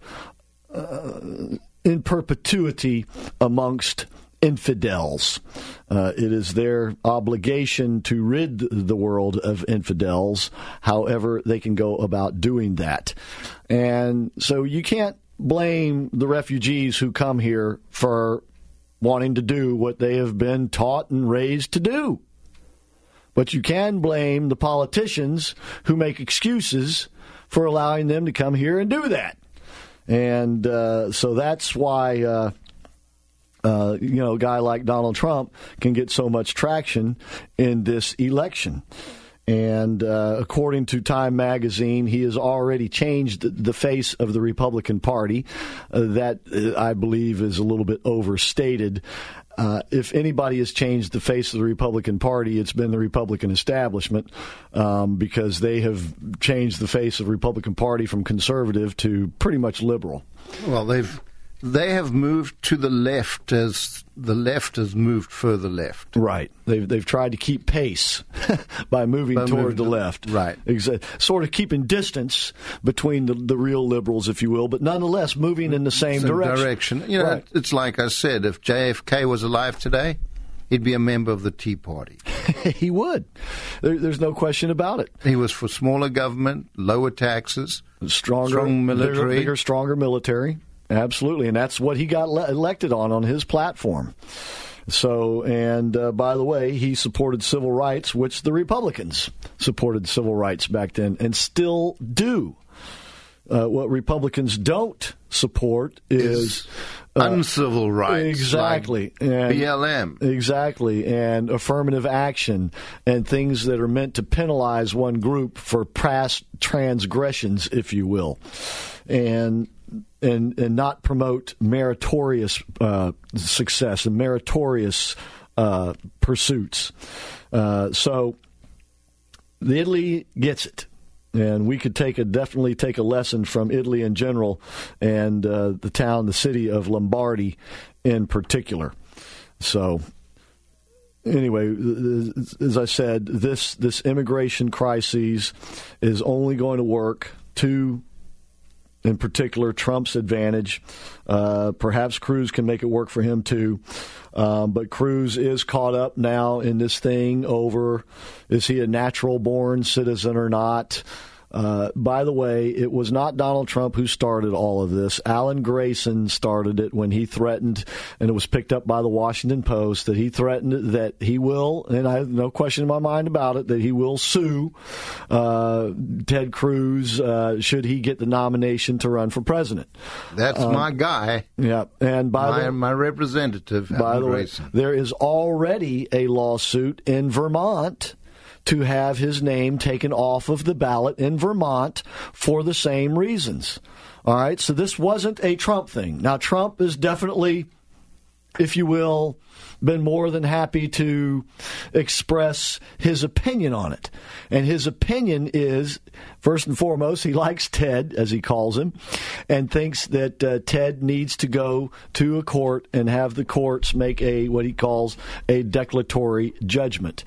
in perpetuity amongst infidels. It is their obligation to rid the world of infidels, however they can go about doing that. And so you can't blame the refugees who come here for wanting to do what they have been taught and raised to do. But you can blame the politicians who make excuses for allowing them to come here and do that. And so that's why a guy like Donald Trump can get so much traction in this election. And according to Time magazine, he has already changed the face of the Republican Party. That, I believe, is a little bit overstated. If anybody has changed the face of the Republican Party, it's been the Republican establishment, because they have changed the face of the Republican Party from conservative to pretty much liberal. Well, they have moved to the left as the left has moved further left. Right. They've tried to keep pace by moving toward the left. Right. Sort of keeping distance between the real liberals, if you will, but nonetheless moving in the same direction. You know, right. It's like I said, if JFK was alive today, he'd be a member of the Tea Party. He would. There's no question about it. He was for smaller government, lower taxes, strong military. Bigger, stronger military. Absolutely, and that's what he got elected on his platform. So, and by the way, he supported civil rights, which the Republicans supported civil rights back then and still do. What Republicans don't support is uncivil rights. Exactly. Like BLM. Exactly. And affirmative action and things that are meant to penalize one group for past transgressions, if you will. And not promote meritorious success and meritorious pursuits. So Italy gets it. And we could definitely take a lesson from Italy in general and the city of Lombardy in particular. So anyway, as I said, this immigration crisis is only going to work to, in particular, Trump's advantage. Perhaps Cruz can make it work for him, too. But Cruz is caught up now in this thing over, is he a natural-born citizen or not? By the way, it was not Donald Trump who started all of this. Alan Grayson started it when he threatened, and it was picked up by the Washington Post, that he threatened that he will, and I have no question in my mind about it, that he will sue Ted Cruz should he get the nomination to run for president. That's my guy. Yeah, and my representative, by the way, there is already a lawsuit in Vermont to have his name taken off of the ballot in Vermont for the same reasons. All right, so this wasn't a Trump thing. Now, Trump is definitely, if you will, been more than happy to express his opinion on it. And his opinion is, first and foremost, he likes Ted, as he calls him, and thinks that Ted needs to go to a court and have the courts make what he calls a declaratory judgment.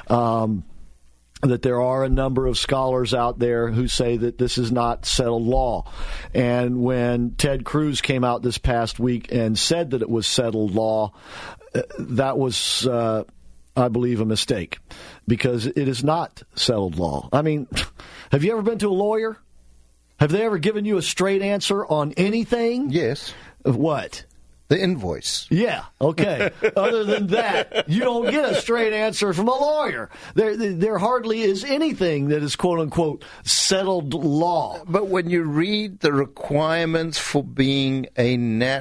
That there are a number of scholars out there who say that this is not settled law. And when Ted Cruz came out this past week and said that it was settled law, that was, I believe, a mistake, because it is not settled law. I mean, have you ever been to a lawyer? Have they ever given you a straight answer on anything? Yes. What? The invoice. Yeah, okay. Other than that, you don't get a straight answer from a lawyer. There hardly is anything that is, quote-unquote, settled law. But when you read the requirements for being a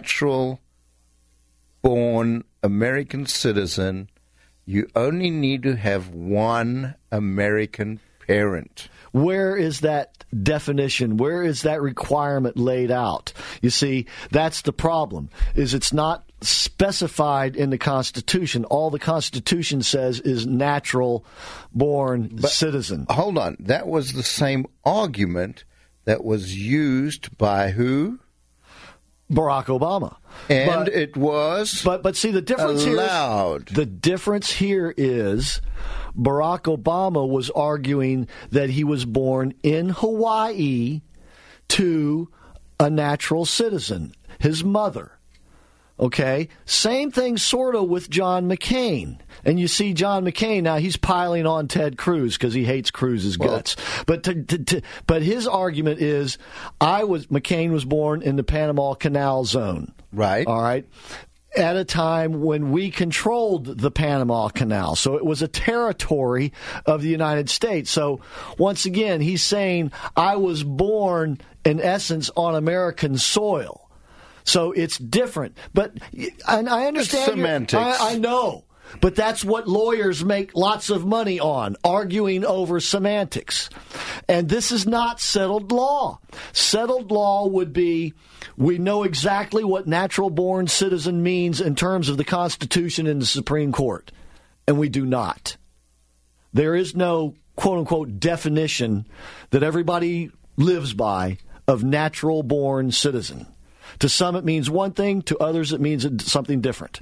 natural-born American citizen, you only need to have one American parent. Where is that definition? Where is that requirement laid out? You see, that's the problem, is it's not specified in the Constitution. All the Constitution says is natural-born citizen. Hold on. That was the same argument that was used by who? Barack Obama. And it was But see, the difference allowed. The difference here is Barack Obama was arguing that he was born in Hawaii to a natural citizen, his mother. Okay? Same thing sort of with John McCain. And you see John McCain, now he's piling on Ted Cruz because he hates Cruz's guts. But but his argument is, McCain was born in the Panama Canal Zone. Right. All right. At a time when we controlled the Panama Canal. So it was a territory of the United States. So once again, he's saying, I was born, in essence, on American soil. So it's different. And I understand. It's semantics. I know. But that's what lawyers make lots of money on, arguing over semantics. And this is not settled law. Settled law would be, we know exactly what natural-born citizen means in terms of the Constitution and the Supreme Court. And we do not. There is no, quote-unquote, definition that everybody lives by of natural-born citizen. To some, it means one thing. To others, it means something different.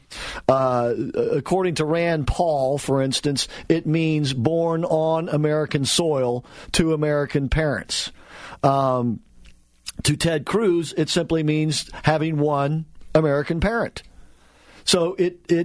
According to Rand Paul, for instance, it means born on American soil to American parents. To Ted Cruz, it simply means having one American parent. So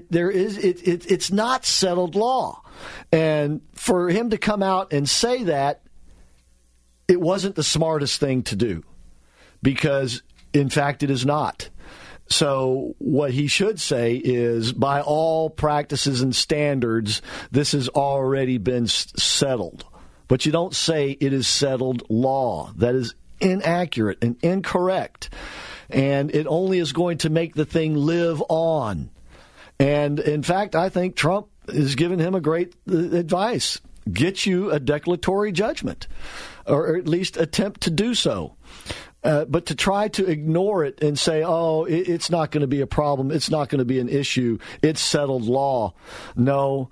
it's not settled law. And for him to come out and say that, it wasn't the smartest thing to do, because in fact, it is not. So what he should say is, by all practices and standards, this has already been settled. But you don't say it is settled law. That is inaccurate and incorrect. And it only is going to make the thing live on. And in fact, I think Trump has given him a great advice. Get you a declaratory judgment, or at least attempt to do so. But to try to ignore it and say, oh, it's not going to be a problem, it's not going to be an issue, it's settled law. No,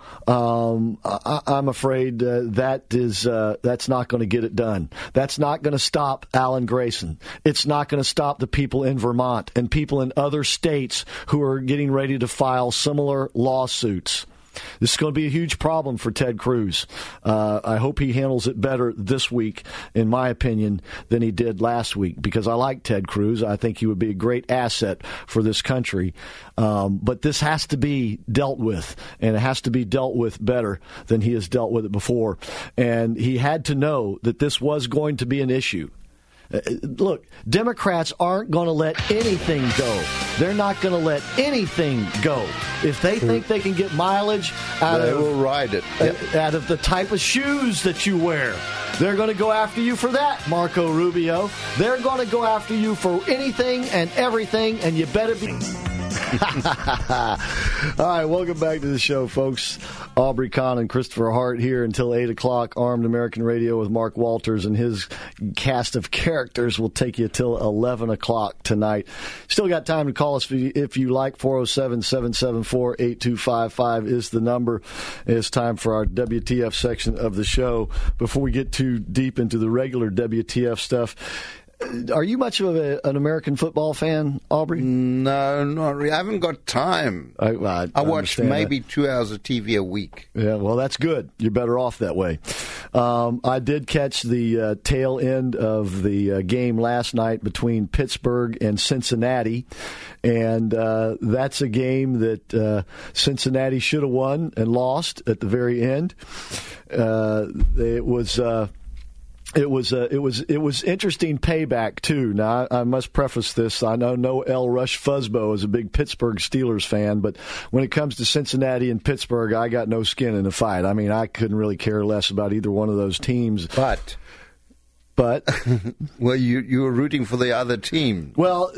I'm afraid that's not going to get it done. That's not going to stop Alan Grayson. It's not going to stop the people in Vermont and people in other states who are getting ready to file similar lawsuits. This is going to be a huge problem for Ted Cruz. I hope he handles it better this week, in my opinion, than he did last week, because I like Ted Cruz. I think he would be a great asset for this country. But this has to be dealt with, and it has to be dealt with better than he has dealt with it before. And he had to know that this was going to be an issue. Look, Democrats aren't going to let anything go. They're not going to let anything go. If they think they can get mileage out of the type of shoes that you wear, they're going to go after you for that, Marco Rubio. They're going to go after you for anything and everything, and you better be... All right, welcome back to the show, folks. Aubrey Kahn and Christopher Hart here until 8 o'clock. Armed American Radio with Mark Walters and his cast of characters will take you till 11 o'clock tonight. Still got time to call us if you like. 407-774-8255 is the number. It's time for our WTF section of the show. Before we get too deep into the regular WTF stuff, are you much of an American football fan, Aubrey? No, not really. I haven't got time. I watch maybe 2 hours of TV a week. Yeah, well, that's good. You're better off that way. I did catch the tail end of the game last night between Pittsburgh and Cincinnati, and that's a game that Cincinnati should have won and lost at the very end. It was interesting payback too. Now I must preface this: I know L. Rush Fusbo is a big Pittsburgh Steelers fan, but when it comes to Cincinnati and Pittsburgh, I got no skin in the fight. I mean, I couldn't really care less about either one of those teams. But well, you were rooting for the other team. Well,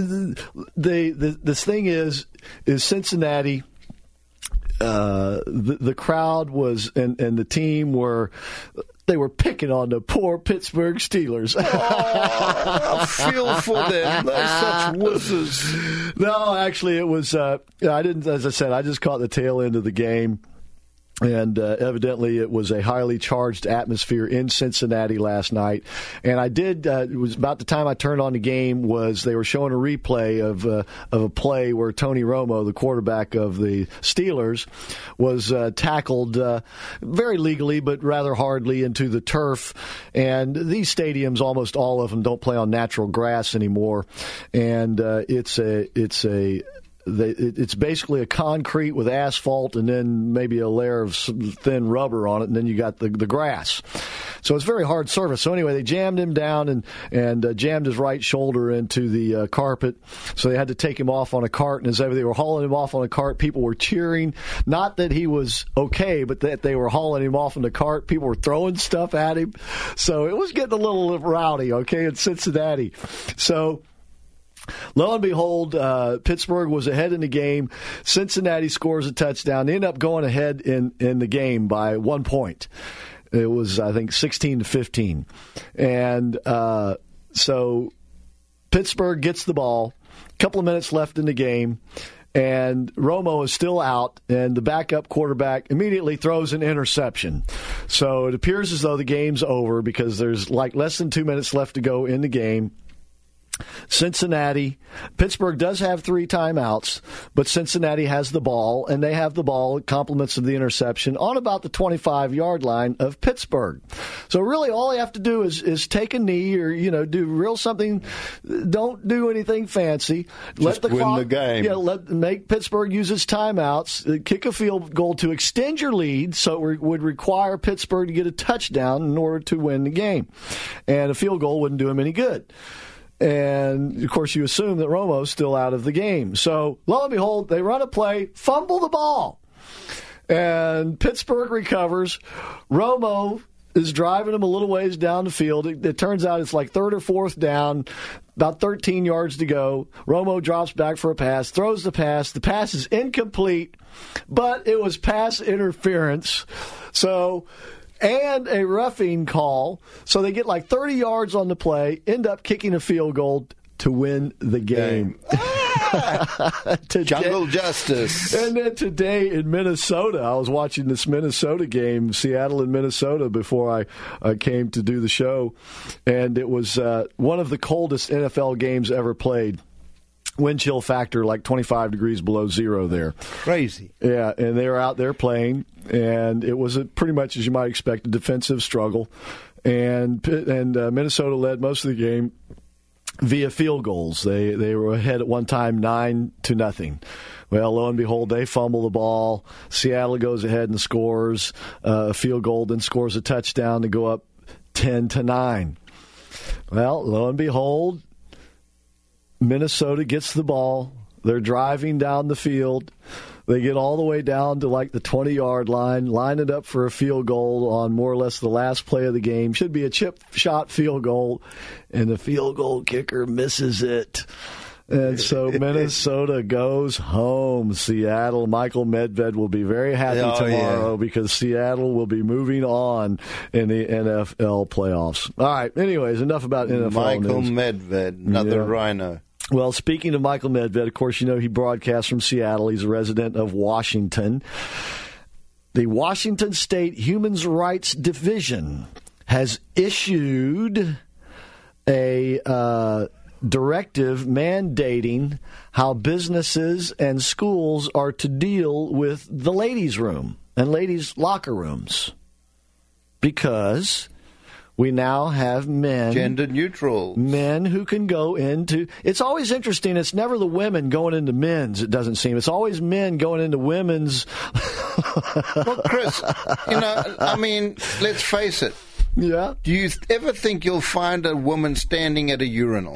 this thing is Cincinnati. The crowd was and the team were. They were picking on the poor Pittsburgh Steelers. I feel for them. They're such wusses. No, actually, it was. I didn't. As I said, I just caught the tail end of the game. And evidently it was a highly charged atmosphere in Cincinnati last night. And I did, it was about the time I turned on the game was they were showing a replay of a play where Tony Romo, the quarterback of the Steelers, was tackled very legally but rather hardly into the turf. And these stadiums, almost all of them, don't play on natural grass anymore. And it's basically a concrete with asphalt and then maybe a layer of thin rubber on it, and then you got the grass. So it's very hard surface. So anyway, they jammed him down and jammed his right shoulder into the carpet. So they had to take him off on a cart, and as they were hauling him off on a cart, people were cheering. Not that he was okay, but that they were hauling him off in the cart. People were throwing stuff at him. So it was getting a little rowdy, okay, in Cincinnati. So Lo and behold, Pittsburgh was ahead in the game. Cincinnati scores a touchdown. They end up going ahead in the game by 1 point. It was, I think, 16-15. And so Pittsburgh gets the ball. A couple of minutes left in the game. And Romo is still out, and the backup quarterback immediately throws an interception. So it appears as though the game's over because there's like less than 2 minutes left to go in the game. Pittsburgh does have 3 timeouts, but Cincinnati has the ball, and they have the ball, compliments of the interception, on about the 25-yard line of Pittsburgh. So really all they have to do is take a knee or, do real something. Don't do anything fancy. Just win the game. Yeah, make Pittsburgh use its timeouts, kick a field goal to extend your lead, so it would require Pittsburgh to get a touchdown in order to win the game. And a field goal wouldn't do them any good. And, of course, you assume that Romo's still out of the game. So, lo and behold, they run a play, fumble the ball. And Pittsburgh recovers. Romo is driving them a little ways down the field. It turns out it's like 3rd or 4th down, about 13 yards to go. Romo drops back for a pass, throws the pass. The pass is incomplete, but it was pass interference. And a roughing call. So they get like 30 yards on the play, end up kicking a field goal to win the game. Jungle justice. And then today in Minnesota, I was watching this Minnesota game, Seattle and Minnesota, before I came to do the show. And it was one of the coldest NFL games ever played. Wind chill factor like 25 degrees below zero there. Crazy. Yeah, and they were out there playing, and it was pretty much, as you might expect, a defensive struggle. And Minnesota led most of the game via field goals. They were ahead at one time 9-0. Well, lo and behold, they fumble the ball. Seattle goes ahead and scores a field goal, then scores a touchdown to go up 10-9. Well, lo and behold, Minnesota gets the ball. They're driving down the field. They get all the way down to like the 20-yard line it up for a field goal on more or less the last play of the game. Should be a chip shot field goal, and the field goal kicker misses it. And so Minnesota goes home. Seattle, Michael Medved will be very happy tomorrow because Seattle will be moving on in the NFL playoffs. All right, anyways, enough about NFL Michael news. Medved, another rhino. Well, speaking of Michael Medved, of course, you know he broadcasts from Seattle. He's a resident of Washington. The Washington State Human Rights Division has issued a directive mandating how businesses and schools are to deal with the ladies' room and ladies' locker rooms, because we now have men, gender neutral men who can go into. It's always interesting. It's never the women going into men's. It doesn't seem. It's always men going into women's. Well, Chris, I mean, let's face it. Yeah. Do you ever think you'll find a woman standing at a urinal?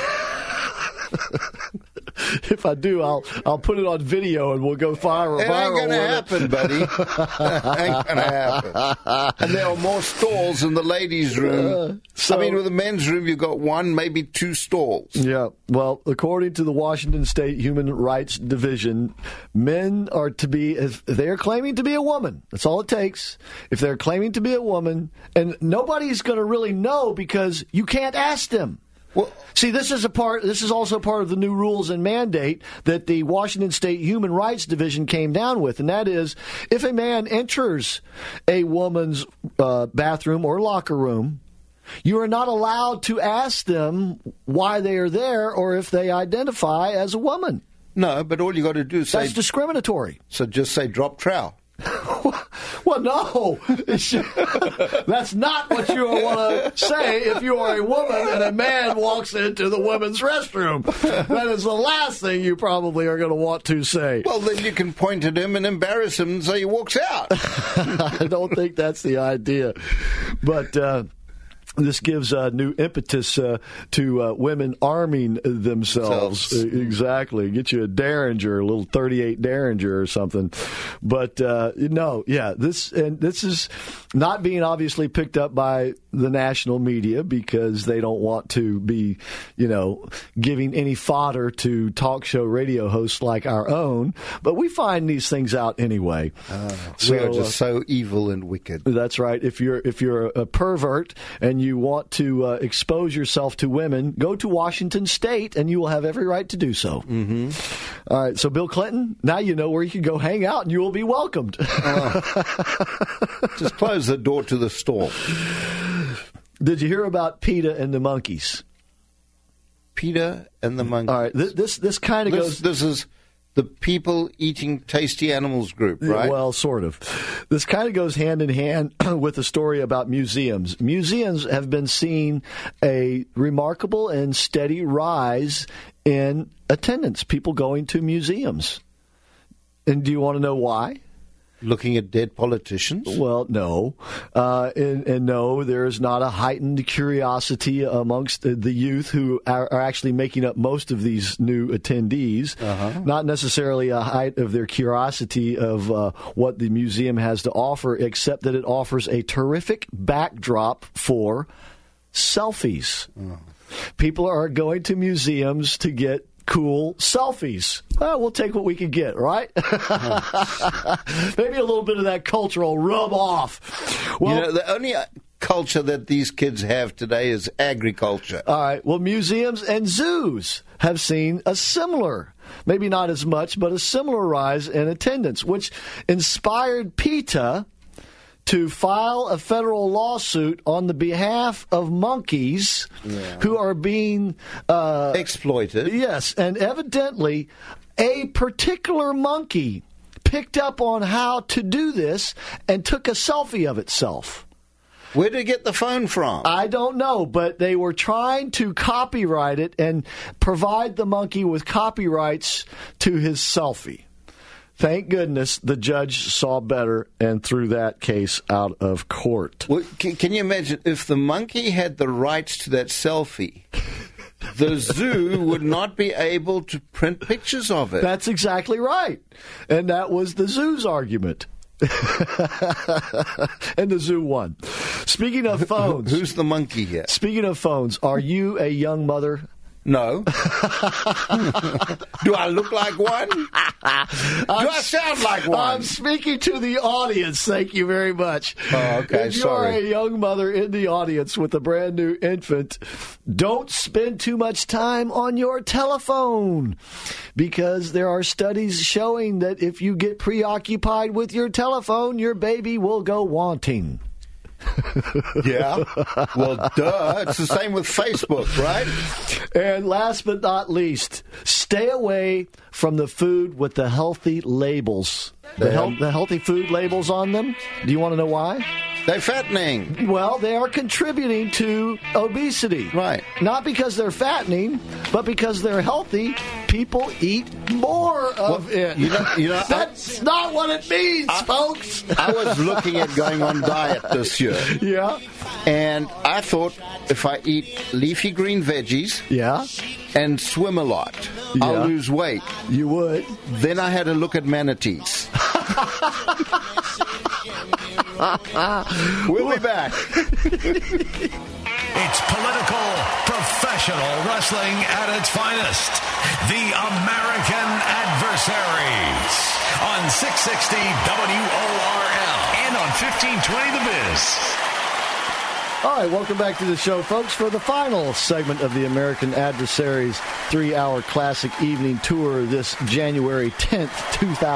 If I do, I'll put it on video and we'll go viral. It ain't going to happen, buddy. Ain't going to happen. And there are more stalls in the ladies' room. With the men's room, you've got 1, maybe 2 stalls. Yeah. Well, according to the Washington State Human Rights Division, men are to be, if they're claiming to be a woman, that's all it takes. If they're claiming to be a woman, and nobody's going to really know because you can't ask them. Well, see, this is also part of the new rules and mandate that the Washington State Human Rights Division came down with, and that is, if a man enters a woman's bathroom or locker room, you are not allowed to ask them why they are there or if they identify as a woman. No, but all you got to do is say... That's discriminatory. So just say drop trowel. Well, no. That's not what you want to say if you are a woman and a man walks into the women's restroom. That is the last thing you probably are going to want to say. Well, then you can point at him and embarrass him so he walks out. I don't think that's the idea. But This gives new impetus to women arming themselves. Exactly. Get you a Derringer, a little 38 Derringer or something. But this is not being obviously picked up by the national media because they don't want to be, giving any fodder to talk show radio hosts like our own. But we find these things out anyway. We are just so evil and wicked. That's right. If you're a pervert and you want to expose yourself to women, go to Washington State, and you will have every right to do so. Mm-hmm. All right, so Bill Clinton, now you know where you can go hang out, and you will be welcomed. Just close the door to the store. Did you hear about PETA and the monkeys? PETA and the monkeys. All right, this kind of goes... This is the People Eating Tasty Animals group, right? Well, sort of. This kind of goes hand in hand with the story about museums. Museums have been seeing a remarkable and steady rise in attendance, people going to museums. And do you want to know why? Looking at dead politicians? Well, no. And no, there's not a heightened curiosity amongst the youth who are actually making up most of these new attendees. Uh-huh. Not necessarily a height of their curiosity of what the museum has to offer, except that it offers a terrific backdrop for selfies. Oh. People are going to museums to get cool selfies. Well, we'll take what we can get, right? Maybe a little bit of that cultural rub off. Well, the only culture that these kids have today is agriculture. All right. Well, museums and zoos have seen a similar, maybe not as much, but a similar rise in attendance, which inspired PETA to file a federal lawsuit on the behalf of monkeys who are being exploited. Yes, and evidently a particular monkey picked up on how to do this and took a selfie of itself. Where did it get the phone from? I don't know, but they were trying to copyright it and provide the monkey with copyrights to his selfie. Thank goodness the judge saw better and threw that case out of court. Well, can you imagine if the monkey had the rights to that selfie? The zoo would not be able to print pictures of it. That's exactly right. And that was the zoo's argument. And the zoo won. Speaking of phones. Who's the monkey here? Speaking of phones, are you a young mother? No. Do I look like one? Do I sound like one? I'm speaking to the audience. Thank you very much. Oh, okay, if sorry. If you are a young mother in the audience with a brand new infant, don't spend too much time on your telephone, because there are studies showing that if you get preoccupied with your telephone, your baby will go wanting. Yeah. Well, duh. It's the same with Facebook, right? And last but not least, stay away from the food with the healthy labels. The healthy food labels on them. Do you want to know why? They're fattening. Well, they are contributing to obesity. Right. Not because they're fattening, but because they're healthy. People eat more of it. That's not what it means, folks. I was looking at going on diet this year. Yeah. And I thought if I eat leafy green veggies and swim a lot, I'll lose weight. You would. Then I had to look at manatees. We'll be back. It's political, professional wrestling at its finest. The American Adversaries on 660 WORL and on 1520 The Biz. All right, welcome back to the show, folks, for the final segment of the American Adversaries 3-hour classic evening tour this January 10th,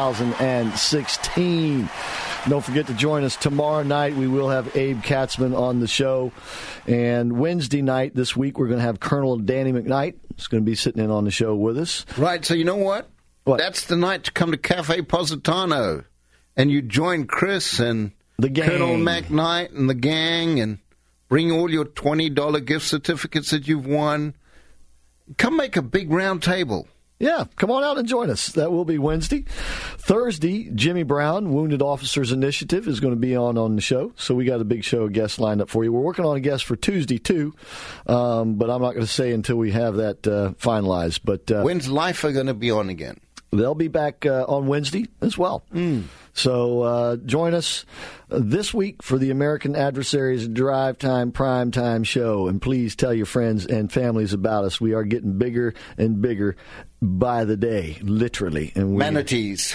2016. Don't forget to join us tomorrow night. We will have Abe Katzman on the show. And Wednesday night this week, we're going to have Colonel Danny McKnight. He's going to be sitting in on the show with us. Right, so you know what? That's the night to come to Cafe Positano. And you join Chris and the gang. Colonel McKnight and the gang, and bring all your $20 gift certificates that you've won. Come make a big round table. Yeah, come on out and join us. That will be Wednesday. Thursday, Jimmy Brown, Wounded Officers Initiative, is going to be on the show. So we got a big show of guests lined up for you. We're working on a guest for Tuesday, too, but I'm not going to say until we have that finalized. But when's Lifer going to be on again? They'll be back on Wednesday as well. So join us this week for the American Adversaries Drive Time Prime Time show. And please tell your friends and families about us. We are getting bigger and bigger by the day, literally. And manatees.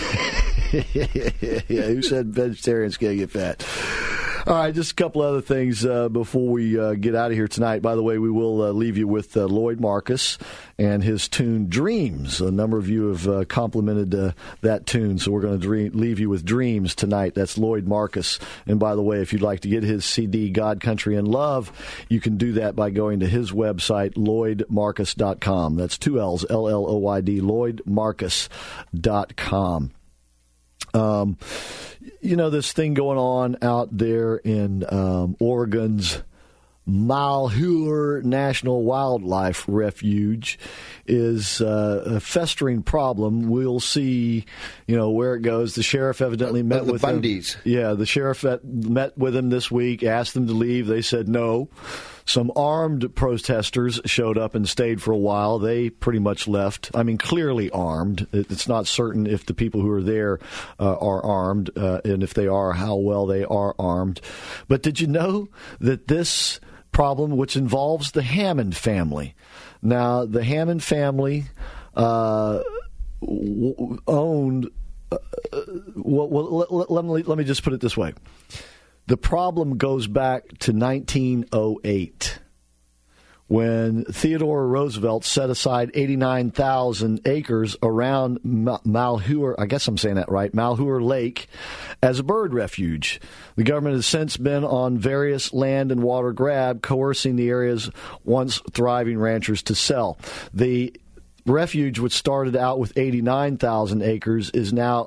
Yeah, who said vegetarians can't get fat? All right, just a couple other things before we get out of here tonight. By the way, we will leave you with Lloyd Marcus and his tune Dreams. A number of you have complimented that tune, so we're going to leave you with Dreams tonight. That's Lloyd Marcus. And by the way, if you'd like to get his CD, God, Country, and Love, you can do that by going to his website, LloydMarcus.com. That's 2 L's, LLOYD, LloydMarcus.com. This thing going on out there in Oregon's Malheur National Wildlife Refuge is a festering problem. We'll see, where it goes. The sheriff evidently met with them. Bundys. Yeah, the sheriff met with them this week, asked them to leave. They said no. Some armed protesters showed up and stayed for a while. They pretty much left. I mean, clearly armed. It's not certain if the people who are there are armed, and if they are, how well they are armed. But did you know that this problem, which involves the Hammond family, now the Hammond family owned. Let me just put it this way. The problem goes back to 1908 when Theodore Roosevelt set aside 89,000 acres around Malheur, I guess I'm saying that right, Malheur Lake, as a bird refuge. The government has since been on various land and water grab, coercing the area's once thriving ranchers to sell. The refuge, which started out with 89,000 acres, is now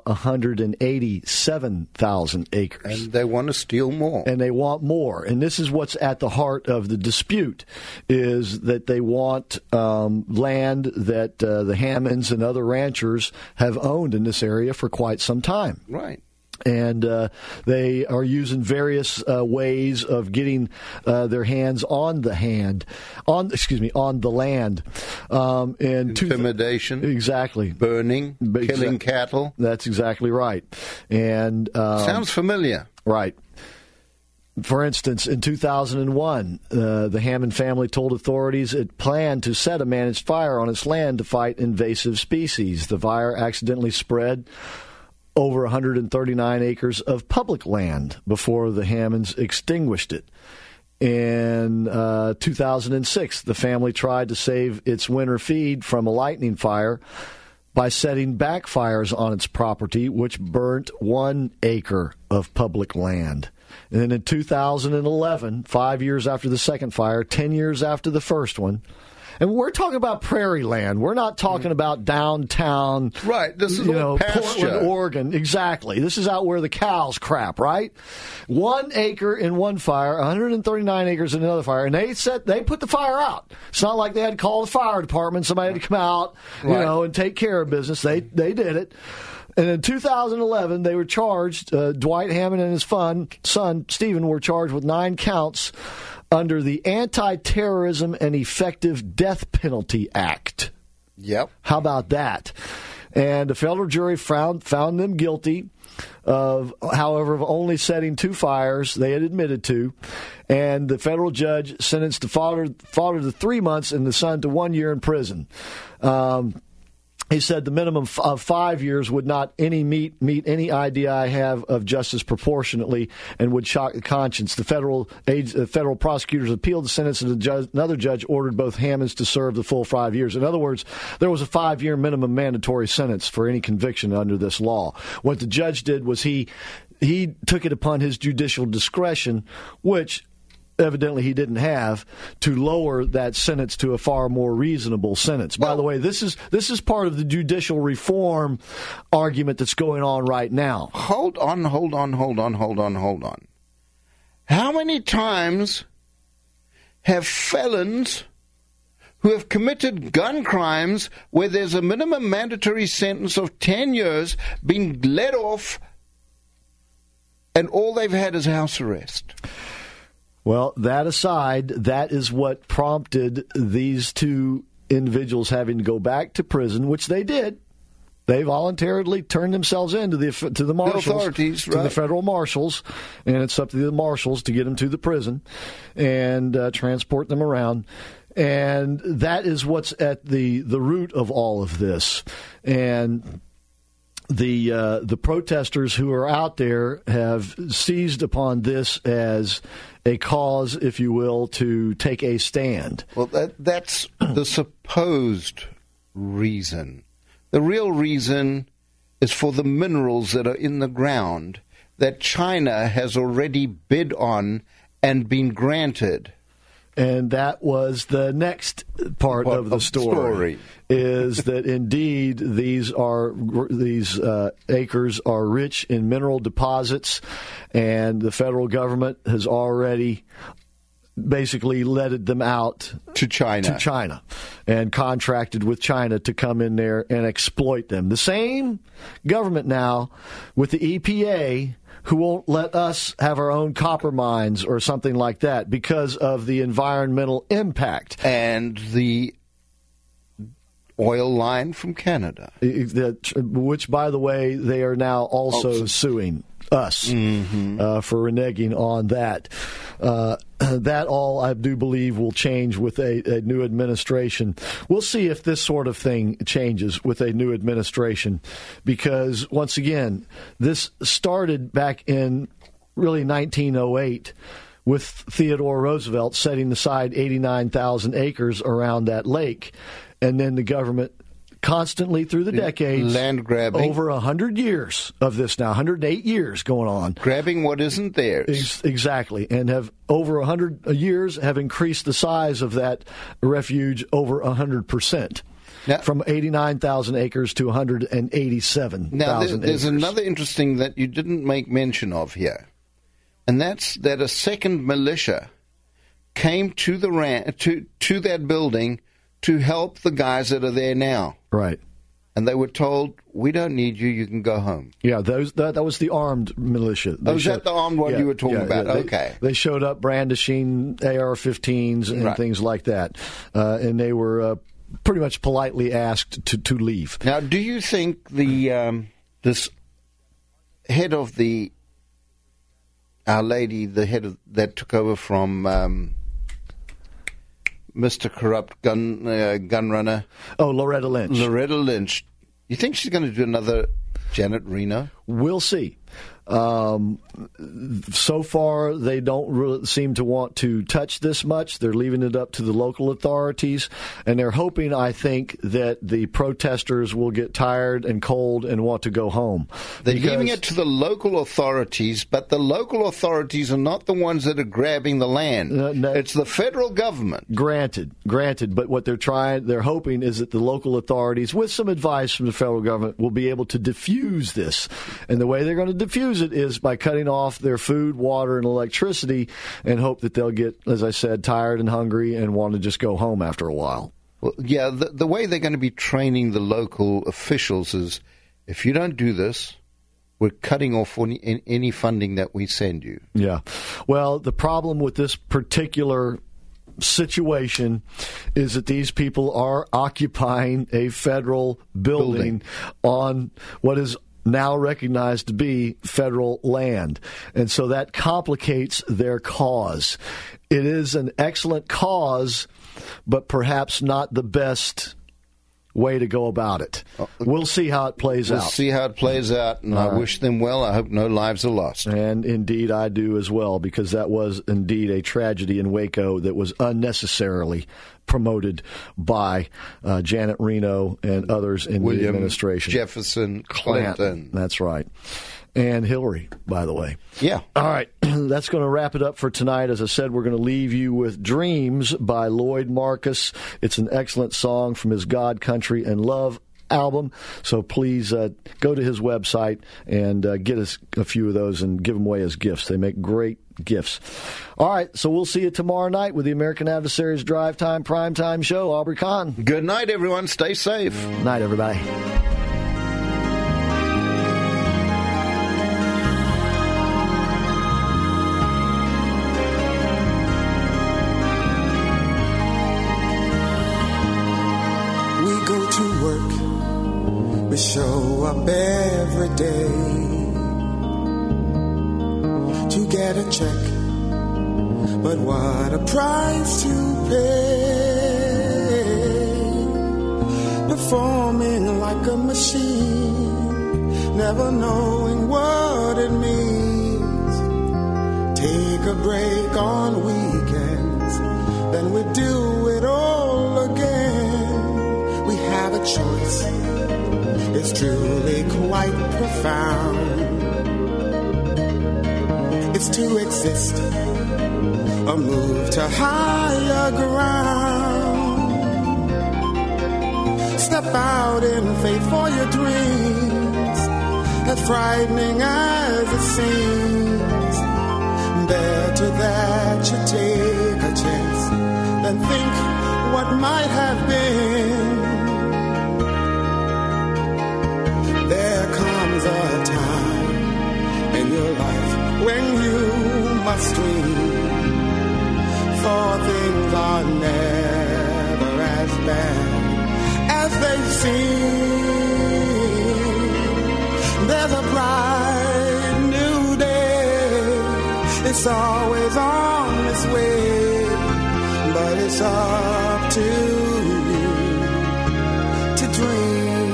187,000 acres. And they want to steal more. And they want more. And this is what's at the heart of the dispute, is that they want land that the Hammonds and other ranchers have owned in this area for quite some time. Right. And they are using various ways of getting their hands on the land. Intimidation. Exactly. Burning. Killing cattle. That's exactly right. And sounds familiar. Right. For instance, in 2001, the Hammond family told authorities it planned to set a managed fire on its land to fight invasive species. The fire accidentally spread over 139 acres of public land before the Hammonds extinguished it. In 2006, the family tried to save its winter feed from a lightning fire by setting backfires on its property, which burnt 1 acre of public land. And then in 2011, 5 years after the second fire, 10 years after the first one, and we're talking about prairie land. We're not talking about downtown, right? This is Portland, Oregon. Exactly. This is out where the cows crap, right? 1 acre in one fire, 139 acres in another fire, and they put the fire out. It's not like they had to call the fire department. Somebody had to come out, and take care of business. They did it. And in 2011, they were charged. Dwight Hammond and his son Stephen were charged with 9 counts under the Anti-Terrorism and Effective Death Penalty Act. Yep. How about that? And a federal jury found them guilty of only setting 2 fires they had admitted to. And the federal judge sentenced the father to 3 months and the son to 1 year in prison. He said the minimum of 5 years would not meet any idea I have of justice proportionately and would shock the conscience. The federal prosecutors appealed the sentence, and another judge ordered both Hammonds to serve the full 5 years. In other words, there was a 5-year minimum mandatory sentence for any conviction under this law. What the judge did was he took it upon his judicial discretion, which evidently he didn't have, to lower that sentence to a far more reasonable sentence. By the way, this is part of the judicial reform argument that's going on right now. Hold on. How many times have felons who have committed gun crimes where there's a minimum mandatory sentence of 10 years been let off, and all they've had is house arrest. Well, that aside, that is what prompted these two individuals having to go back to prison, which they did. They voluntarily turned themselves in to the marshals, the authorities, to the federal marshals, and it's up to the marshals to get them to the prison and transport them around. And that is what's at the root of all of this. And the protesters who are out there have seized upon this as a cause, if you will, to take a stand. Well, that's the supposed reason. The real reason is for the minerals that are in the ground that China has already bid on and been granted. And that was the next part of the story. Is that indeed these acres are rich in mineral deposits, and the federal government has already basically letted them out to China and contracted with China to come in there and exploit them. The same government now with the EPA who won't let us have our own copper mines or something like that because of the environmental impact. And the oil line from Canada. Which, by the way, they are now also suing us for reneging on that. That all, I do believe, will change with a new administration. We'll see if this sort of thing changes with a new administration, because, once again, this started back in really 1908 with Theodore Roosevelt setting aside 89,000 acres around that lake. And then the government constantly through the decades, land grabbing, over 100 years of this now, 108 years going on. Grabbing what isn't theirs. Exactly. And have over 100 years have increased the size of that refuge over 100%. Now, from 89,000 acres to 187,000 acres. Now, there's another interesting that you didn't make mention of here. And that's that a second militia came to to that building to help the guys that are there now. Right. And they were told, we don't need you, you can go home. Yeah, that was the armed militia. Was that the armed one you were talking about? Okay. They showed up brandishing AR-15s and things like that. And they were pretty much politely asked to leave. Now, do you think this head of Our Lady, the head that took over from... Mr. Corrupt gun runner. Oh, Loretta Lynch. Loretta Lynch. You think she's going to do another Janet Reno? We'll see. So far, they don't really seem to want to touch this much. They're leaving it up to the local authorities, and they're hoping, I think, that the protesters will get tired and cold and want to go home. They're leaving it to the local authorities, but the local authorities are not the ones that are grabbing the land. No. It's the federal government. Granted. But what they're hoping is that the local authorities, with some advice from the federal government, will be able to diffuse this. And the way they're going to diffuse it is by cutting off their food, water, and electricity, and hope that they'll get, as I said, tired and hungry and want to just go home after a while. Well, yeah, the way they're going to be training the local officials is, if you don't do this, we're cutting off any funding that we send you. Yeah. Well, the problem with this particular situation is that these people are occupying a federal building. On what is now recognized to be federal land. And so that complicates their cause. It is an excellent cause, but perhaps not the best way to go about it. We'll see how it plays out. We'll see how it plays out, and I wish them well. I hope no lives are lost. And indeed I do as well, because that was indeed a tragedy in Waco that was unnecessarily promoted by Janet Reno and others in the administration. Jefferson, Clinton. That's right. And Hillary, by the way. Yeah. All right. That's going to wrap it up for tonight. As I said, we're going to leave you with Dreams by Lloyd Marcus. It's an excellent song from his God, Country, and Love album. So please go to his website and get us a few of those and give them away as gifts. They make great gifts. All right, so we'll see you tomorrow night with the American Adversaries Drive Time Primetime Show. Aubrey Kahn. Good night, everyone. Stay safe. Night, everybody. We go to work. We show up every day to get a check, but what a price to pay. Performing like a machine, never knowing what it means. Take a break on weekends, then we do it all again. We have a choice, it's truly quite profound. It's to exist or move to higher ground. Step out in faith for your dreams, as frightening as it seems. Better that you take a chance than think what might have been. There comes a time in your life when you must dream, for things are never as bad as they seem. There's a bright new day, it's always on its way, but it's up to you to dream.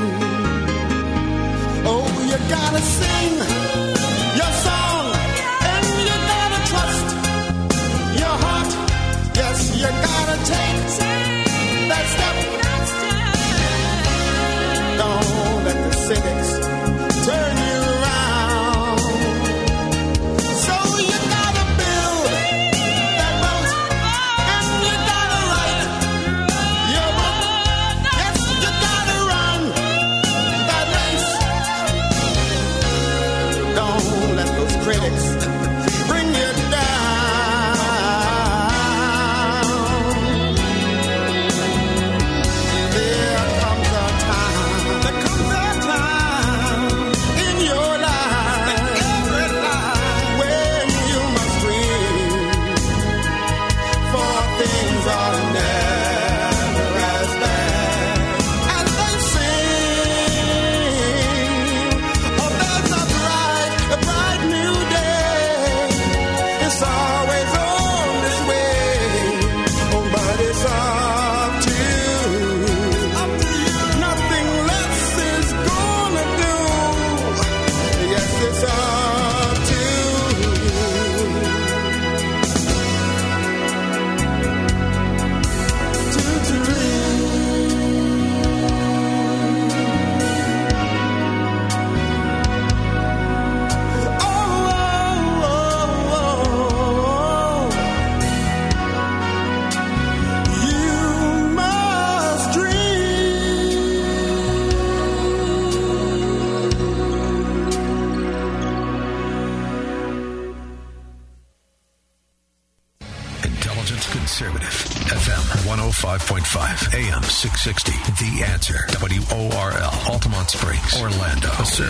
Oh, you gotta sing your song, and you gotta trust your heart. Yes, you gotta take that step. Don't let the cynics turn you around. So you gotta build that boat, and you gotta write your book. Yes, you gotta run that race. Don't let those critics bring you down. There comes a time in your life, when you must dream, for things are never as bad as they seem. Oh, there's a bright new day. It's always on its way. Oh, but it's up to you. Nothing less is gonna do. Yes, it's up to you to you must Intelligence Conservative. FM 105.5. AM 660. The Answer. WORL. Altamont Springs. Orlando.